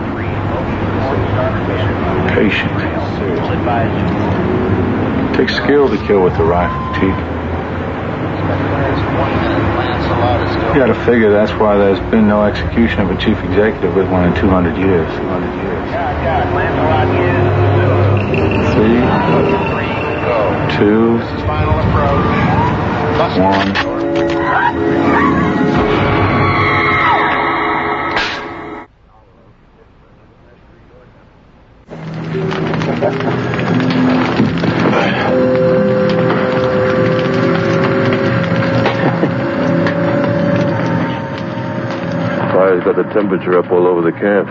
Patient. It takes skill to kill with the rifle, Chief. You gotta figure that's why there's been no execution of a chief executive with one in two hundred years. two hundred years. Three, two, one. Fire's got the temperature up all over the camp.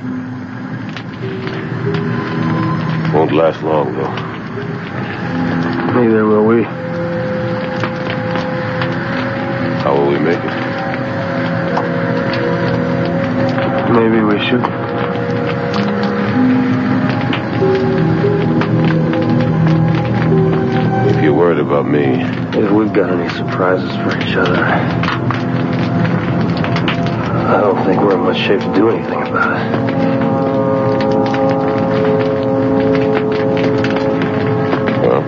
Won't last long, though. Neither will we. How will we make it? Maybe we should. If you're worried about me. If we've got any surprises for each other, I don't think we're in much shape to do anything about it. Well,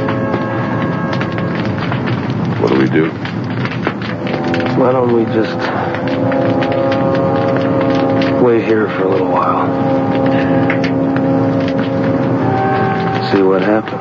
what do we do? Why don't we just wait here for a little while? See what happens.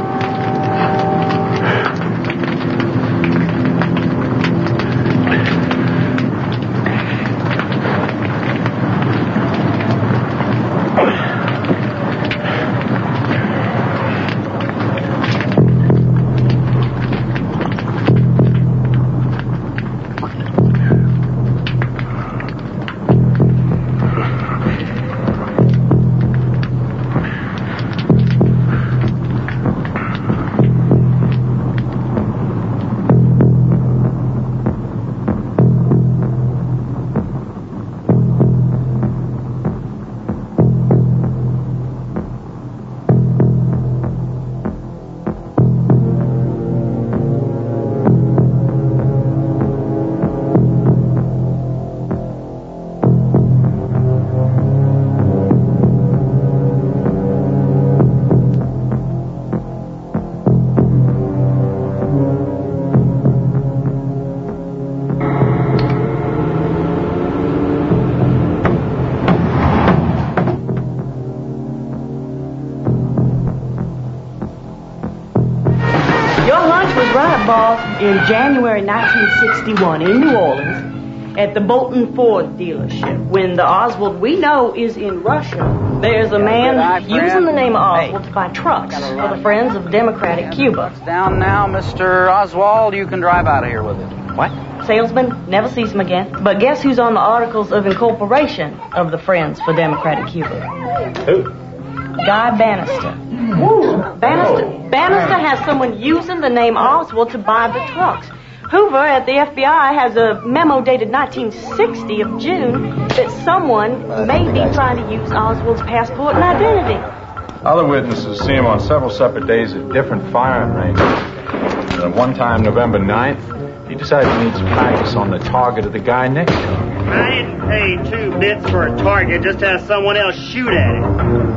In January nineteen sixty-one in New Orleans at the Bolton Ford dealership when the Oswald we know is in Russia. There's a man using the name of Oswald to buy trucks for the Friends of Democratic Cuba. Down now, Mister Oswald. You can drive out of here with it. What? Salesman, never sees him again. But guess who's on the articles of incorporation of the Friends for Democratic Cuba? Who? Guy Bannister. Bannister. Bannister has someone using the name Oswald to buy the trucks. Hoover at the F B I has a memo dated nineteen sixty of June that someone may be trying to use Oswald's passport and identity. Other witnesses see him on several separate days at different firing ranges. And at one time, November ninth, he decided he needs practice on the target of the guy next to him. I didn't pay two bits for a target just to have someone else shoot at it.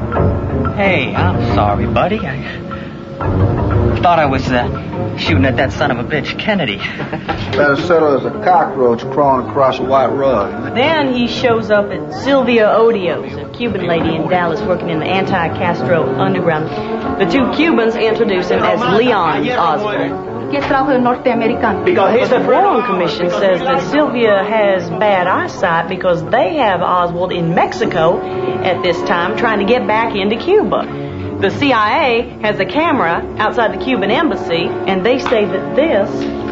Hey, I'm sorry, buddy. I thought I was uh, shooting at that son of a bitch, Kennedy. Better settle as a cockroach crawling across a white rug. Then he shows up at Sylvia Odio's, a Cuban lady in Dallas working in the anti-Castro underground. The two Cubans introduce him as Leon Oswald. Because the Warren Commission says that Sylvia has bad eyesight because they have Oswald in Mexico at this time trying to get back into Cuba. The C I A has a camera outside the Cuban embassy, and they say that this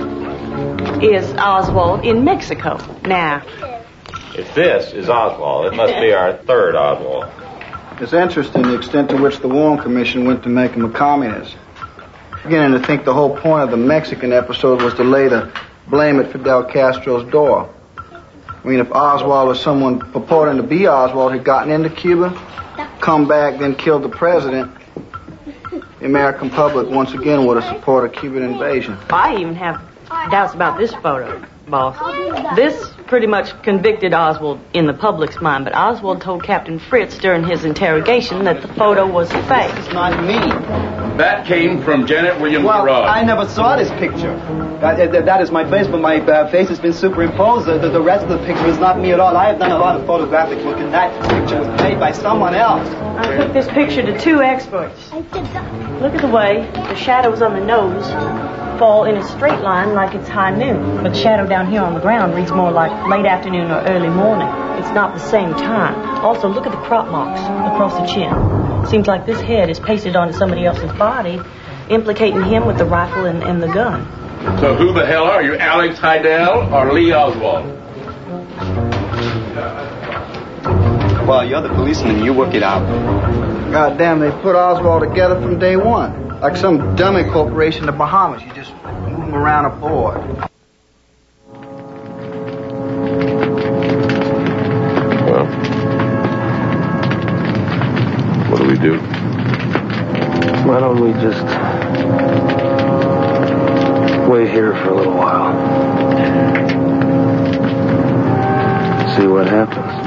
is Oswald in Mexico. Now, if this is Oswald, it must be our third Oswald. It's interesting the extent to which the Warren Commission went to make him a communist. Beginning to think the whole point of the Mexican episode was to lay the blame at Fidel Castro's door. I mean, if Oswald or someone purporting to be Oswald had gotten into Cuba, come back, then killed the president, the American public once again would have supported Cuban invasion. I even have doubts about this photo, boss. This pretty much convicted Oswald in the public's mind, but Oswald told Captain Fritz during his interrogation that the photo was fake. It's not me. That came from Janet Williams Well, Ross. I never saw this picture. That, that, that is my face, but my uh, face has been superimposed. The, the rest of the picture is not me at all. I have done a lot of photographic work, and that picture was made by someone else. I took this picture to two experts. Look at the way the shadows on the nose fall in a straight line like it's high noon, but the shadow down here on the ground reads more like late afternoon or early morning. It's not the same time. Also, look at the crop marks across the chin. Seems like this head is pasted onto somebody else's body, implicating him with the rifle and, and the gun. So who the hell are you, Alex Heidel or Lee Oswald? Well, you're the policeman. You work it out. God damn, they put Oswald together from day one. Like some dummy corporation in the Bahamas. You just move him around a board. Well, what do we do? Why don't we just wait here for a little while? See what happens.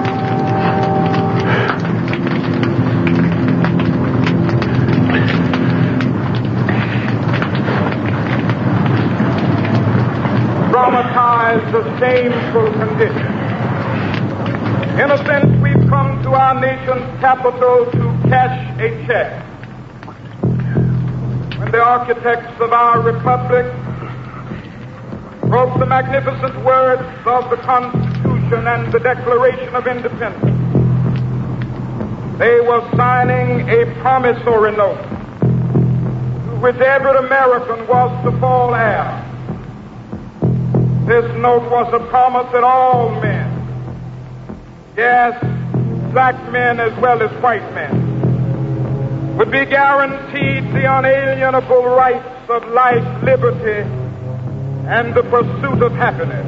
Dramatize the shameful condition. In a sense, we've come to our nation's capital to cash a check. When the architects of our republic wrote the magnificent words of the Constitution and the Declaration of Independence, they were signing a promissory note to which every American was to fall heir. This note was a promise that all men, yes, black men as well as white men, would be guaranteed the unalienable rights of life, liberty, and the pursuit of happiness.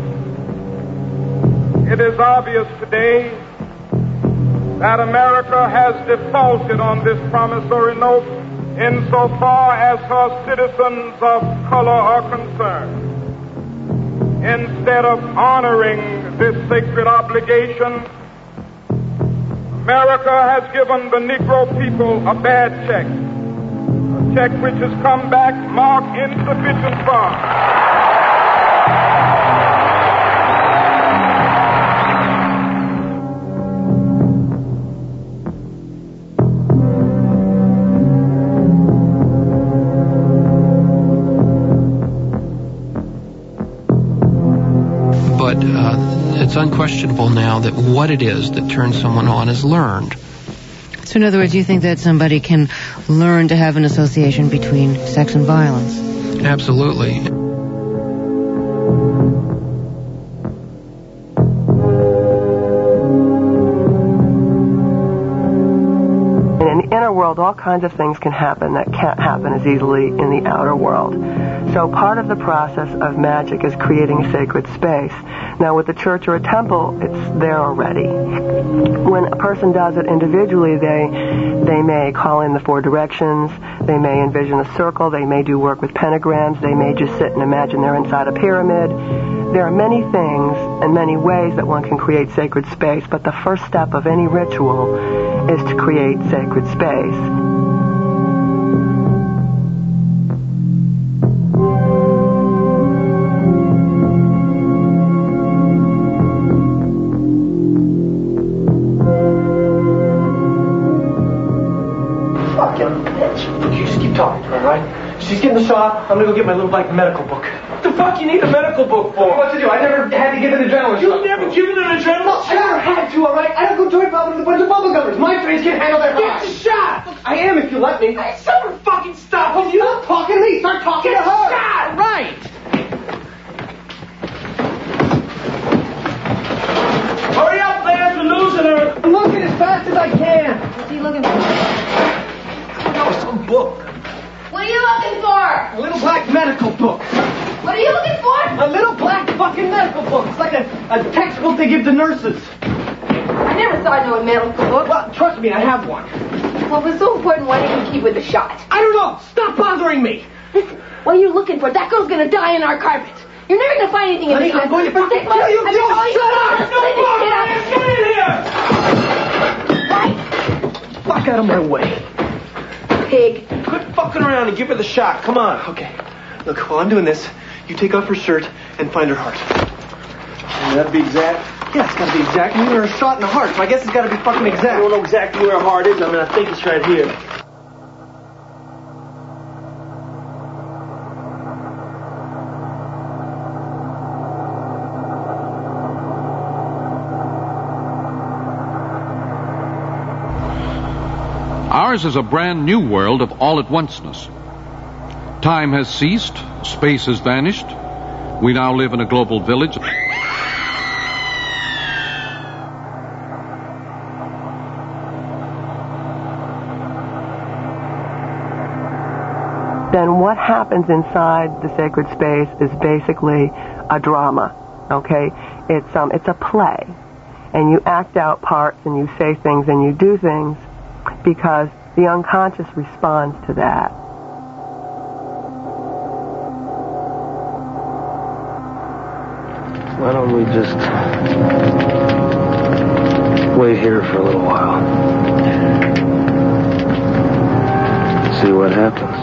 It is obvious today that America has defaulted on this promissory note insofar as her citizens of color are concerned. Instead of honoring this sacred obligation, America has given the Negro people a bad check, a check which has come back marked insufficient funds. But uh, it's unquestionable now that what it is that turns someone on is learned. So in other words, you think that somebody can learn to have an association between sex and violence? Absolutely. In the inner world, all kinds of things can happen that can't happen as easily in the outer world. So part of the process of magic is creating a sacred space. Now, with a church or a temple, it's there already. When a person does it individually, they they may call in the four directions, they may envision a circle, they may do work with pentagrams, they may just sit and imagine they're inside a pyramid. There are many things and many ways that one can create sacred space, but the first step of any ritual is to create sacred space. She's getting the shot. I'm gonna go get my little black medical book. What the fuck you need a medical book for? What to do? I never had to give an adrenaline shot. You've never given an adrenaline shot? I never had to, alright? I don't go joint bobbing with a bunch of bubblegummers. My friends can't handle their heart. Get the shot! Look, I am if you let me. Hey, someone fucking stop with you. Stop talking to me. Start talking get to her. Shot! Right! Hurry up, man. We're losing her. I'm looking as fast as I can. What's he looking for? Oh, some book. What are you looking for? A little black medical book. What are you looking for? A little black fucking medical book. It's like a, a textbook they give to nurses. I never saw no medical book. Well, trust me, I have one. Well, if it's so important, why didn't you keep with the shot? I don't know. Stop bothering me. Listen, what are you looking for? That girl's gonna die in our carpet. You're never gonna find anything in Honey, this I'm going to for six months. kill you. I've You been calling shut you up. out. No Let more. this get out. Right. Fuck out of my way. Pig. Quit fucking around and give her the shot. Come on. Okay. Look, while I'm doing this, you take off her shirt and find her heart. And that'd be exact? Yeah, it's gotta be exact. I'm giving her a shot in the heart, so I guess it's gotta be fucking exact. I don't know exactly where her heart is. I mean, I think it's right here. Ours is a brand new world of all-at-onceness. Time has ceased, space has vanished. We now live in a global village. Then what happens inside the sacred space is basically a drama, okay? It's um, it's a play, and you act out parts and you say things and you do things because the unconscious responds to that. Why don't we just wait here for a little while? See what happens.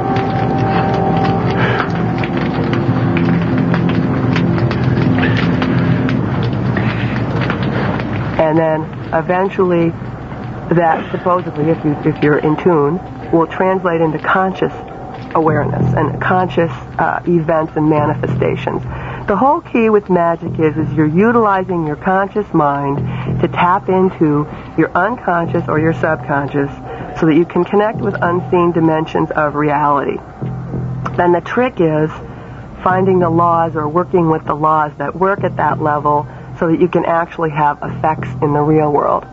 And then eventually that supposedly, if, you, if you're in tune, will translate into conscious awareness and conscious uh, events and manifestations. The whole key with magic is, is you're utilizing your conscious mind to tap into your unconscious or your subconscious so that you can connect with unseen dimensions of reality. Then the trick is finding the laws or working with the laws that work at that level so that you can actually have effects in the real world.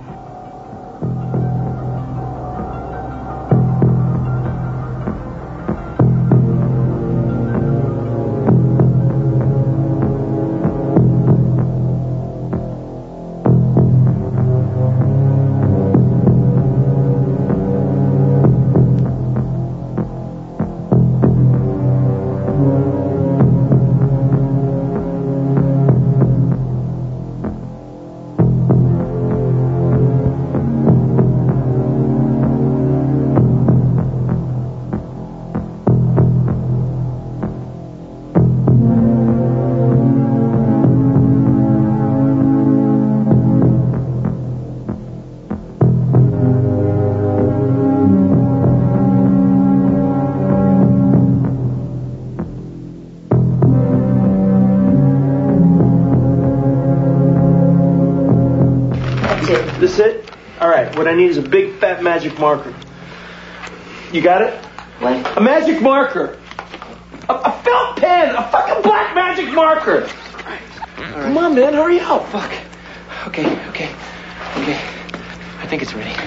This it? All right, what I need is a big fat magic marker. You got it? What? A magic marker. A, a felt pen. A fucking black magic marker. All right. All right. Come on, man. Hurry up. Fuck. Okay, okay, okay. I think it's ready.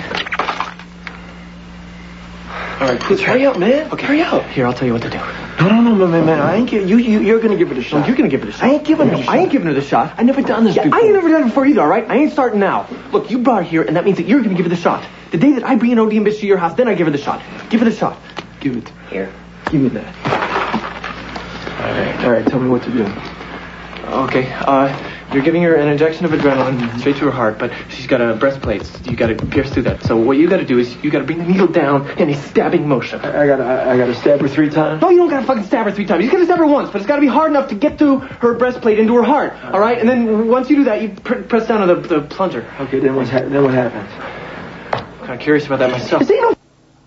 All right, please hurry up, man. Okay, hurry up. Here, I'll tell you what to do. No, no, no, man, man. I ain't give you. You, you're gonna give it a shot. No, you're gonna give it a shot. I ain't giving her. I ain't giving her the shot. I never done this yeah, before. I ain't never done it before either. All right. I ain't starting now. Look, you brought her here, and that means that you're gonna give her the shot. The day that I bring an O D M bitch to your house, then I give her the shot. Give her the shot. Give it here. Give me that. All right. All right. Tell me what to do. Okay. Uh, you're giving her an injection of adrenaline straight to her heart, but she's got a breastplate. You got to pierce through that. So what you got to do is you got to bring the needle down in a stabbing motion. I, I got to I, I got to stab her three times. No, you don't got to fucking stab her three times. You got to stab her once, but it's got to be hard enough to get through her breastplate into her heart. All right, and then once you do that, you pr- press down on the, the plunger. Okay, then what ha- then what happens? I'm kind of curious about that myself. Is no-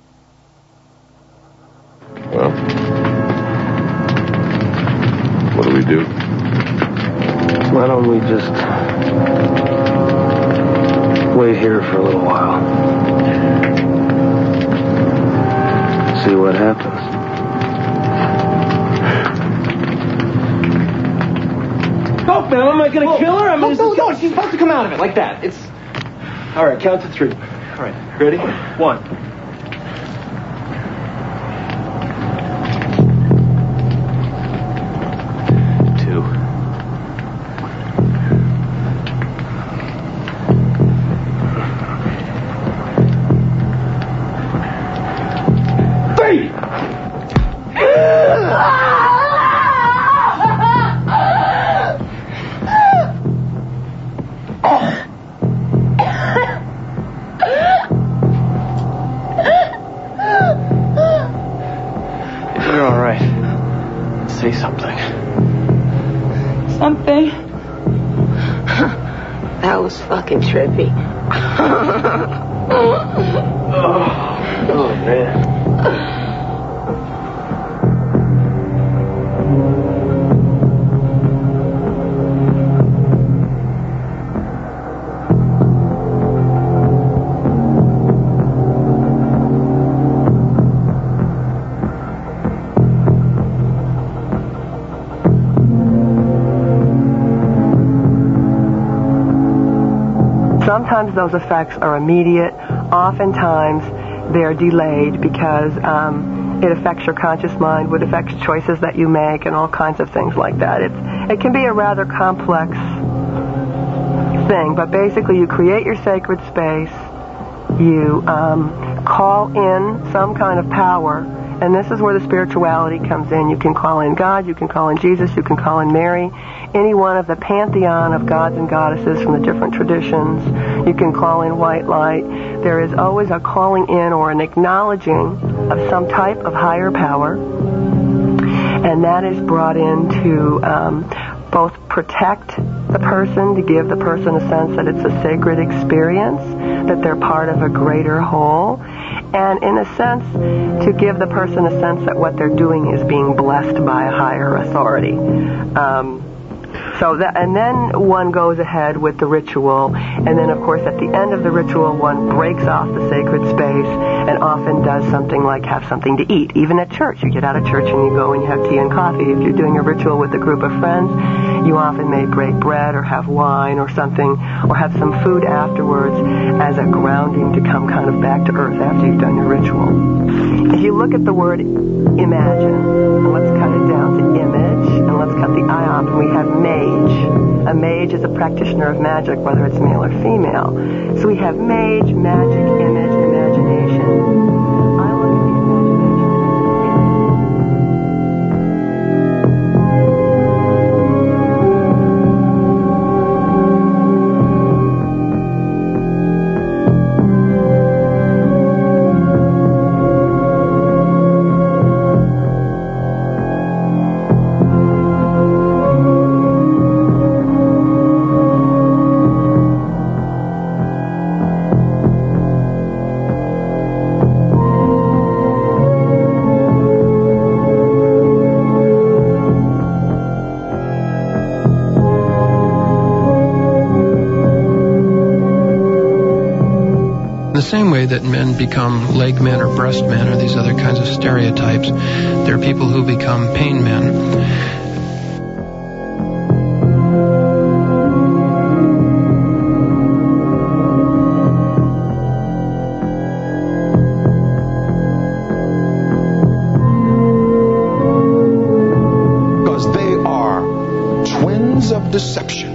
Well, what do we do? Why don't we just wait here for a little while? See what happens. No, man, am I going to kill her? I mean, no, no, no, she's supposed to come out of it like that. It's... All right, count to three. All right, ready? One. something? That was fucking trippy. Oh, man. Sometimes those effects are immediate. Oftentimes they're delayed because um, it affects your conscious mind, it affects choices that you make, and all kinds of things like that. It's, it can be a rather complex thing, but basically you create your sacred space, you um, call in some kind of power, and this is where the spirituality comes in. You can call in God, you can call in Jesus, you can call in Mary, any one of the pantheon of gods and goddesses from the different traditions. You can call in white light. There is always a calling in or an acknowledging of some type of higher power, and that is brought in to um, both protect the person, to give the person a sense that it's a sacred experience, that they're part of a greater whole, and in a sense to give the person a sense that what they're doing is being blessed by a higher authority. Um, So that, and then one goes ahead with the ritual, and then of course at the end of the ritual one breaks off the sacred space and often does something like have something to eat. Even at church, you get out of church and you go and you have tea and coffee. If you're doing a ritual with a group of friends, you often may break bread or have wine or something, or have some food afterwards as a grounding to come kind of back to earth after you've done your ritual. If you look at the word imagine, and let's cut it down to image, and let's cut the I off, and we have mage. A mage is a practitioner of magic, whether it's male or female. So we have mage, magic, image, imagination. I look at the The same way that men become leg men or breast men or these other kinds of stereotypes, there are people who become pain men. Because they are twins of deception.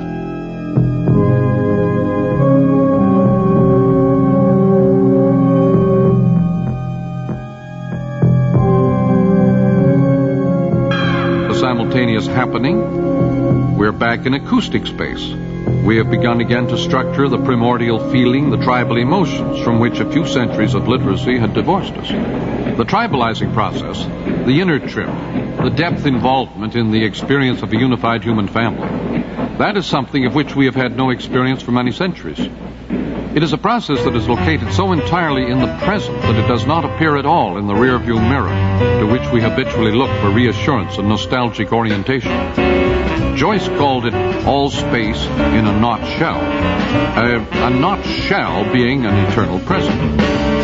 Simultaneous happening, we're back in acoustic space. We have begun again to structure the primordial feeling, the tribal emotions from which a few centuries of literacy had divorced us. The tribalizing process, the inner trip, the depth involvement in the experience of a unified human family, that is something of which we have had no experience for many centuries. It is a process that is located so entirely in the present that it does not appear at all in the rearview mirror, to which we habitually look for reassurance and nostalgic orientation. Joyce called it all space in a not shell, a, a not shell being an eternal present.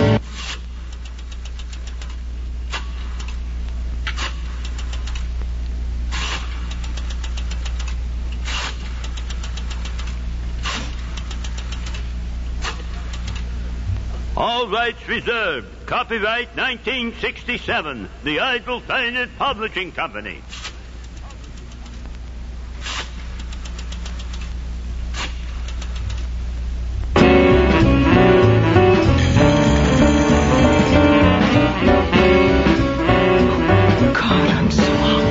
All rights reserved. Copyright nineteen sixty-seven. The Idle Planet Publishing Company. God, I'm so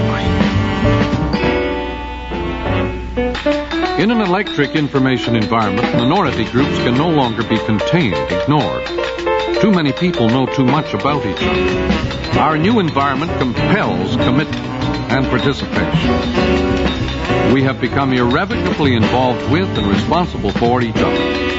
hungry. In an electric information environment, minority groups can no longer be contained, ignored. Too many people know too much about each other. Our new environment compels commitment and participation. We have become irrevocably involved with and responsible for each other.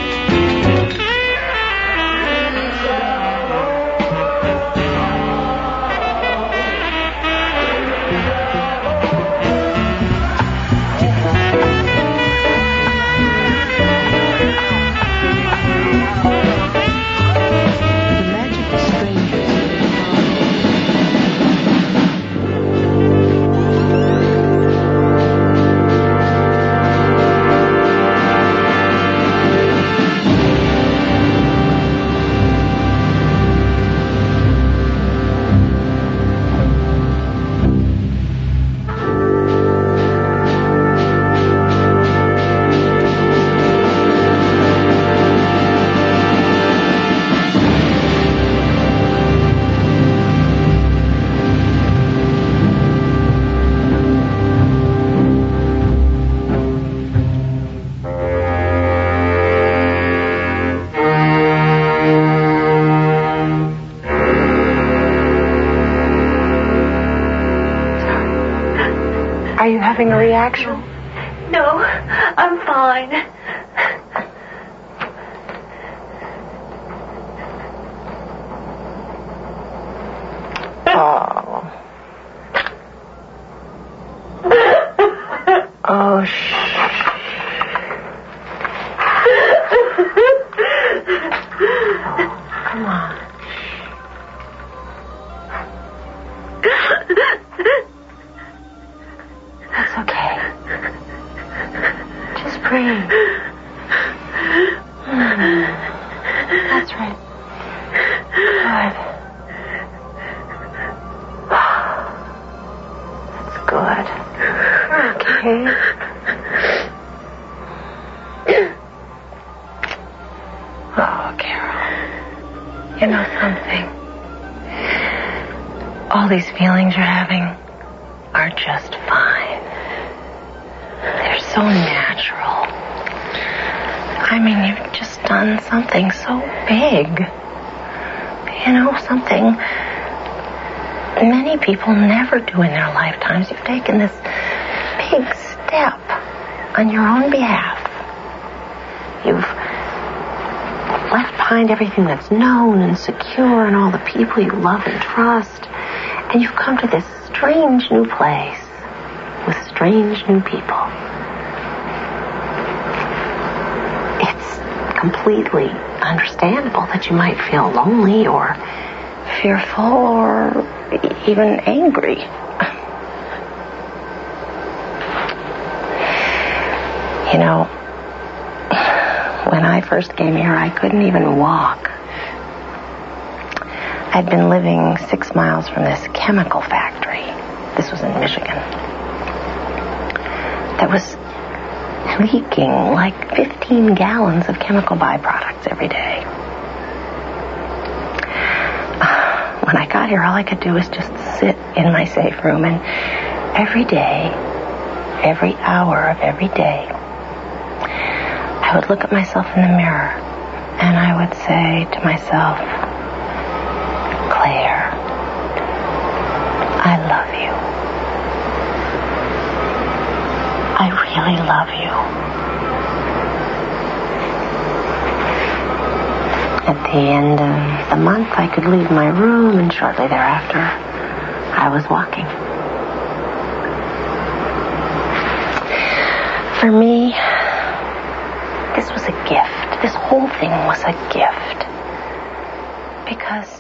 Are you having a reaction? No, I'm fine. Oh. Oh, shh. Oh, come on. That's okay. Just breathe. Mm. That's right. Good. That's good. Okay. Oh, Carol. You know something? All these feelings you're having are just fine. They're so natural. I mean, you've just done something so big. You know, something many people never do in their lifetimes. You've taken this big step on your own behalf. You've left behind everything that's known and secure and all the people you love and trust. And you've come to this strange new place with strange new people. It's completely understandable that you might feel lonely or fearful or even angry. You know, when I first came here, I couldn't even walk. I'd been living six miles from this chemical factory. This was in Michigan. That was leaking like fifteen gallons of chemical byproducts every day. When I got here, all I could do was just sit in my safe room, and every day, every hour of every day, I would look at myself in the mirror, and I would say to myself, Claire, I love you. I really love you. At the end of the month, I could leave my room, and shortly thereafter, I was walking. For me, this was a gift. This whole thing was a gift. Because